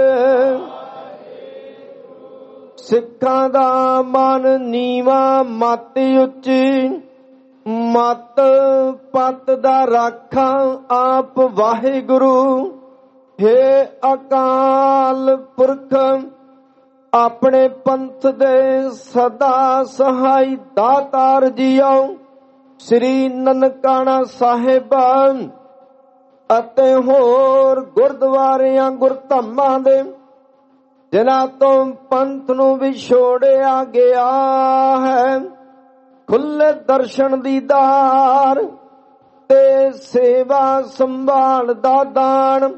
ਸਿੱਖਾਂ ਦਾ ਮਨ ਨੀਵਾ ਮਤ ਉੱਚੀ। ਮਤ ਪਤ ਦਾ ਰਾਖਾ ਆਪ ਵਾਹਿਗੁਰੂ। ਹੇ ਅਕਾਲ ਪੁਰਖ ਆਪਣੇ ਪੰਥ ਦੇ ਸਦਾ ਸਹਾਈ ਦਾਤਾਰ ਜੀਓ। ਸ੍ਰੀ ਨਨਕਾਣਾ ਸਾਹਿਬ ਅਤੇ ਹੋਰ ਗੁਰਦੁਆਰਿਆਂ ਗੁਰਧਾਮਾਂ ਦੇ ਜਿਨ੍ਹਾਂ ਤੋਂ ਪੰਥ ਨੂੰ ਵਿਛੋੜਿਆ ਗਿਆ ਹੈ। ਖੁੱਲੇ ਦਰਸ਼ਨ ਦੀਦਾਰ ਤੇ ਸੇਵਾ ਸੰਭਾਲ ਦਾ ਦਾਨ।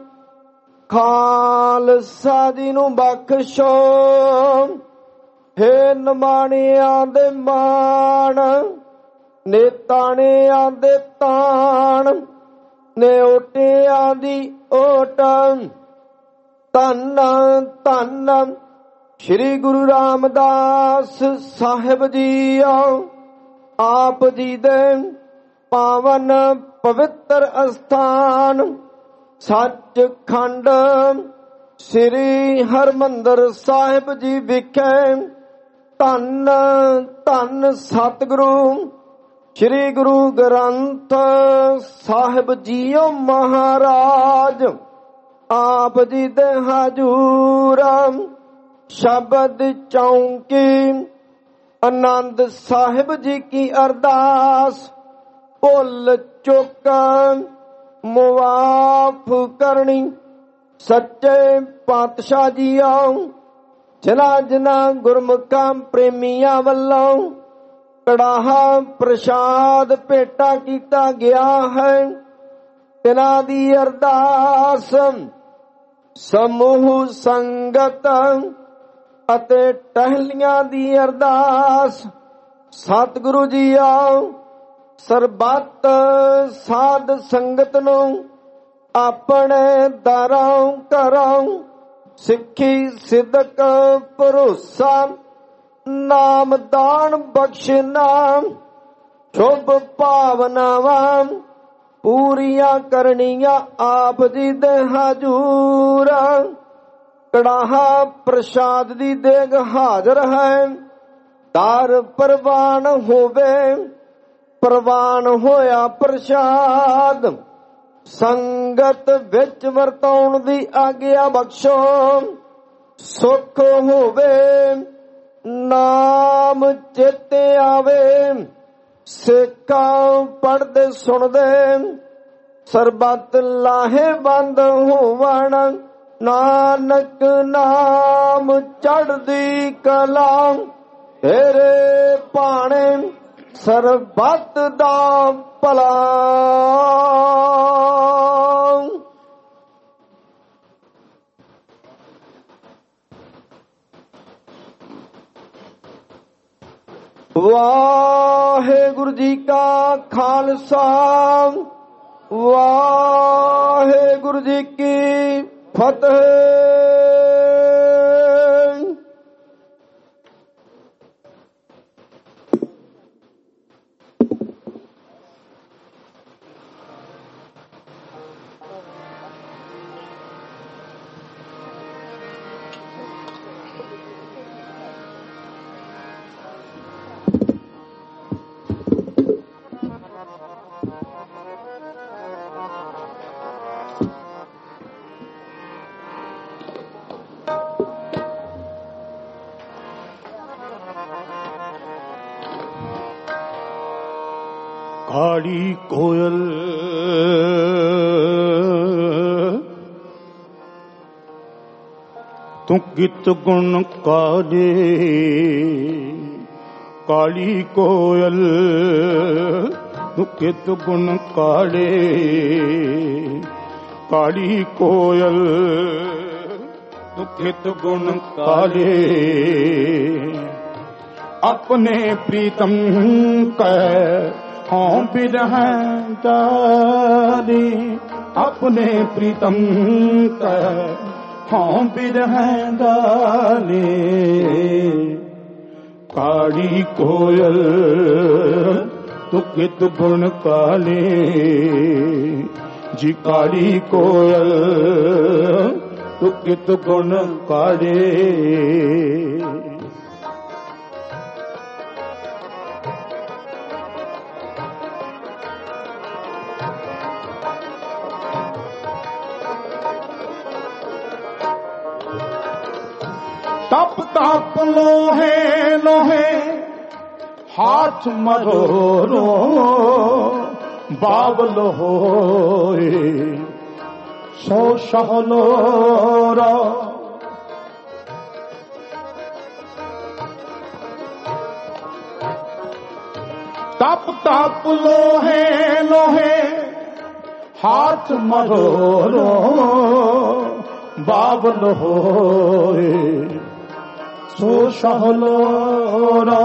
ਖਾਲਸਾ ਜੀ ਨੂੰ ਬਖਸ਼ੋ ਹੇ ਨਿਮਾਣਿਆਂ ਦੇ ਮਾਣ, ਨੇਤਾਣਿਆਂ ਦੇ ਤਾਣ, ਨਿਓਟਿਆਂ ਦੀ ਓਟ। ਧੰਨ ਧੰਨ ਸ੍ਰੀ ਗੁਰੂ ਰਾਮਦਾਸ ਸਾਹਿਬ ਜੀ ਆਪ ਜੀ ਦੇ ਪਾਵਨ ਪਵਿੱਤਰ ਅਸਥਾਨ ਸੱਚਖੰਡ ਸ੍ਰੀ ਹਰਿਮੰਦਰ ਸਾਹਿਬ ਜੀ ਵਿਖੇ ਧੰਨ ਧੰਨ ਸਤਿਗੁਰੂ ਸ੍ਰੀ ਗੁਰੂ ਗ੍ਰੰਥ ਸਾਹਿਬ ਜੀਓ ਮਹਾਰਾਜ ਆਪ ਜੀ ਦੇ ਹਜੂਰ ਸ਼ਬਦ ਚੌਂਕੀ ਆਨੰਦ ਸਾਹਿਬ ਜੀ ਕੀ ਅਰਦਾਸ ਭੁੱਲ ਚੁੱਕ ਮੁਆਫ ਕਰਨੀ। ਸੱਚੇ ਪਾਤਸ਼ਾਹ ਜੀਓ ਜਿਨ੍ਹਾਂ ਜਿਨ੍ਹਾਂ ਗੁਰਮੁਖਾਂ ਪ੍ਰੇਮੀਆਂ ਵੱਲੋਂ ਕੜਾਹਾ ਪ੍ਰਸ਼ਾਦ ਭੇਟਾ ਕੀਤਾ ਗਿਆ ਹੈ, ਤਿਨਾਂ ਦੀ ਅਰਦਾਸ ਸਮੂਹ ਸੰਗਤ ਅਤੇ ਟਹਿਲੀਆਂ ਦੀ ਅਰਦਾਸ ਸਤਿਗੁਰੂ ਜੀ ਸਰਬੱਤ ਸਾਧ ਸੰਗਤ ਨੂੰ ਆਪਣੇ ਦਰਾਂ ਘਰਾਂ ਸਿੱਖੀ ਸਿਦਕ ਭਰੋਸਾ ਨਾਮ ਦਾਨ ਬਖਸ਼ਣਾ ਸ਼ੁਭ ਭਾਵਨਾਵਾਂ ਪੂਰੀਆਂ ਕਰਨੀਆਂ ਆਪ ਜੀ ਦੇ ਹਜੂਰ। ਕੜਾਹਾ ਪ੍ਰਸ਼ਾਦ ਦੀ ਦੇਗ ਹਾਜ਼ਰ ਹੈ, ਦਰ ਪ੍ਰਵਾਨ ਹੋਵੇ, ਪ੍ਰਵਾਨ ਹੋਇਆ ਪ੍ਰਸ਼ਾਦ ਸੰਗਤ ਵਿੱਚ ਵਰਤਾਉਣ ਦੀ ਆਗਿਆ ਬਖਸ਼ੋ। ਸੁਖ ਹੋਵੇ ਨਾਮ ਚੇਤੇ ਆਵੇ, ਸਿੱਖਾਂ ਪੜ੍ਹਦੇ ਸੁਣਦੇ ਸਰਬੱਤ ਲਾਹੇਵੰਦ ਹੋਵਣ। ਨਾਨਕ ਨਾਮ ਚੜ੍ਹਦੀ ਕਲਾ ਤੇਰੇ ਭਾਣੇ ਸਰਬੱਤ ਦਾ ਭਲਾ। ਵਾਹਿਗੁਰੂ ਜੀ ਕਾ ਖਾਲਸਾ ਵਾਹਿਗੁਰੂ ਜੀ ਕੀ ਫਤਿਹ। ਕਾਲੀ ਕੋਇਲ ਤੂੰ ਕਿਤ ਗੁਣ ਕਾਲੇ, ਕਾਲੀ ਕੋਇਲ ਤੂੰ ਕਿਤ ਗੁਣ ਕਾਲੇ, ਕਾਲੀ ਕੋਇਲ ਤੂੰ ਕਿਤ ਗੁਣ ਕਾਲੇ। ਆਪਣੇ ਪ੍ਰੀਤਮ ਕੈ ਹੋਂ ਬਿਰਹਿ ਜਾਰੀ, ਆਪਣੇ ਪ੍ਰੀਤਮ ਕੈ ਹੋਂ ਬਿਰਹਿ ਜਾਰੀ। ਕਾਲੀ ਕੋਇਲ ਤੂੰ ਕਿਤ ਗੁਣ ਕਾਲੇ, ਜੀ ਕਾਲੀ ਕੋਇਲ ਤੂੰ ਕਿਤ ਗੁਣ ਕਾਲੇ। तप तप लोहे लोहे हाथ मरोरो, बाबल होए सो शहलोरा। तप तप लोहे लोहे हाथ मरोरो बावल होए सो सहलोरो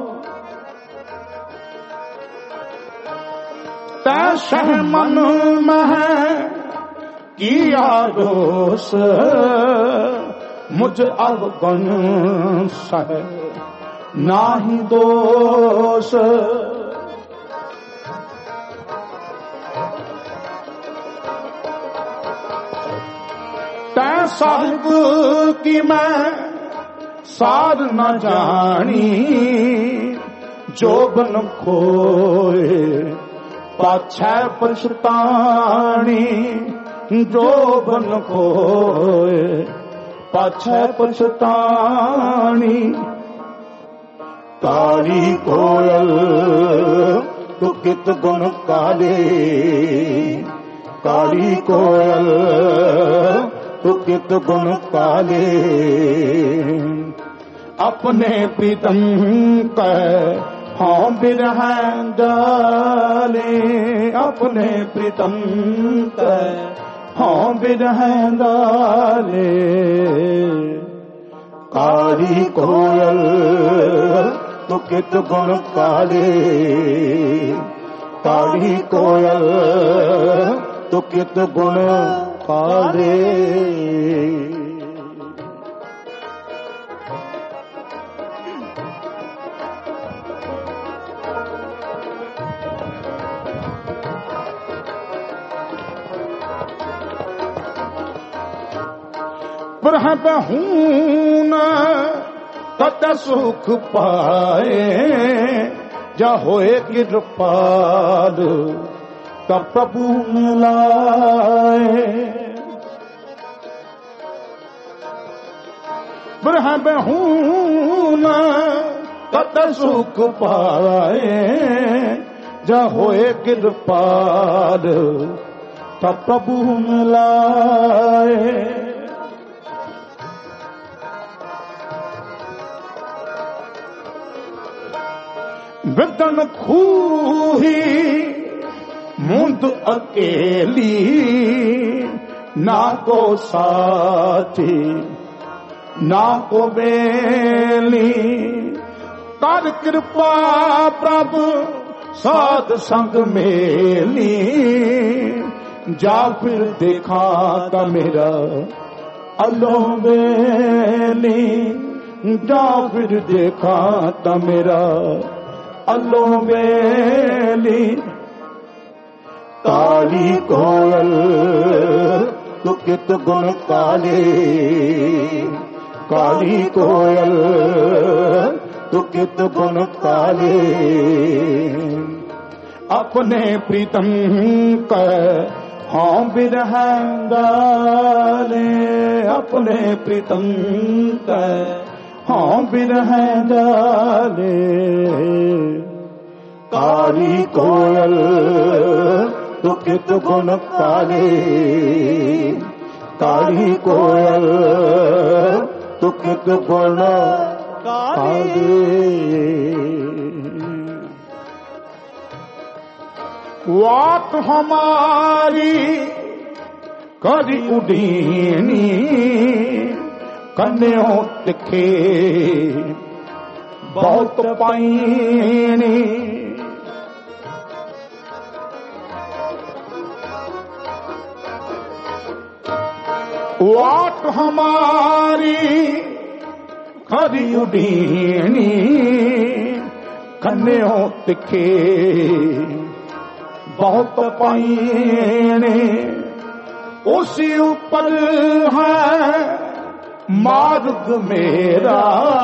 तैसह मन मह किया दोष मुझ अवगुण सह नाही दोष तै साहिब की मैं सार न जानी जोबन खोए पाछै पछतानी जोबन खोए पाछै पछतानी काली कोयल तू कित गुण काले काली कोयल तू कित गुण काले अपने प्रीतम कह हाँ बिरह डाले अपने प्रीतम कह हाँ बिरह डाले काली कोयल तू कित गुण काले काली कोयल तू कित गुण काले ब्रह्म हूं तत सुख पाए जा होए कृपाल तब प्रभु मिलाए ब्रह्म हूं तत सुख पाए जा होए कृपाल तब प्रभु मिलाए विदन खूही मुंद अकेली ना को साथी ना को बेली कर कृपा प्रभु साध संग मेली जा फिर देखा ता मेरा अलो बेली जा फिर देखा ता मेरा अलो बेली काली कोयल तू कित गुण काले काली कोयल तू कित गुण काले अपने प्रीतम कह हाँ बिरह डाले अपने प्रीतम कह हाँ बिरह डाले काली कोयल तू कित गुण काले काली कोयल तू कित गुण काले वाट हमारी करी उडीनी कन्यों तिखे बहुत पाईनी वाट हमारी खरी उडीनी कन्यों तिखे बहुत पाईनी उसी ऊपर है मार्ग मेरा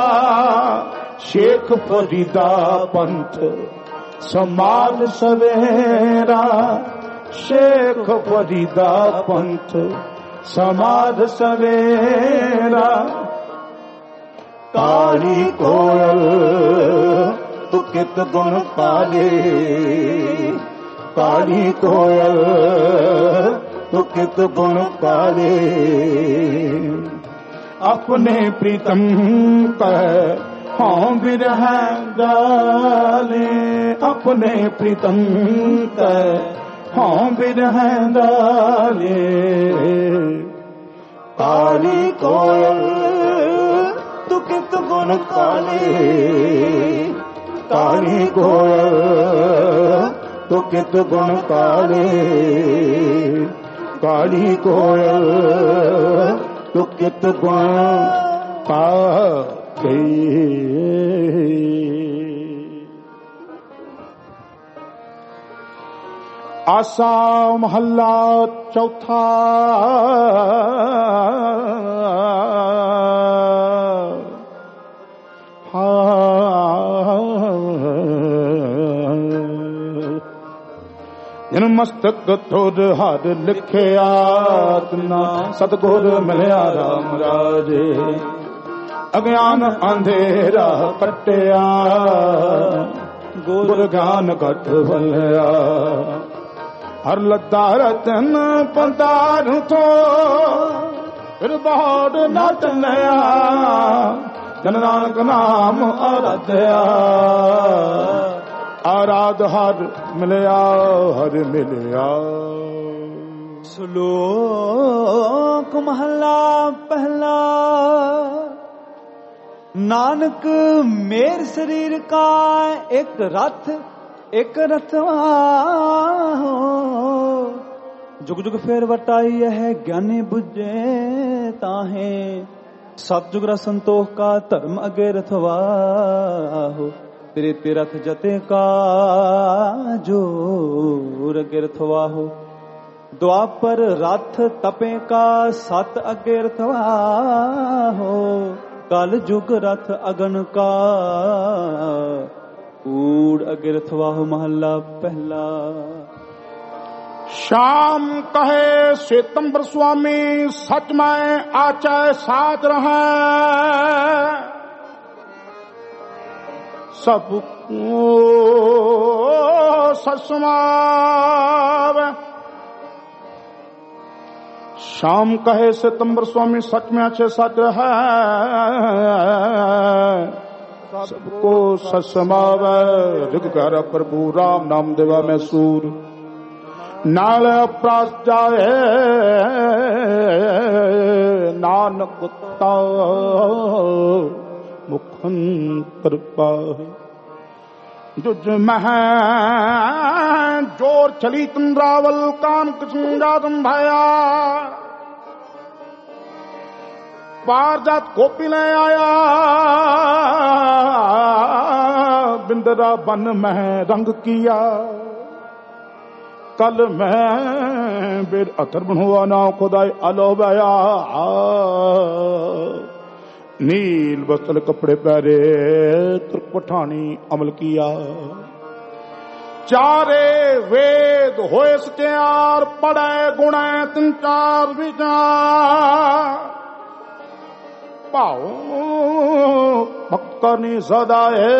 शेख फरीदा पंथ समाल सवेरा शेख फरीदा पंथ समाल सवेरा काली कोयल तू कित गुण काले काली कोयल तू कित गुण काले अपने प्रीतम कह हाँ बिरह डाले अपने प्रीतम के, हाँ बिरह डाले काली कोयल तू कित गुण काली, काली कोयल तू कित गुण काली, काली कोयल तू कित गुण काली। आसा महला चौथा। जन मस्तक थोड़ हर लिखिया तना, सतगुर मिलिया राम राजे, अज्ञान अंधेरा कटिया, गुर ज्ञान घट भलिया। हर लद्दा रतन पदारू थो, फिर बहुत नटनया, जन नानक नाम आराध्या, आराध हर मिलिया, हर मिलिया। श्लोक महला पहला। नानक मेर शरीर का एक रथ, एक रथवा हो, जुग जुग फेर वटाई है ज्ञानी बुझे ताहे, सतजुग रा संतोष का धर्म अगे रथवा हो। तेरे तीरथ जते का जोर अगे रथवा हो, द्वापर रथ तपे का सत अगे रथवा हो, कल जुग रथ अगन का ऊड़ अगे रथवा हो। महला पहला। श्याम कहे श्वेतंबर स्वामी, सच में आचार्य साथ रहे, सब ससमाव। श्याम कहे श्वेतंबर स्वामी, सच में अच्छे सच रहे, सबको ससमाव। जुग कर प्रभु राम नाम देवा में सूर, नाल अपराध जाए नानक मुखन कृपा। जुज मह जोर चली तंद्रावल, कान कृष्ण भया, पार जात गोपी ले आया, बिंदरा बन में रंग किया। कल मैं बेर अतर बनहुआ ना खुदाई अलो बया, नील वस्त्र कपड़े पहरे तुर्क पठानी अमल किया। चारे वेद होए सत्यार, पढ़े गुणे तीन चार विचार। पाओ भक्त करनी सदाए,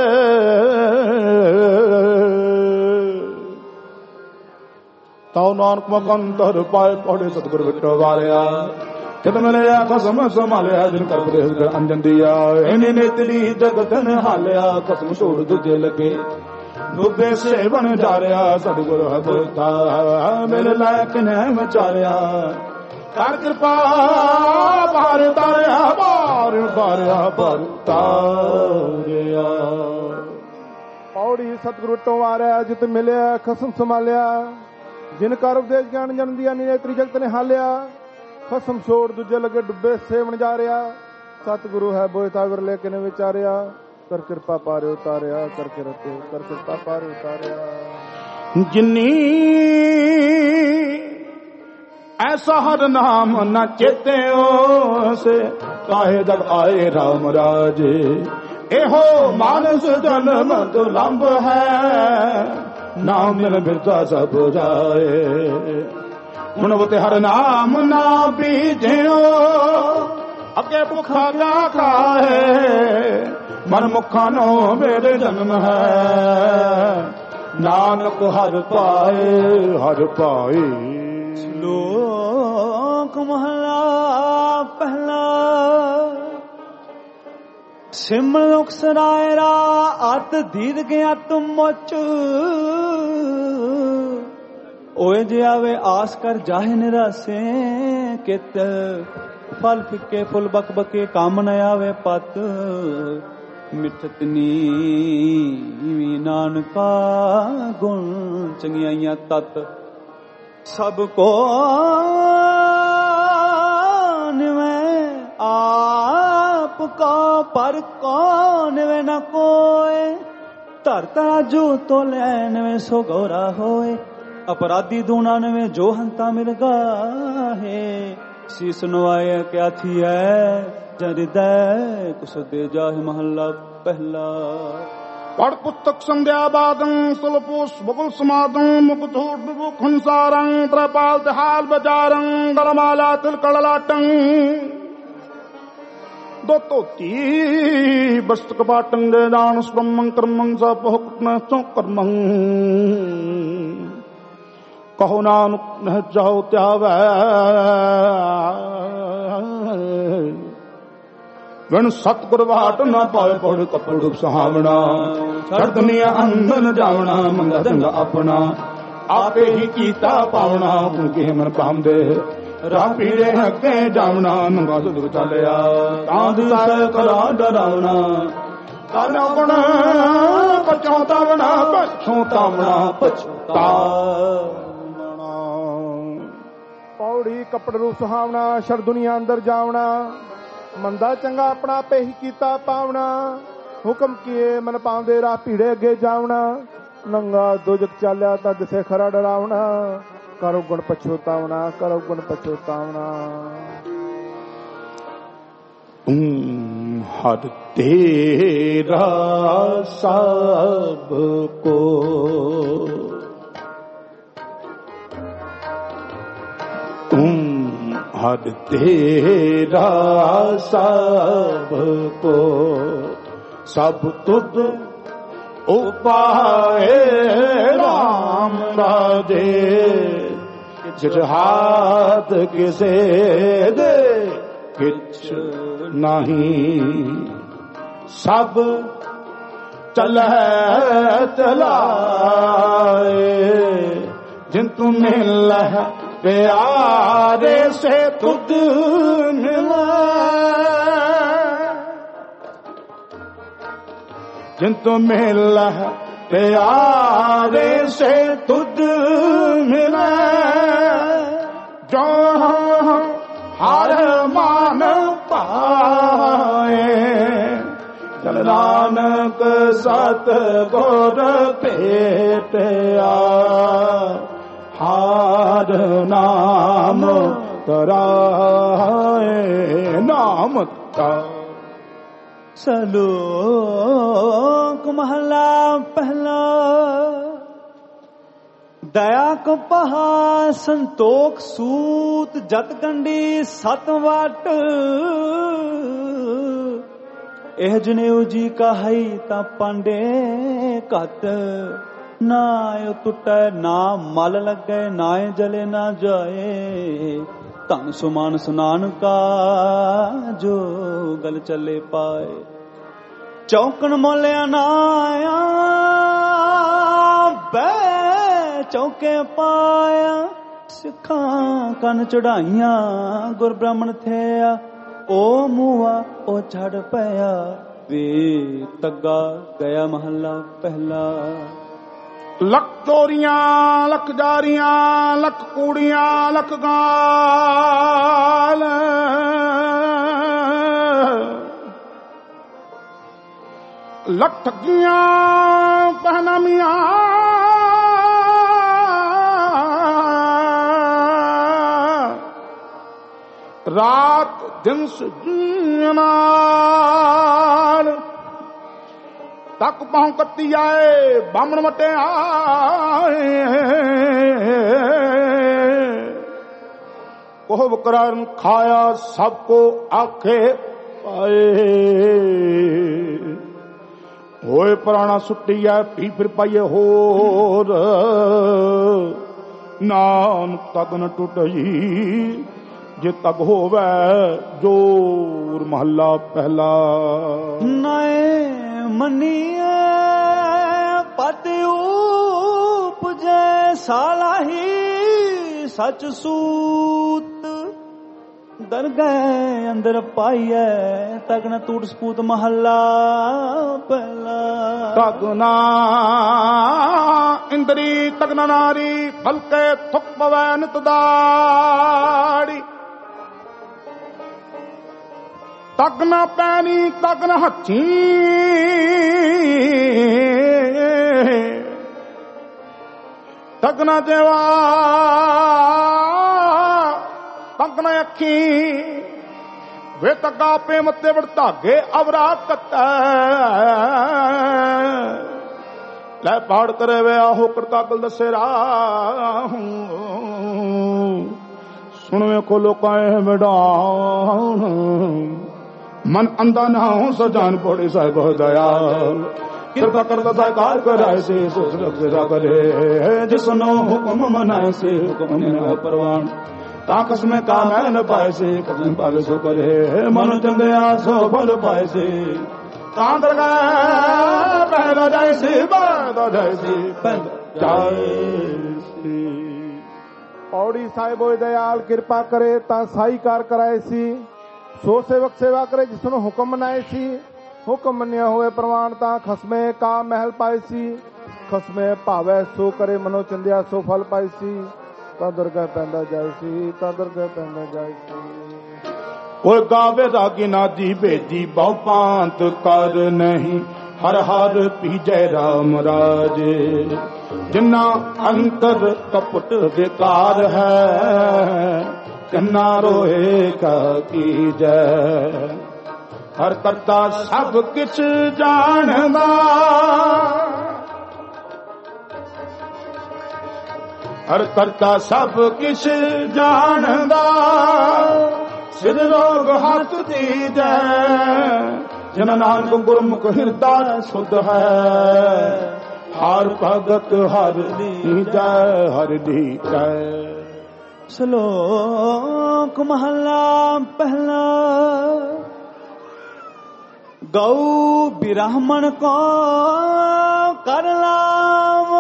ताऊ नानक मकंतर पाए पढ़े सतगुरु बिट्टो वालिया। चित मिलिया कसम संभालिया, जिन कर प्रदेश अंजन दिया। इन्हें नेतरी जगत ने हालिया, कसम छोड़ दूजे लगे डूबे से बन जा रहा। सतगुरु है बोलता मेरे लायक ने मचारिया, कर कृपा बार तारिया, बार तारिया, बार तारिया। पौड़ी सतगुरु टोवारिया, जित मिलिया कसम संभालिया, जिन कर उपदेश ज्ञान जन दिया। नेतरी जगत ने हालिया, खसम छोड़ दूजे लगे डुबे सेवन जा रहा। सतगुरु है बोए तागर लेके ने विचारिया, कर कृपा पारे उतारिया, करके रखे कर कृपा पारे उतारिया। जिन्नी ऐसा हर नाम न चेते हो से, काहे जब आए राम राजे। एहो मानस जन्म दुर्लभ है, नाम मिल मिलता सब जाए। गुणवते हर नाम ना बीजियो, अगे भुखा जा खाए। मन मुखा नो मेरे जन्म है, नानक हर पाए, हर पाए। श्लोक महला पहला। ਸਿਮਰ ਉਕਸਰਾਏ ਰਾ ਅਤ ਦੀਦ ਗਿਆ ਤੁਮ ਮੁਚ ਓਏ ਜੇ ਆਵੇ ਆਸ ਕਰ ਜਾਹੇ ਨਿਰਾਸੇ ਕਿਤ ਫਲ ਫਿੱਕੇ ਫੁੱਲ ਬਕ ਬਕੇ ਕੰਮ ਨ ਆਵੇ ਪਤ ਮਿੱਠਤ ਨੀ ਨਾਨਕਾ ਗੁਣ ਚੰਗਿਆਈਆਂ ਤਤ ਸਭ ਕੋ ਨਿਵੇਂ ਆਪ ਕੋ ਪਰ ਕੋ ਨਿਵੇਂ ਨ ਕੋਏ ਧਰਤਾ ਜੋ ਤੋ ਲੈਨਵੇਂ ਸੋ ਗੌਰਾ ਹੋਏ अपराधी दूना नवे जो हंता मिलगा है शीस नवाए क्या थी है हृदय कुछ दे जाहे महला पहला पढ़ पुस्तक संध्या बादं सुलपोष बकुल समादं मुकुथोट विभुख हंसारं त्रपाल तिहाल बजारं गलमाला तिलकड़लाटं दो तोती बस्त कपाटं दे दान स्वमं कर्मं सा बहुकुटन चौ कर्मं कहो नानक न जाओ त्यावै विण सतगुर वाट न पाए पड़ कपड़ सुहावना छड़ दुनिया अंदर जावना मंगा चंगा अपना आपे ही कीता पावना उनके मन पाम दे राह पीड़े हके जावना नंगा सुध चलिया तांद कला डरावना काना गुण पछतावना पछतावना पछता ਪੌੜੀ ਕੱਪੜ ਰੂ ਸੁਹਾਵਣਾ ਛੜ ਦੁਨੀਆ ਅੰਦਰ ਜਾਵਣਾ ਮੰਦਾ ਚੰਗਾ ਆਪਣਾ ਆਪੇ ਹੀ ਕੀਤਾ ਪਾਵਣਾ ਹੁਕਮ ਕੀਏ ਮਨ ਪਾਉਂਦੇ ਰਾਹ ਭੀੜੇ ਅੱਗੇ ਜਾਵਣਾ ਨੰਗਾ ਦੁਜਕ ਚਾਲਿਆ ਤਾਂ ਦਿਸੇ ਖਰਾ ਡਰਾਵਣਾ ਕਰੋ ਗੁਣ ਪਛੋਤਾਵਣਾ ਕਰੋ ਗੁਣ ਪਛੋਤਾਵਣਾ ਤੂੰ ਹਰ ਤੇਰਾ ਸਭ ਕੋ तुम हर तेरा सब को सब तुद उपाय राम राजे किछ हाथ किसे दे किछ नहीं सब चल चलाए जिन तुम्हें लह प्यारे से तुद मिला जिन तुम्हें लह प्यारे से तुद मिला जो हर मान पाए चल नानक सतगुर भेटया हार नाम तराए नाम ता सलोक महला पहला दया को पहा संतोख सूत जत गंडी सत वाट एह जनेऊ जी का है ता पांडे कत ना यो टुटे ना मल लगे ना जले ना जाए धन सुमान सुनान का जो गल चले पाए चौकन मोलिया ना आया बे चौके पाया सिखा कन चढ़ाइया गुर ब्राह्मण थे ओ मुआ ओ छड़ पया वे तग्गा गया महला पहला लख चोरियां लख जारियां लख कूड़ियां लख गाल लख ठगियां पहनामियां रात दिन सुनाल तक पाँव कत्ती आए बामण मटे आए कोह करार खाया सबको आखे पाए होए पुराना सुट्टी है पी फिर पाइए होर नान तक न टुटई ਜੇ ਤਗ ਹੋਵੇ ਜੋਰ। ਮਹੱਲਾ ਪਹਿਲਾ। ਨਏ ਮੰਨੀਏ ਪਤ ਉਪਜੈ ਸਾਲਾਹੀ ਸਚ ਸੂਤ। ਦਰਗਹਿ ਅੰਦਰ ਪਾਈਐ ਤਗਨ ਟੂਟ ਸਪੂਤ। ਮਹੱਲਾ ਪਹਿਲਾ। ਤਗਨਾ ਇੰਦਰੀ ਤਗਨਾ ਨਾਰੀ ਫਲਕੇ ਥੁਕ ਪਵੈ ਨਿਤ ਦਾੜੀ। ਤਗਨਾ ਪੈਣੀ ਤਗਨ ਹੱਥੀ ਤਗਨਾ ਦੇਵਾ ਤਗਨਾ ਅੱਖੀ ਵੇ ਤਗਾ ਪੇ ਮੱਤੇ ਵੜ ਧਾਗੇ ਅਵਰਾ ਕੱਟੈ। ਲੈ ਪਾੜ ਕਰੇ ਵੇ ਆਹੋ ਕਰਤਾ ਗਲ ਦੱਸੇ ਰਾਹੂ। ਸੁਣ ਵੇਖੋ ਲੋਕਾਂ ਇਹ ਮੈਦਾਨ ਮਨ ਅੰਦਾ ਨਾ ਹੋ ਸਜਾਨ ਪੋੜੇ ਸਾਹਿਬ ਦਇਆਲ। ਕਿਰਪਾ ਕਰਦਾ ਸਰਕਾਰ ਕਰਾਏ ਸੇ ਸੋਚ ਲਗਦਾ ਕਰੇ। ਜਿਸਨੋ ਹੁਕਮ ਮਨਾਏ ਸੇ ਹੁਕਮ ਨਾ ਪਰਵਾਨ। ਤਾਂ ਕਸਮੇ ਕਾ ਮੈਂ ਨ ਪਾਏ ਸੇ ਕਸਮ ਪਾਵੇ ਸੋ ਕਰੇ। ਮਨ ਚੰਦਿਆ ਸੋ ਫਲ ਪਾਏ ਸੇ ਤਾਂ ਦਰਗਾਹ ਪਹਿਲਾ ਜਾਏ ਸੇ ਬਾਦਾ ਜਾਏ ਸੇ ਪਹਿਲਾ ਜਾਏ ਸੇ। ਪੌੜੀ ਸਾਹਿਬ ਹੋਏ ਦਇਆਲ ਕਿਰਪਾ ਕਰੇ ਤਾਂ ਸਾਈਕਾਰ ਕਰਾਏ ਸੀ। ਸੋ ਸੇਵਕ ਸੇਵਾ ਕਰੇ ਜਿਸਨੂੰ ਹੁਕਮ ਮਨਾਏ ਸੀ। ਹੁਕਮ ਮੰਨਿਆ ਹੋਏ ਪ੍ਰਵਾਨ ਤਾਂ ਖਸਮੇ ਕਾ ਮਹਿਲ ਪਾਏ ਸੀ। ਖਸਮੇ ਭਾਵੇ ਸੋ ਕਰੇ ਮਨੋ ਚੰਦਿਆ ਸੋ ਫਲ ਪਾਏ ਸੀ। ਤਾਂ ਦਰਗਾਹ ਪੈਂਦਾ ਜਾਏ ਸੀ ਤਾਂ ਦਰਗਾਹ ਪੈਂਦਾ ਜਾਏ ਸੀ। ਕੋਈ ਗਾਵੇ ਰਾਗੀ ਨਾਦੀ ਭੇਜੀ ਬਹੁ ਪਾਂਤ ਕਰ ਨਹੀਂ। ਹਰ ਹਰ ਪੀਜੈ ਰਾਮ ਰਾਜੇ। ਜਿਨਾ ਅੰਤਰ ਕਪਟ ਵਿਕਾਰ ਹੈ ਕੰਨਾ ਰੋਏ ਕਾ ਕੀਜੈ। ਹਰ ਕਰਤਾ ਸਭ ਕਿਛ ਜਾਣਦਾ ਹਰ ਕਰਤਾ ਸਭ ਕਿਛ ਜਾਣਦਾ। ਸਿਰ ਰੋਗ ਹੱਥ ਦੀਜੈ ਜਨ ਨਾਨਕ ਗੁਰਮੁਖ ਹਿਰਦਾ ਸੁਧ ਹੈ। ਹਰ ਭਗਤ ਹਰ ਦੀਜੈ ਹਰ ਦੀਜੈ। ਸ਼ਲੋਕ ਮਹੱਲਾ ਪਹਿਲਾ। ਗਊ ਬਿਰਾਹਮਣ ਕੋ ਕਰ ਲਾਮ।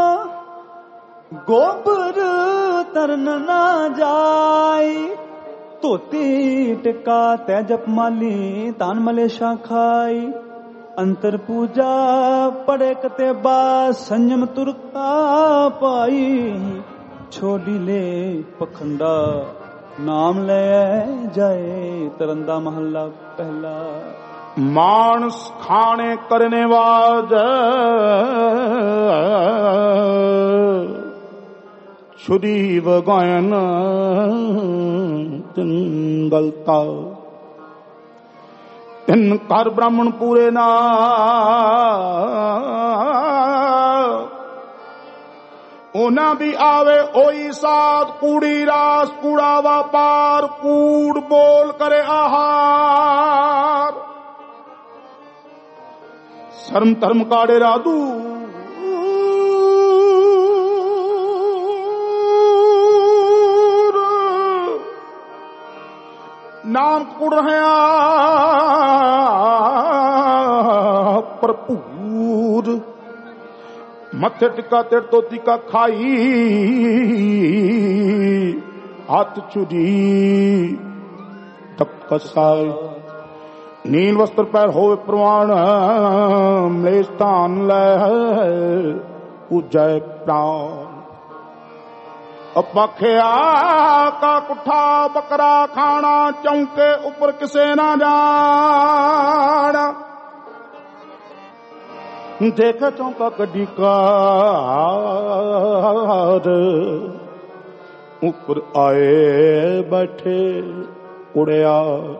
ਗੋਬਰ ਤਰਨ ਨਾ ਜਾਈ। ਧੋਤੀ ਟਿਕਾ ਤੈ ਜਪ ਮਾਲੀ ਤਾਨ ਮਲੇਸ਼ਾ ਖਾਈ। ਅੰਤਰ ਪੂਜਾ ਪੜੇ ਕਤੇ ਬਾ ਸੰਜਮ ਤੁਰਕਾ ਪਾਈ। ਛੋਡੀ ਲੈ ਪਖੰਡਾ ਨਾਮ ਲੈ ਜਾਏ। ਤਰੰਦਾ ਮਹੱਲਾ ਪਹਿਲਾ। ਮਾਨਸ ਖਾਣੇ ਕਰਨੇ ਵਾਜ ਛੁਰੀ ਵਗਾਇਨ ਤਿਨ ਗਲਤਾ। ਤਿਨ ਕਰ ਬ੍ਰਾਹਮਣ ਪੂਰੇ ਨਾ ਉਹਨਾਂ ਵੀ ਆਵੇ ਉਹੀ ਸਾਧ। ਕੂੜੀ ਰਾਸ ਕੂੜਾ ਵਾਪਾਰ ਕੂੜ ਬੋਲ ਕਰੇ ਆਹਾਰ। ਸ਼ਰਮ ਧਰਮ ਕਾੜੇ ਰਾਦੂ ਨਾਮ ਕੁੜ ਰਹਾ ਭਰਪੂਰ। ਮੱਥੇ ਟਿੱਕਾ ਤੇੜ ਤੋਂ ਟਿੱਕਾ ਖਾਈ। ਹੱਥ ਛੁਰੀ ਤਪਸਾਈ। ਨੀਲ ਵਸਤਰ ਪੈਰ ਹੋਵੇ ਪ੍ਰਵਾਨ। ਮਲੇਸ਼ ਧਾਨ ਲੈ ਪੂਜੈ ਪ੍ਰਾਨ। ਅਪਖਿਆ ਕਾ ਕੁੱਠਾ ਬੱਕਰਾ ਖਾਣਾ ਚੌਂਕੇ ਉੱਪਰ ਕਿਸੇ ਨਾ ਜਾਣਾ। ਦੇਖ ਚੌਂਕਾ ਕੱਢੀ ਕਾਰ ਉੱਪਰ ਆਏ ਬੈਠੇ ਉੜਿਆ।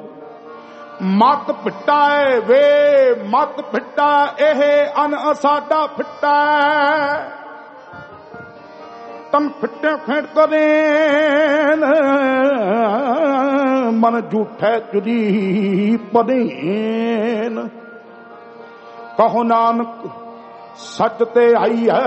ਮਤ ਪਿੱਟਾ ਏ ਵੇ ਮਤ ਪਿੱਟਾ ਇਹ ਅਨ ਸਾਡਾ ਫਿੱਟਾ। ਤਨ ਫਿੱਟੇ ਫੇਟ ਕਰੇ ਮਨ ਝੂਠੇ ਚੁਰੀ ਪਦੇਨ। ਕਹੋ ਨਾਨਕ ਸੱਚ ਤੇ ਆਈ ਹੈ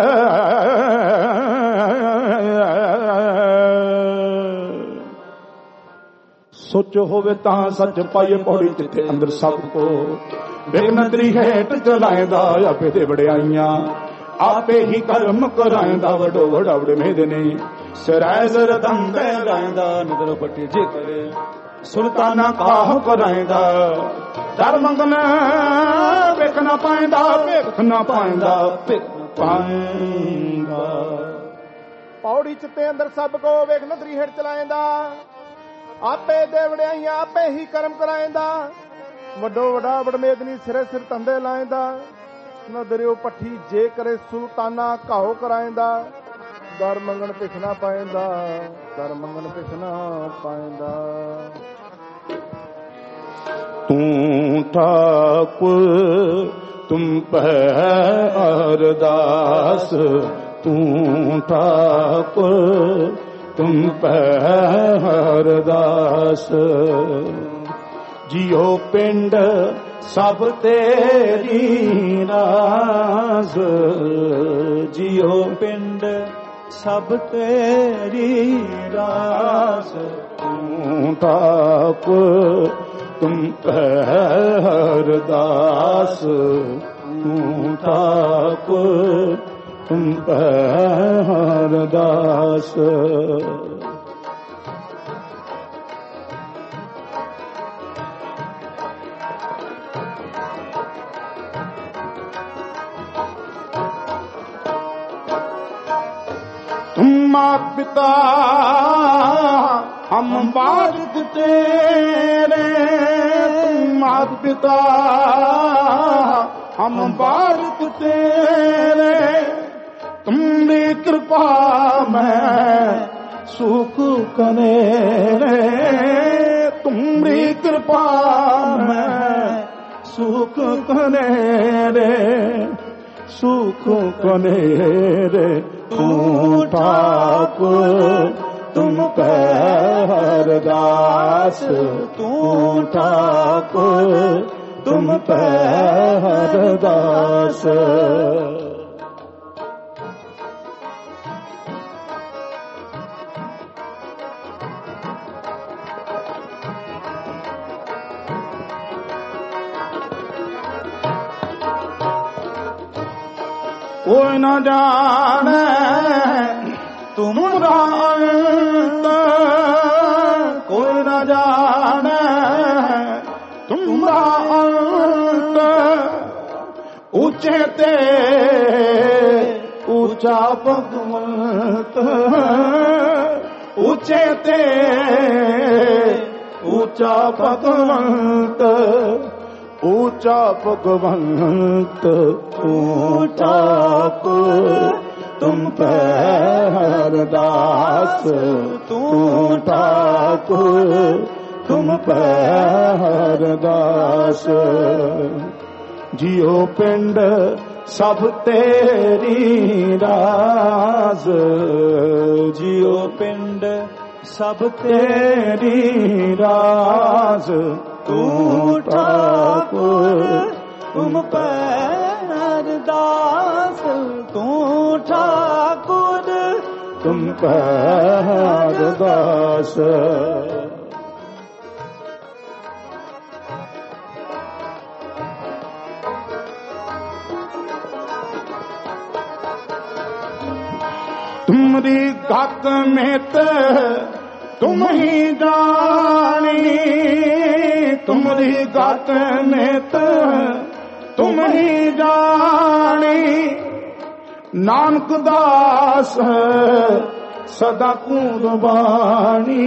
ਸੋਚ ਹੋਵੇ ਤਾਂ ਸੱਚ ਪਾਈਏ ਪੌੜੀ ਜਿੱਥੇ ਅੰਦਰ ਸਭ ਕੋ ਵਿਘਨ ਤ੍ਰੀ ਹੇਠ ਚਲਾਇਦਾ ਆਪੇ ਦੇ ਵਡਿਆਈਆਂ ਆਪੇ ਹੀ ਕਰਮ ਕਰਾਇਦਾ ਵਡੋ ਵਡਾਵੜ ਮੇਦਨੇ ਸਿਰੈ ਜ਼ਰ ਦੰਦੇ ਲਾਇਦਾ ਨਦਰ ਪੱਟੀ ਜੇ ਕਰੇ ਸੁਲਤਾਨਾ ਕਾਹ ਕਰਾਇਦਾ ਦਰ ਮੰਗਨ ਵੇਖ ਨਾ ਪਾਇਦਾ ਵੇਖ ਨਾ ਪਾਇਦਾ ਵੇਖ ਪਾਇਦਾ ਪੌੜੀ ਚਿੱਤੇ ਅੰਦਰ ਸਭ ਕੋ ਵੇਖ ਨਦਰੀ ਹੇਠ ਚਲਾਇਦਾ ਆਪੇ ਦੇ ਵਡਿਆਈਆਂ ਆਪੇ ਹੀ ਕਰਮ ਕਰਾਇਦਾ ਵੱਡੋ ਵੱਡਾ ਵਡਮੇਦਨੀ ਸਿਰੇ ਸਿਰ ਤੰਦੇ ਲਾਇਦਾ ਨਦਰਿਓ ਪੱਠੀ ਜੇ ਕਰੇ ਸੁਲਤਾਨਾ ਘਾਓ ਕਰਾਇਦਾ ਦਰ ਮੰਗਣ ਭਿਖ ਨਾ ਪਾਇਦਾ ਦਰ ਮੰਗਣ ਭਿਖ ਨਾ ਪਾਇਦਾ ਤੂੰ ਠਾਕੁਰ ਤੁਮ ਪੈ ਅਰਦਾਸ ਤੂੰ ਠਾਕੁਰ ਤੁਮ ਪੈ ਅਰਦਾਸ ਜਿਉ ਪਿੰਡ ਸਭ ਤੇਰੀ ਰਾਸ ਜਿਉ ਪਿੰਡ ਸਭ ਤੇਰੀ ਰਾਸ ਤੂੰ ਠਾਕੁਰ ਤੁਮ ਪੈ ਅਰਦਾਸ ਤੂੰ ਠਾਕੁਰ ਤੁਮ ਪੈ ਅਰਦਾਸ मात पिता हम बारिक तेरे तुम मात पिता हम बारिक तेरे तुमरी कृपा में सुख करे रे तुमरी कृपा में सुख करे रे सुख करे रे तू ठाकुर तुम पै अरदास तू ठाकुर तुम पै अरदास कोई न जाने तुमरा अंत कोई न जाने तुमरा अंत ऊंचे ते ऊंचा भगवंत ऊंचे ते ऊंचा भगवंत ऊंचा भगवंत तू ठाकुर तुम पै अरदास तू ठाकुर तुम पै अरदास जियो पिंड सब तेरी राज जियो पिंड सब तेरी राज तू ठाकुर तुम पै अरदास तू ठाकुर तुम पै अरदास तुमरी गत में तुम ही जानी तुमरी गत में तुम ही जानी नानक दास सदा कुर्बानी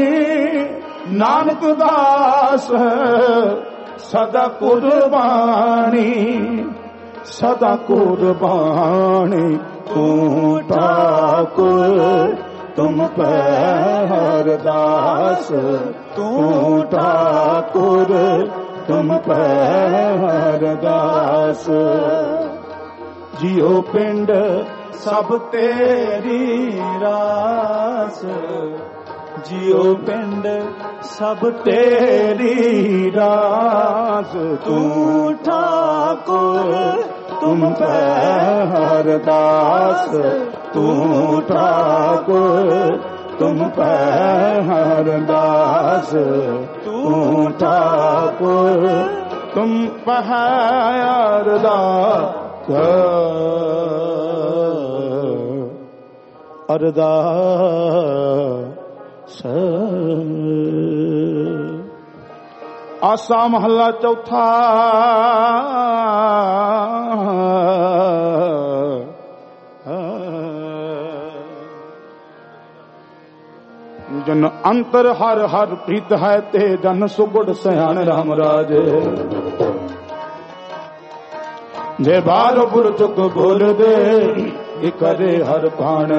नानक दास सदा कुर्बानी सदा कुर्बानी तू ठाकुर तुम पै अरदास तू ठाकुर तुम पै अरदास जियो पिंड सब तेरी रास जियो पिंड सब तेरी रास तू ठाकुर तुम पै अरदास तू ठाकुर तुम पे अरदास तू ठाकुर तुम पे अरदास अरदास। आसा महला चौथा। जन अंतर हर हर प्रीत है ते जन सुगुड़ सयान राम राजे जे बार बुर चुक बोल दे करे हर भाण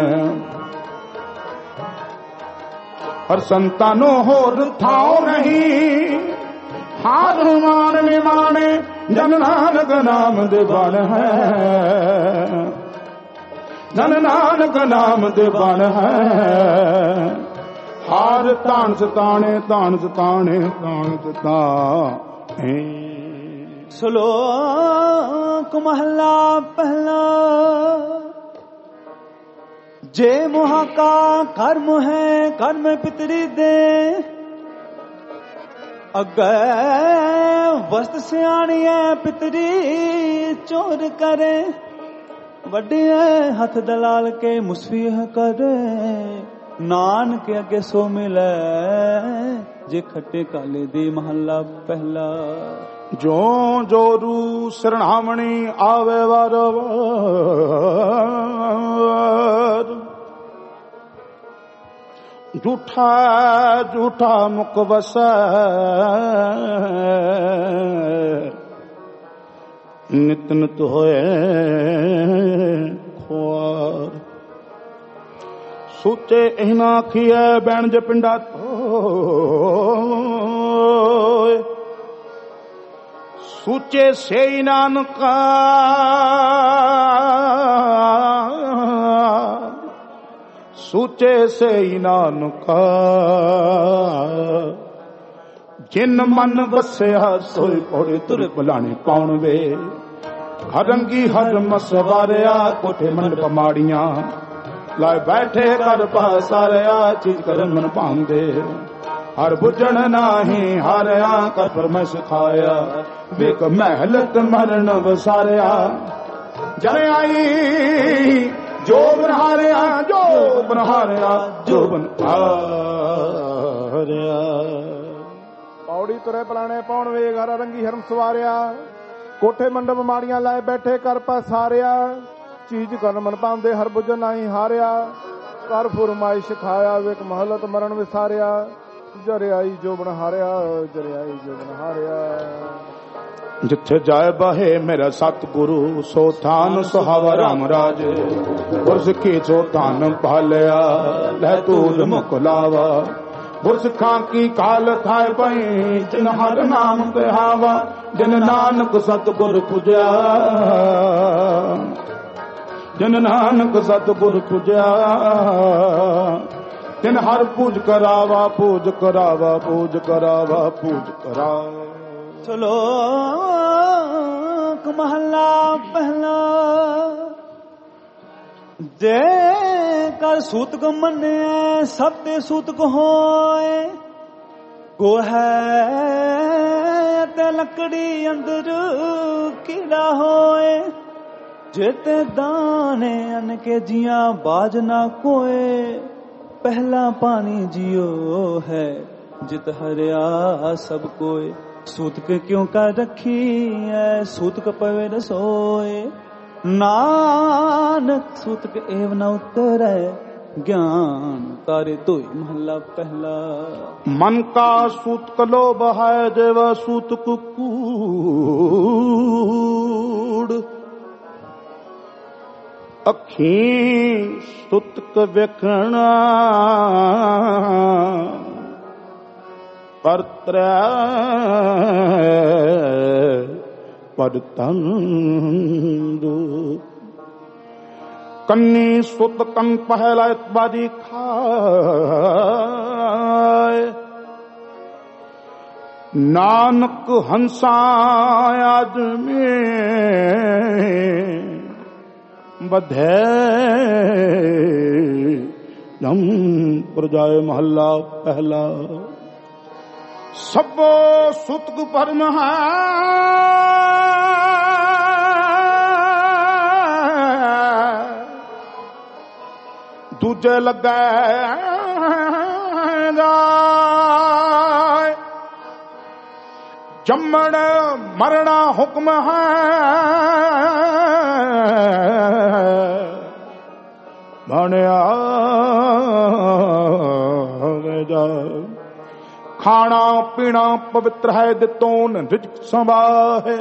हर संतानो होर थाओ नहीं हार मान में माने जन नानक नाम दीवान है जन नानक नाम दीवान है हार तान सताने तान सताने तान सताने। श्लोक महला पहला। जे मोहा का कर्म है कर्म पितरी दे अगे वस्त सियाणी है पितरी चोर करे वड्डे हथ दलाल के मुसफी करे नानक अगे सो मिले जे खट्टे काले दी महला पहला। जो जोरू शरणामणि आवे वार झूठा झूठा मुख बस नित नित होए खुआर सूचे इना खिए बैण ज पिंडा सूचे से नानका सूचे से नानका जिन मन बसिया सोई पौड़े तुर बुलाने पाउण वे हर रंगी हर मसवारिया कोठे मंडप माड़ियां लाए बैठे कर पासारिया चीज कर मन पांदे हर बुझण नाही हारिया कर पर मैं सिखाया विक महलत मरण वसारिया जने आई जो बनहारिया जो बनहारिया जो बनहारिया। पौड़ी तुरे पलाने पौण वे घर रंगी हरम सवारिया कोठे मंडप माड़ियां लाए बैठे कर पसारिया चीज कर मन पांदे हर बुझ नाही हारिया कर फुरमाइश खाया विक महलत मरण विसारिया जरे आई जो बन हारिया जरे आई जो बन हारिया। जिथे जाए बहे मेरा सतगुरु सो थान सुहावा राम राजे बुरज की जो थान भालिया लह दूध मुकलावा बुरज खां की काल थाए पई जिन हर नाम ते हावा जिन नानक सतगुर पूजा जिन नानक सतगुर पूजा तिन हर पूज करावा पूज करावा पूज करावा पूज करावा। श्लोक महला पहला। जे कर सूतक मने सब ते सूतक होए गो है ते लकड़ी अंदर कीड़ा होए जेते दाने अन के जिया बाज ना कोए पहला पानी जियो है जित हरिया सब कोई सूतक क्यों का रखी है सूतक पवे रसोए नानक सूतक एव न उतरे ज्ञान तारे तो महला पहला। मन का सूतक लोभ है देव सूतक कूड़ अखी सूतक वेखना परत्र परतंदु कन्नी सुत कन पहला बाजी खाए नानक हंसा आदमी बधे ਜੰਪੁਰ ਜਾਏ ਮਹੱਲਾ ਪਹਿਲਾ। ਸਭੋ ਸੁਤਗ ਪਰਮ ਹੈ ਦੂਜੇ ਲੱਗੇ ਜਾਏ। ਜੰਮਣ ਮਰਣਾ ਹੁਕਮ ਹੈ ਬਣਿਆ ਜਾ। ਖਾਣਾ ਪੀਣਾ ਪਵਿੱਤਰ ਹੈ ਦਿੱਤੋਂ ਰਿਜ਼ਕ ਸੰਭਾਹੇ।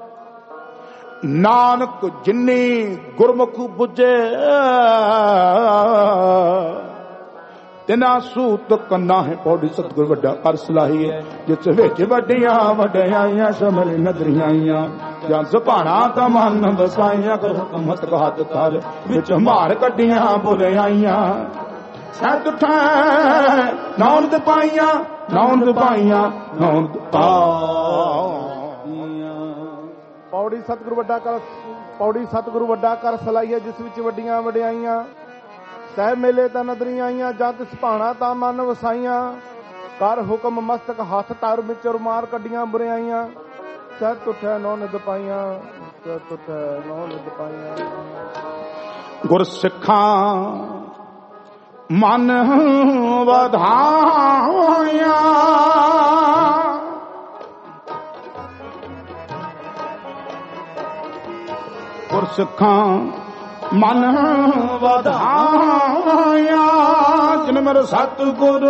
ਨਾਨਕ ਜਿਨੀ ਗੁਰਮੁਖ ਬੁਝੇ ਤਿਨਾ ਸੂਤ ਕੰਨਾ ਹੈ। ਪੌੜੀ ਸਤਿਗੁਰ ਵੱਡਾ ਕਰ ਸਲਾਹੀ ਹੈ ਜਿਸ ਵਿੱਚ ਵੱਡੀਆਂ ਵਡਿਆਈਆਂ ਸਮਰ ਨਦਰੀਆਂ ਜਾਂ ਜ਼ਬਾਨਾਂ ਤਾਂ ਮਨ ਵਸਾਈਆਂ ਕਰ ਹੁਕਮਤ ਹੱਥ ਕਰ ਵਿੱਚ ਮਾਰ ਕੱਢੀਆਂ ਬੁਰਾਈਆਂ। ਸੱਤ ਠਾ ਨੌਂਦ ਪਾਈਆਂ ਨੌਂਦ ਪਾਈਆਂ ਨੌਂਦ ਪਾਈਆਂ। ਪੌੜੀ ਸਤਿਗੁਰ ਵੱਡਾ ਕਰ ਪੌੜੀ ਸਤਿਗੁਰੂ ਵੱਡਾ ਕਰ ਸਲਾਈ ਹੈ ਜਿਸ ਵਿੱਚ ਵੱਡੀਆਂ ਵਡਿਆਈਆਂ। ਸਹਿ ਮੇਲੇ ਤਾਂ ਨਦਰੀਆਂ ਆਈਆਂ ਜਦ ਸੁਭਾਣਾ ਤਾਂ ਮਨ ਵਸਾਈਆਂ। ਕਰ ਹੁਕਮ ਮਸਤਕ ਹੱਥ ਧਰ ਵਿੱਚ ਮਾਰ ਕੱਢੀਆਂ ਬੁਰਾਈਆਂ। ਸਹਿ ਤੁਠੈ ਨੌ ਨਿਦ ਪਾਈਆਂ ਸਹਿ ਤੁਠੈ ਨੌ ਨਿਦ ਪਾਈਆਂ। ਗੁਰ ਸਿੱਖਾਂ ਮਨ ਵਧਾਇਆ ਗੁਰ ਸਿੱਖਾਂ ਮਨ ਵਧਾਇਆ। ਜਿਨ ਮੇਰਾ ਸਤਿਗੁਰ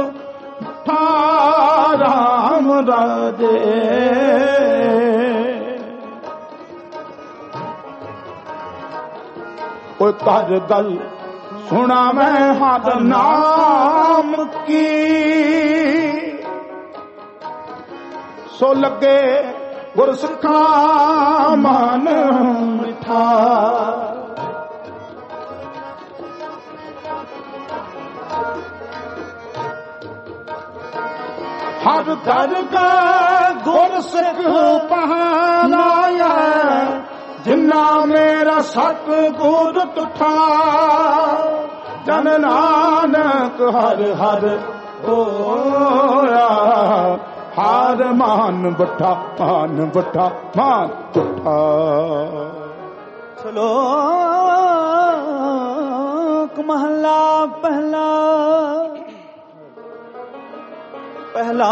ਰਾਮ ਰਾਜੇ। ਕੋਈ ਕਰ ਗੱਲ ਸੁਣਾ ਮੈਂ ਹੱਦ ਨਾਮ ਕੀ। ਸੋ ਲੱਗੇ ਗੁਰ ਸਿੱਖਾਂ ਮਨ ਮਿਠਾ। ਹਰ ਦਰ ਕਾ ਗੁਰ ਸਿੱਖ ਪਹਨਾਇਆ। ਜਿਨਾ ਮੇਰਾ ਸਤਿਗੁਰ ਤੁਠਾ ਜਨ ਨਾਨਕ ਹਰ ਹਰ ਹੋਇਆ। ਹਾਰ ਮਾਨ ਬੱਠਾ ਮਾਨ ਬੱਠਾ ਮਾਨ ਬੱਠਾ। ਸ਼ਲੋਕ ਮਹੱਲਾ ਪਹਿਲਾ। ਪਹਿਲਾ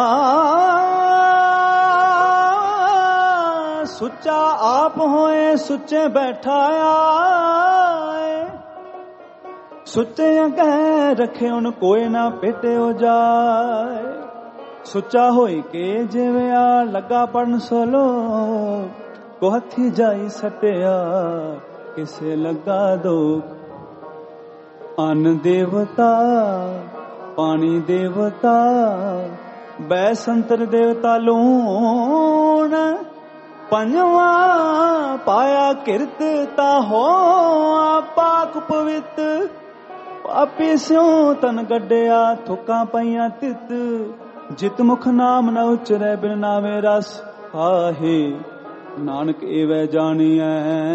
ਸੁੱਚਾ ਆਪ ਹੋਏ ਸੁੱਚੇ ਬੈਠਾ ਆਏ। ਸੁੱਚੇ ਕਹਿ ਰੱਖੇ ਹੁਣ ਕੋਈ ਨਾ ਪੇਟਿਓ ਜਾਏ। ਸੁੱਚਾ ਹੋਈ ਕੇ ਜਿਵੇਂ ਆ ਲੱਗਾ ਪੜਨ ਸੋਲੋ। ਕੋ ਹੱਥੀ ਜਾਈ ਸਟਿਆ ਕਿਸੇ ਲੱਗਾ ਦੋ। ਅੰਨ ਦੇਵਤਾ ਪਾਣੀ ਦੇਵਤਾ ਬੈ ਸੰਤਰ ਦੇਵਤਾ ਲੂਣ। ਪੰਜਵਾਂ ਪਾਇਆ ਕਿਰਤ ਤਾ ਹੋ ਪਾਕ ਪਵਿੱਤ। ਪਾਪੀ ਸਿਉ ਤਨ ਗੱਡਿਆ ਥੁੱਕਾਂ ਪਈਆਂ ਤਿਤ। ਜਿਤ ਮੁਖ ਨਾਮ ਨ ਉਚਰੈ ਬਿਨ ਨਾਵੇਂ ਰਸ ਆਹੇ। ਨਾਨਕ ਏਵੈ ਜਾਣੀਐ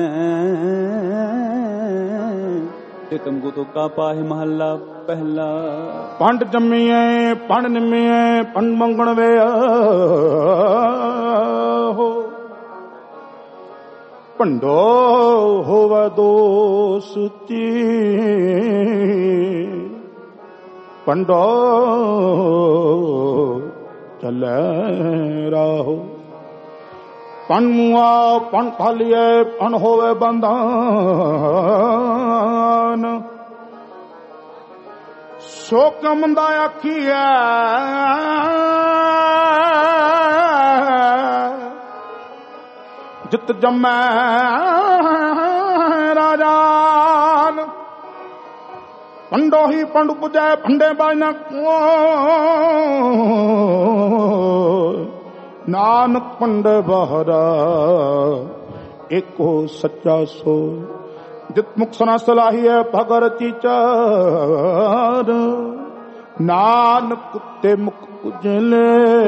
ਤਿਤਮ ਗੁਤੁਕਾ ਪਾਹੇ ਮਹੱਲਾ ਪਹਿਲਾ। ਪੰਡ ਜੰਮੀਐ ਪੰਡ ਨਿੰਮੀਐ ਪੰਡ ਮੰਗਣ ਵੇ ਭੰਡੋ ਹੋਵੇ ਦੋਸਤੀ। ਪੰਡੋ ਚੱਲੇ ਰਾਹੋ। ਪਣ ਮੁਆ ਪਣ ਖਾਲੀਏ ਪਣ ਹੋਵੇ ਬੰਧਨ। ਸੋ ਕਿਉ ਮੰਦਾ ਆਖੀਐ ਜਿਤ ਜੰਮੈ ਰਾਜਾਨ। ਪੰਡੋ ਹੀ ਪੰਡ ਪੁਜੈ ਭੰਡੇ ਬਾਜਨਾ। ਨਾਨਕ ਪੰਡ ਬਹਰਾ ਏਕੋ ਸੱਚਾ ਸੋ। ਜਿਤ ਮੁਖ ਸੁਨਾ ਸਲਾਹੀਐ ਭਗਰ ਚੀਚਾਰ। ਨਾਨਕ ਤੇ ਮੁਖ ਉਜਲੇ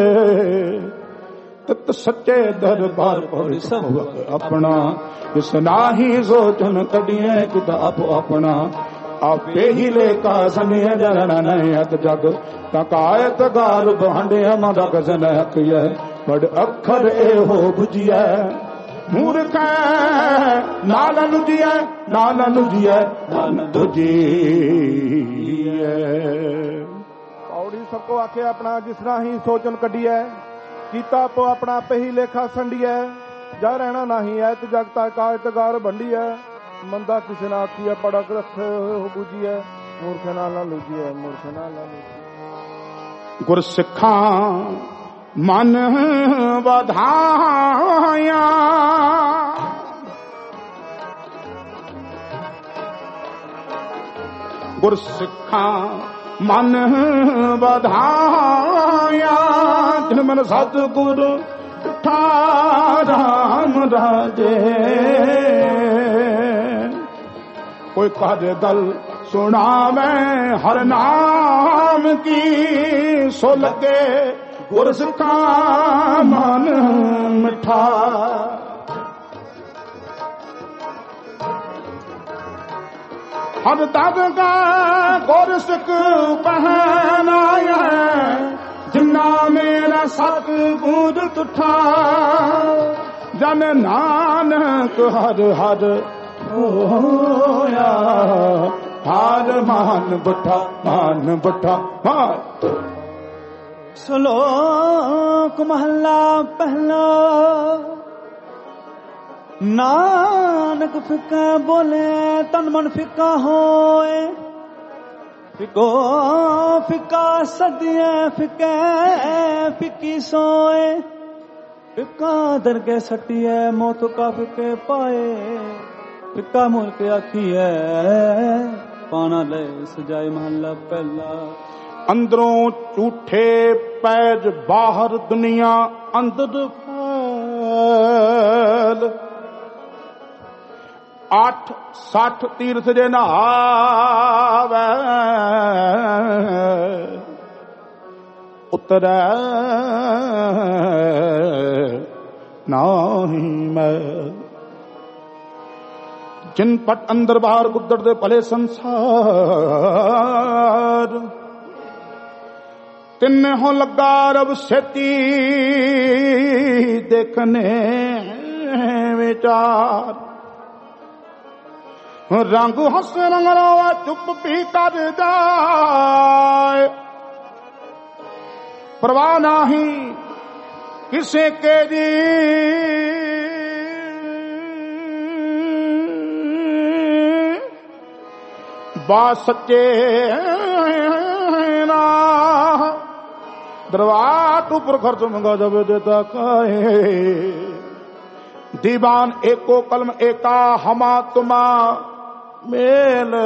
ਤਤ ਸੱਚੇ ਦਰਬਾਰ ਪੜ ਸਭ ਆਪਣਾ। ਇਸ ਨਾਹੀ ਸੋਚਨ ਕਢੀਐ ਕਿਤਾਬ ਆਪਣਾ। ਆਪੇ ਹੀ ਲੇਖਾ ਸੰਨਿਆ ਜਨਨ ਨਹਿਤ ਜਗ ਤਕਾਇਤ ਗਾਰ ਬਹੰਡਿਆ ਮਦਾ ਕਸਨ ਹਕਿਆ ਬੜ ਅੱਖਰ ਇਹੋ 부ਜੀਐ ਮੂਰਖ ਨਾਲ ਲੁਜੀਐ ਨਾਲ ਲੁਜੀਐ ਨਾਲ ਦੁਜੀਐ। ਪੌੜੀ ਸਭ ਕੋ ਆਖੇ ਆਪਣਾ ਜਿਸਨਾ ਹੀ ਸੋਚਨ ਕੱਢੀਐ ਕੀਤਾ ਪੋ ਆਪਣਾ ਆਪੇ ਹੀ ਲੇਖਾ ਸੰਡੀਐ ਜਾ ਰਹਿਣਾ ਨਹੀਂ ਐ ਤੇ ਜਗਤਾ ਕਾਇਤ ਗਾਰ ਭੰਡੀਐ ਮੰਦਾ ਕਿਸੇ ਨਾ ਆਖੀਐ ਪੜਕ ਰੱਖ ਹੋ ਬੁਝੀਐ ਮੂਰਖ ਨਾਲ ਨਾ ਲੁਜੀਐ ਮੂਰਖ ਨਾਲ ਨਾ ਲੁਜੀਐ। ਗੁਰ ਸਿੱਖਾਂ ਮਨ ਵਧਾਇਆ ਗੁਰ ਸਿੱਖਾਂ ਮਨ ਵਧਾਇਆ ਜਿਨ ਮਨ ਸਤਿਗੁਰ ਰਾਮ ਰਾਜੇ ਕੋਈ ਕਾਹਦੇ ਦਲ ਸੁਣਾਵੇ ਹਰ ਨਾਮ ਕੀ ਸੋ ਲੱਗੇ ਗੁਰ ਸਿੱਖਾਂ ਮਨ ਮਿਠਾ। ਹਰ ਤਬ ਕਾ ਗੁਰ ਸਿੱਖ ਪਹਿਨਾਇਆ ਜਿਨਾ ਮੇਰਾ ਸਤਿਗੁਰ ਤੁਠਾ ਜਨ ਨਾਨਕ ਹਰ ਹਰ ਹੋਇਆ ਹਰ ਮਾਨ ਬਠਾ ਮਾਨ ਬਠਾ। ਸ਼ਲੋਕ ਮਹਲਾ ਪਹਿਲਾ ਨਾਨਕ ਫਿੱਕਾ ਬੋਲੇ ਤਨ ਮਨ ਫਿੱਕਾ ਹੋਏ ਫਿੱਕੋ ਫਿੱਕਾ ਸਦੀਆਂ ਫਿੱਕੇ ਫਿੱਕੀ ਸੋਏ ਫਿੱਕਾ ਦਰਗੇ ਸਟੀਐ ਮੋਤ ਕਾ ਫਿੱਕੇ ਪਾਏ ਫਿੱਕਾ ਮੁਲਕ ਆਖੀਐ ਪਾਣਾ ਲੈ ਸਜਾਏ ਮਹਲਾ ਪਹਿਲਾ। ਅੰਦਰੋਂ ਝੂਠੇ ਪੈਜ ਬਾਹਰ ਦੁਨੀਆ ਅੰਦਰ ਫੈਲ 8-60 ਤੀਰਥ ਜੇ ਨਹਾਵੇ ਉਤਰੈ ਨਾਹੀ ਮੈਂ ਜਿਨ ਪਟ ਅੰਦਰ ਬਾਹਰ ਗੁੱਦੜ ਦੇ ਭਲੇ ਸੰਸਾਰ ਤਿੰਨੇ ਹੋ ਲੱਗਾ ਰਬ ਛੇਤੀ ਦੇਖਨੇ ਵਿਚਾਰ ਰੰਗ ਹੱਸ ਰੰਗ ਰਵਾ ਚੁੱਪ ਵੀ ਕਰ ਜਾਏ ਪਰਵਾਹ ਨਹੀਂ ਕਿਸੇ ਕੇ ਦੀ ਬਾਤ ਸੱਚੇ ਨਾ दरबार तू प्रखर मंगा जब देता काहे दीवान एको कलम एका हमा तुमा मेल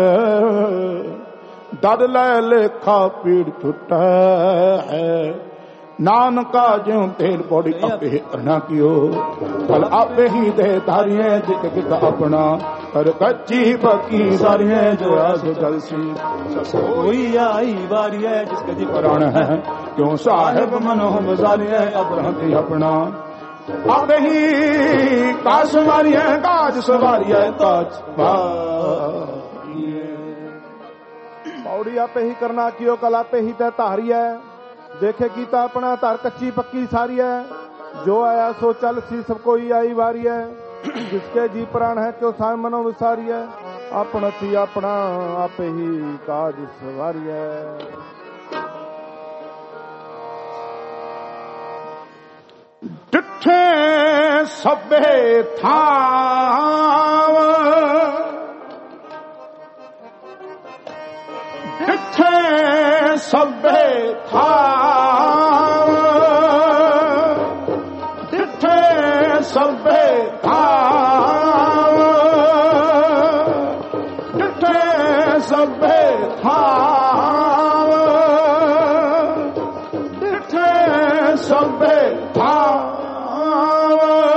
दद ले लेखा पीड़ छुटा है नानका ज्यों तेल पौड़ी आपे करना कियो फल आपे ही दे धारिये जित कित अपना कर कच्ची पक्की सारिये जो आस जलसी कोई आई बारी है जिसके जी प्राण है क्यों साहेब मनो मजारिये अपना अपना आपे ही काश मारी है काज सवारी है काज पौड़ी आपे ही करना कियो कल आपे ही तय तारी है देखे गीता अपना तार कच्ची पक्की सारी है जो आया सो चल सी सब कोई आई वारी है जिसके जी प्राण है क्यों साय मनो विसारी है अपना थी अपना आपे ही काज सवारी है। डिठे सबे थाव डिठे सबे थाव डिठे सबे थाव डिठे सबे थाव डिठे सबे थाव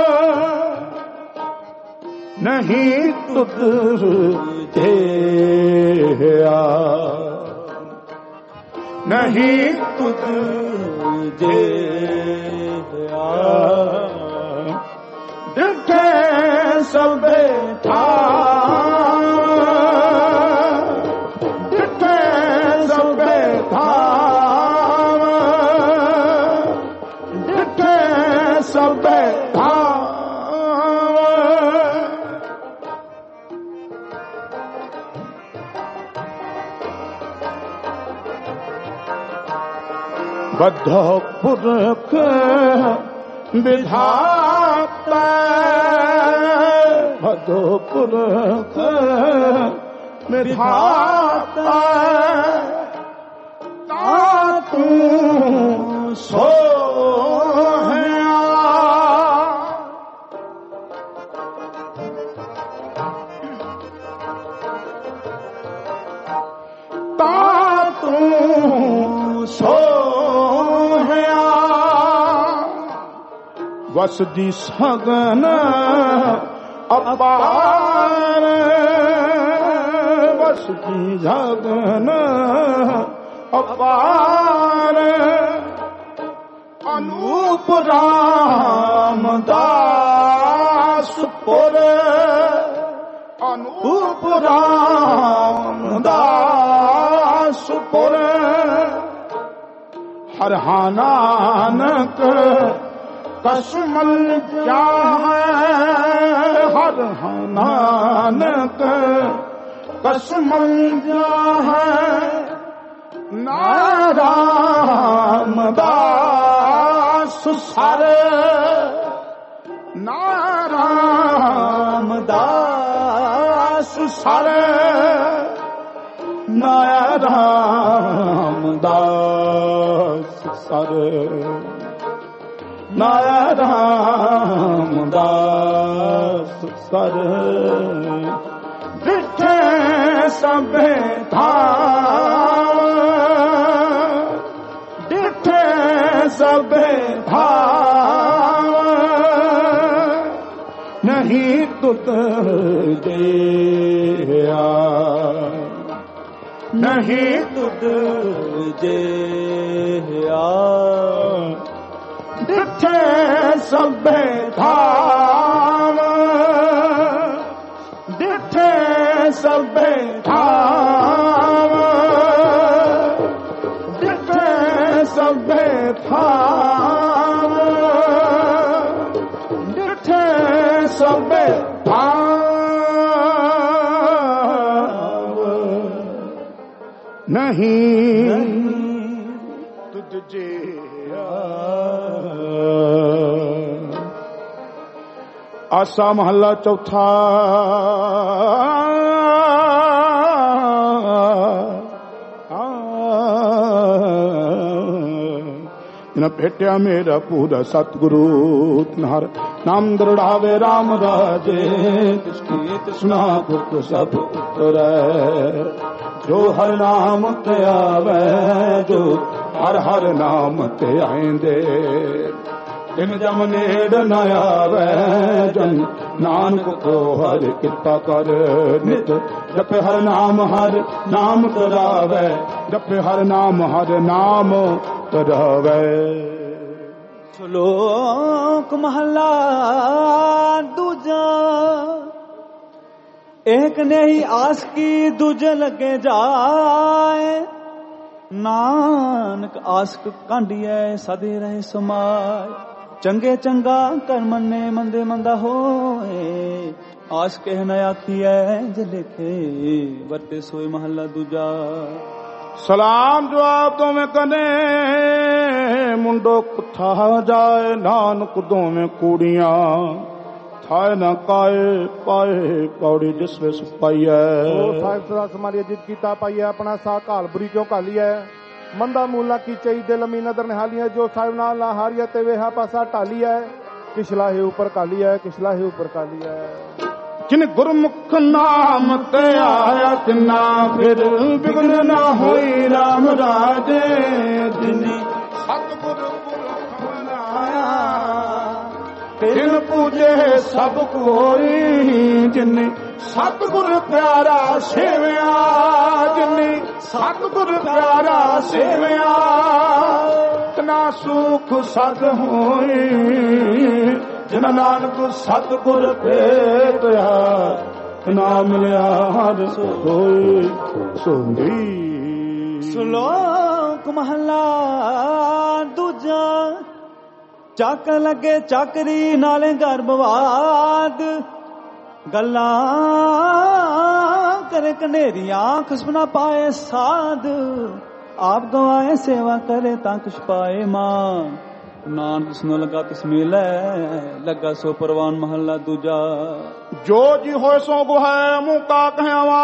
नहीं तुझे नहीं तुझे दिखे सब था बद्धो पुरख विधाता बद्धो पुरख विधाता तू सो वसदी सगन अपार वसदी सगन अपार अनूप रामदास पुर अनूप रामदास पुर हर नानक कसमल क्या है हर नानक कसमल क्या है नारामदास सर नारामदास सर नारामदास सर नारामदास सर डिठे सबे धाम डिठे सबे धाम नहीं तुत दिया नहीं तुत दिया डिठे सबे धाम डिठे सबे धाम डिठे सबे धाम डिठे सबे धाम नहीं तुझे आसा महला चौथा न भेटिया मेरा पूरा सतगुरु हर नाम दृढ़ावे राम राजे तिसकी तृष्णा भुख सब उतर जो हर नाम ते आवे जो हर हर नाम ते आएंदे दिन जम नेड़ न आवे जन नानक को हर कृपा कर नित जप हर नाम तरावे जप हर नाम तरावे। श्लोक महला दूजा एक ने ही आस की दूजे लगे जाए नानक आस्क कांडिए सदे रहे समाय चंगे चंगा कर मन्ने मंदे मंदा होए आस कह न आखिए जे लिखे वर्ते सोए महला दूजा। सलाम जवाब तो में कने मुंडो कुथा जाए नानक दो में कूड़ियां थाए न काए पाए पौड़ी जिस वे सुपाई है साहिब सदा समारी जित कीता पाई है अपना सा काल बुरी क्यों काली है मंदा मूला की चई दिल मी नदर निहाली है जो साहिब नाल ना हारिया ते वेहा पासा टाली है किसला है ऊपर काली है किसला है ऊपर काली है जिन गुरमुख नाम ते आया तिना फिर बिघ्न ना होई राम राजे जिनी सतगुरु बनाया तिन पूजे सब कोई जिनी सतगुर प्यारा सेविया जिनी सतगुर प्यारा सेविया तना सुख सद होई जिन नानक सतगुर भेटया ना मिलिया हर सोई सोंदी। श्लोक महला दूजा ਚੱਕ ਲੱਗੇ ਚੱਕਰੀ ਨਾਲੇ ਗਰਭਵਾਦ ਗੱਲਾਂ ਕਰੇ ਕਨੇਰੀਆਂ ਖੁਸ਼ਬੂ ਨਾ ਪਾਏ ਸਾਧ ਆਪ ਗਵਾਏ ਸੇਵਾ ਕਰੇ ਤਾਂ ਕੁਛ ਪਾਏ ਮਾਨ। ਨਾਨਕ ਸੁਨ ਲਗਾ ਤਿਸ ਮੇਲੇ ਲੱਗਾ ਸੋ ਪਰਵਾਨ ਮਹੱਲਾ ਦੂਜਾ। ਜੋ ਜੀ ਹੋਏ ਸੋ ਗੁਹੈ ਮੁਕਾ ਕਹਿਵਾ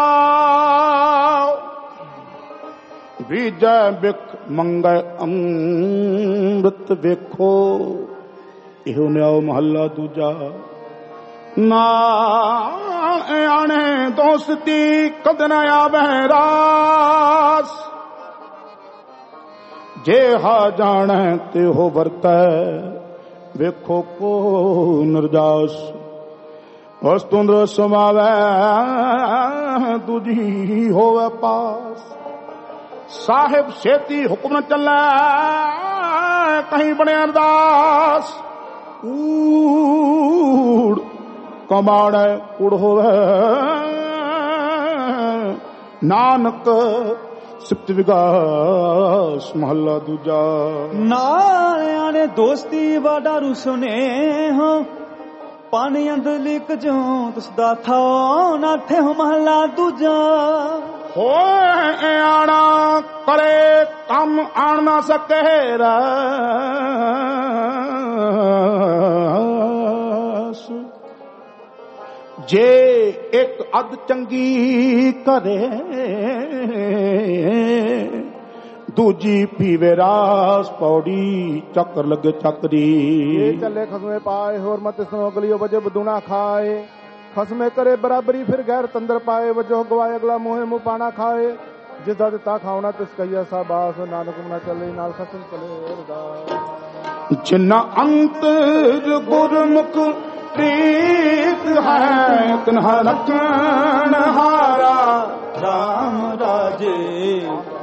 ਬੀਜੈ ਬਿਖ ਮੰਗੈ ਅੰਮ੍ਰਿਤ ਵੇਖੋ। ਇਹੋ ਨਿਆਉ ਮਹੱਲਾ ਦੂਜਾ। ਨਾ ਆਣੇ ਦੋਸਤੀ ਕਦ ਨ ਆਵੈ ਰਾਸ। ਜੇ ਹਾ ਜਾਣੈ ਤੇ ਹੋ ਵਰਤੈ ਵੇਖੋ ਕੋ ਨਿਰਜਾਸ। ਵਸਤੁੰਦਰ ਸਮਾਵੈ ਦੂਜੀ ਹੋਵੇ ਪਾਸ। ਸਾਹਿਬ ਛੇਤੀ ਹੁਕਮ ਚੱਲੈ ਕਹੀਂ ਬਣਿਆ ਅਰਦਾਸ। ਊੜ ਕਮਾੜੈ ਉੜ ਹੋਵੇ ਨਾਨਕ ਸਿਫਤ ਵਿਗਾਸ ਮਹੱਲਾ ਦੂਜਾ। ਨਾਲਿਆਂ ਨੇ ਦੋਸਤੀ ਵਾਡਾਰੂ ਸੁਨੇਹਾ ਪਾਣੀ ਅੰਦਰ ਲਿਕ ਜੋ ਤਸਦਾ ਥਾ ਨਾਥੇ ਮਹੱਲਾ ਦੂਜਾ। ਹੋਏ ਆਣਾ ਕਰੇ ਕੰਮ ਆਣ ਨਾ ਸਕੇ ਰਾਸ। ਜੇ ਇੱਕ ਅੱਧ ਚੰਗੀ ਕਰੇ ਦੂਜੀ ਪੀਵੇ ਰਾਸ। ਪੌੜੀ ਚੱਕਰ ਲੱਗੇ ਚੱਕਰੀ। ਇਹ ਚੱਲੇ ਖਸਮੇ ਪਾਏ ਹੋਰ ਮਤ ਸੁਣੋ ਗਲਿਓ ਵਜੇ ਬਦੂਣਾ ਖਾਏ। ਖਸਮੇ ਕਰੇ ਬਰਾਬਰੀ ਫਿਰ ਗੈਰ ਤੰਦਰ ਪਾਏ। ਵਜੋ ਗਵਾਏ ਅਗਲਾ ਮੋਹੇ ਮੁँह ਪਾਣਾ ਖਾਏ। ਜਿੱਦਾਂ ਦਿੱਤਾ ਖਾਉਣਾ ਤਿਸ ਕਈਆ ਸਾਬਾਸ। ਨਾਨਕ ਨਾ ਚੱਲੇ ਨਾਲ ਖਸਮ ਚਲੇ ਅਰਦਾਸ। ਜਿੰਨਾ ਅੰਤਰ ਗੁਰਮੁਖ ਪ੍ਰੀਤ ਹੈ ਤਨਹਾ ਰਖਣ ਹਾਰਾ ਰਾਮ ਰਾਜੇ।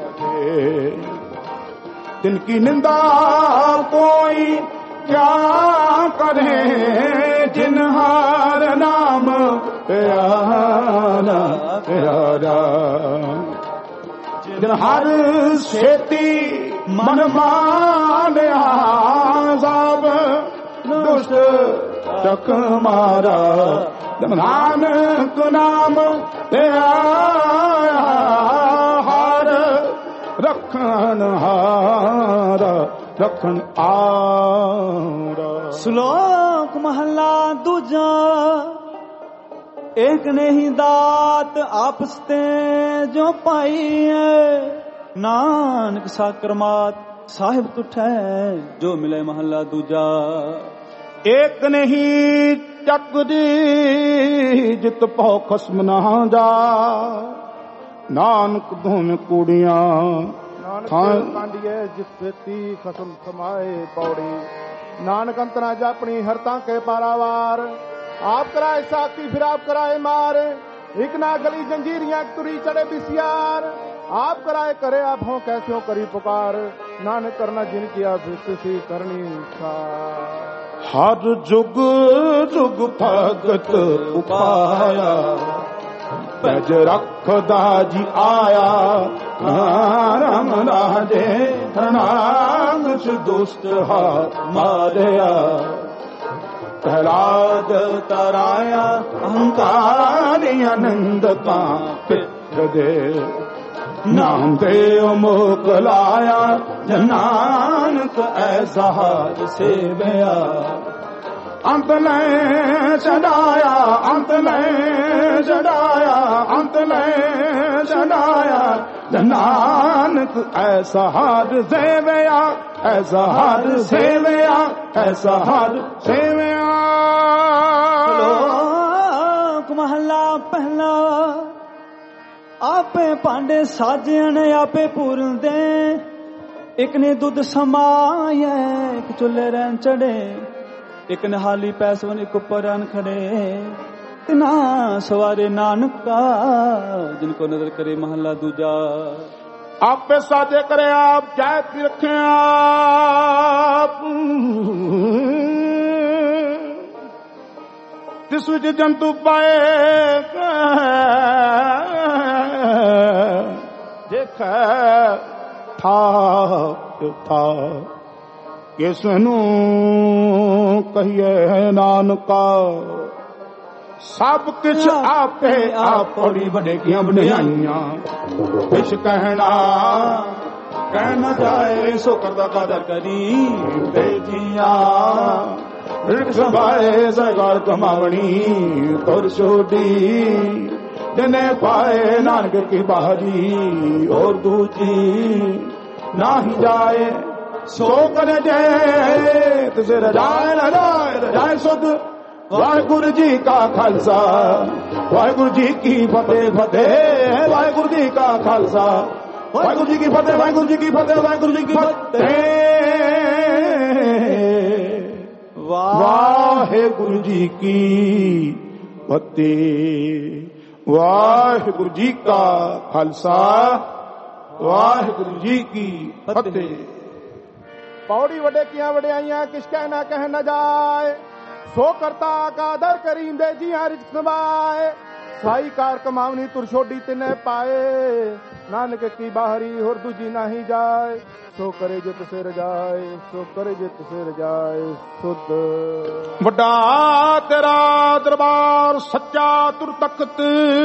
तिनकी निंदा कोई क्या करे जिन्हार नाम प्यारा प्यारा। जिन्हार सेती मन मानया सब दुष्ट तक मारा। नानक नाम प्यारा रखन हारा रखन आरा। श्लोक महला दूजा। एक नहीं दात आपस ते जो पाई है। नानक साकरमात साहिब तुठै जो मिले महला दूजा। एक नहीं चकदी जित पौ खसम ना जा। नानक धूम कुड़ियां कांडिए जित खसम समाए पौड़ी। नानक अंतना जापनी हरता के पारावार। आप कराए साथी फिर आप कराए मार। एक ना गली जंजीरियां तुरी चढ़े बिसियार। आप कराए करे आप हो कैसे हो करी पुकार। नानक करना जिन किया सी करनी हर जुग जुग भगत उपाया। पैज रखदा जी आया राम राजे। प्रणाम दुष्ट हाथ मारया। प्रहलाद तराया अहंकारी आनंद का पित्र दे। नाम देव मोकलाया नानक ऐसा हाथ सेवया। अंत ले चढ़ाया अंत ले चढ़ाया अंत ले चढ़ाया। नानक ऐसा हार सेवया ऐसा हार सेवया ऐसा हार सेवया। श्लोक महला पहला। आपे पांडे साजन आपे पूरन दे। एक ने दुध समाया एक चुल्ले रहन चढ़े। एक ने हाली पैसवन एक ऊपर अन खड़े। तिना सवारे नानक का जिनको नजर करे महला दूजा। आप पे साजे करे आप जायत भी रखे आप। तिस विच जंतु पाए देख था किसनू कहिए नानका। सब किछ आपे आप पौड़ी बड़े किया बनाइया। किछ कहना ਕਹਿ ਨਾ ਜਾਏ ਸੋ ਕਰਦਾ ਕਦਰ ਕਰੀ ਬੇਜੀਆਂ ਰਿਕ ਸੰਭਾਏ ਸਰਕਾਰ ਕਮਾਵਣੀ ਤੁਰ ਛੋਡੀ ਜਿਨੇ ਪਾਏ ਨਾਨਕ ਕੀ ਬਾਹਰੀ ਔਰ ਦੂਜੀ ਨਾਹੀ ਜਾਏ ਸੋ ਕਰ ਜੇ ਤੁਸੇ ਰਜਾਏ ਰਜਾਏ ਸੁਧ ਵਾਹਿਗੁਰੂ ਜੀ ਕਾ ਖਾਲਸਾ ਵਾਹਿਗੁਰੂ ਜੀ ਕੀ ਫਤਿਹ ਫਤਿਹ ਵਾਹਿਗੁਰੂ ਜੀ ਕਾ ਖਾਲਸਾ ਵਾਹਿਗੁਰੂ ਜੀ ਕੀ ਫਤਿਹ ਵਾਹਿਗੁਰੂ ਜੀ ਕੀ ਫਤਿਹ ਵਾਹਿਗੁਰੂ ਜੀ ਕੀ ਫਤਿਹ ਵਾਹਿਗੁਰੂ ਜੀ ਕੀ ਫਤਿਹ ਵਾਹਿਗੁਰੂ ਜੀ ਕਾ ਖਾਲਸਾ ਵਾਹਿਗੁਰੂ ਜੀ ਕੀ ਫਤਿਹ। ਪੌੜੀ ਵੱਡੇ ਕੀਆਂ ਵਡਿਆਈਆਂ ਕਿਸ ਕਹਿ ਨਾ ਕਹਿ ਨਾ ਜਾਏ ਸੋ ਕਰਤਾ ਕਾਦਰ ਕਰੀਂਦੇ ਜੀਆਂ ਰਿਜ਼ਕ ਸਮਾਏ ਸਾਈ ਕਾਰ ਕਮਾਵਨੀ ਤੁਰ ਛੋਡੀ ਤਿਨੇ ਪਾਏ ਨਾਨਕ ਕੀ ਬਾਹਰੀ ਹੋਰ ਦੂਜੀ ਨਹੀਂ ਜਾਏ ਸੋ ਕਰੇ ਜੇ ਤੁਸੇ ਰਜਾਏ ਸੋ ਕਰੇ ਜੇ ਤੁਸੇ ਰਜਾਏ ਸੁਧ ਵੱਡਾ ਤੇਰਾ ਦਰਬਾਰ ਸੱਚਾ ਤੁਰ ਤਖਤ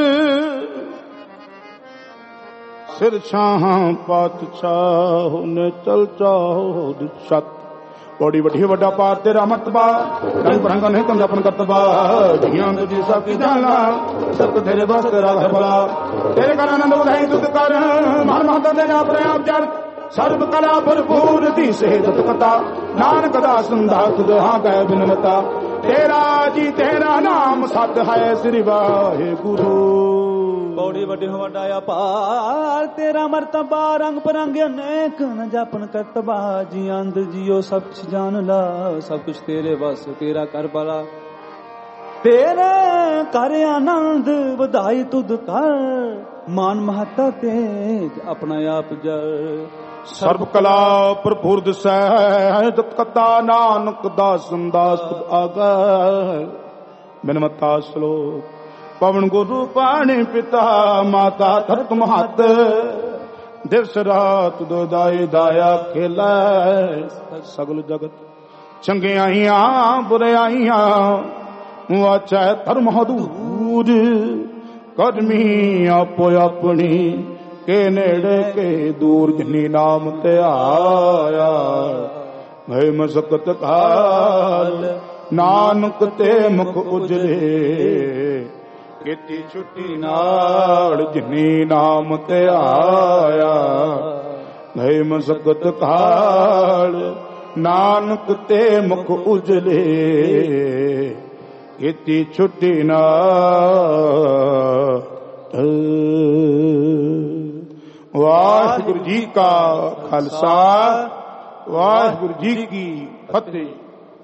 ਸਿਰ ਛਾਂ ਪਾਤਸ਼ਾਹ ਨੇ ਚਲ ਚਾਹੋ ਛਤ ਬੜੀ ਵੱਡੀ ਵੱਡਾ ਪਾਰ ਤੇਰਾ ਮਰਤਬਾ ਰੰਗ ਬਰੰਗਾ ਨਹੀਂ ਕੰਦਾਪਨ ਕਰਤਬਾ ਜੀਆਂ ਤੁਝੀ ਸਭ ਕੀ ਜਾਣਾ ਸਭ ਤੇਰੇ ਬਸ ਤੇਰਾ ਹੈ ਭਲਾ ਤੇਰੇ ਕਰ ਆਨੰਦ ਉਦਾਈ ਤੁਧ ਕਰ ਮਨ ਮਹਤਾ ਦੇ ਆਪਣੇ ਆਪ ਜਨ ਸਰਬ ਕਲਾ ਭਰਪੂਰ ਦੀ ਸੇਧਤ ਕਤਾ ਨਾਨਕ ਦਾ ਸੰਧਾ ਤੁਧ ਹਾਂ ਗਏ ਬਿਨਮਤਾ ਤੇਰਾ ਜੀ ਤੇਰਾ ਨਾਮ ਸਤ ਹੈ ਸ੍ਰੀ ਵਾਹਿਗੁਰੂ ਪੌੜੀ ਵੱਡੀ ਵੱਡਾ ਅਪਾਰ ਤੇਰਾ ਮਰਤਬਾ ਰੰਗ ਬਰੰਗੇ ਅਨੇਕ ਨ ਜਾਪਨ ਕਰਤਬਾ ਜੀ ਅੰਧ ਜੀਓ ਸਭ ਕੁਛ ਜਾਣ ਲਾ ਸਭ ਕੁਛ ਤੇਰੇ ਵਸ ਤੇਰਾ ਕਰ ਭਲਾ ਤੇਰੇ ਕਰ ਆਨੰਦ ਵਧਾਈ ਤੁਧ ਕਰ ਮਾਨ ਮਹੱਤਾ ਤੇਜ ਆਪਣਾ ਆਪ ਜਰ ਸਰਬ ਕਲਾ ਭਰਪੂਰ ਦਿਸੈ ਜਤ ਕਤਾ ਨਾਨਕ ਦਾ ਸੰਦਾਸ ਆਗਾ ਬਿਨਮਤਾ ਸ਼ਲੋਕ ਪਵਨ ਗੁਰੂ ਪਾਣੀ ਪਿਤਾ ਮਾਤਾ ਧਰਤ ਮਹੱਤ ਦਿਵਸ ਰਾਤ ਦੋਦਾਈ ਦਾਇਆ ਖੇਲੇ ਸਗਲ ਜਗਤ ਚੰਗਿਆਈਆਂ ਬੁਰਾਈਆਂ ਵਾਚੈ ਧਰਮ ਹਦੂਰ ਕਰਮੀ ਆਪੋ ਆਪਣੀ ਕੇ ਨੇੜੇ ਕੇ ਦੂਰ ਜਿਨੀ ਨਾਮ ਤੇ ਆਇਆ ਭੈ ਮਸਕਤ ਕਾਲ ਨਾਨਕ ਤੇ ਮੁਖ ਉਜਲੇ ਕੀਤੀ ਛੁੱਟੀ ਨਾਲ ਜਿਨੀ ਨਾਮ ਤੇ ਆਇਆ ਭੈ ਮਸਕਤ ਕਾਲ ਨਾਨਕ ਤੇ ਮੁਖ ਉਜਲੇ ਕੀਤੀ ਛੁੱਟੀ ਨਾਲ ਵਾਹਿਗੁਰੂ ਜੀ ਕਾ ਖਾਲਸਾ ਵਾਹਿਗੁਰੂ ਜੀ ਕੀ ਫਤਿਹ।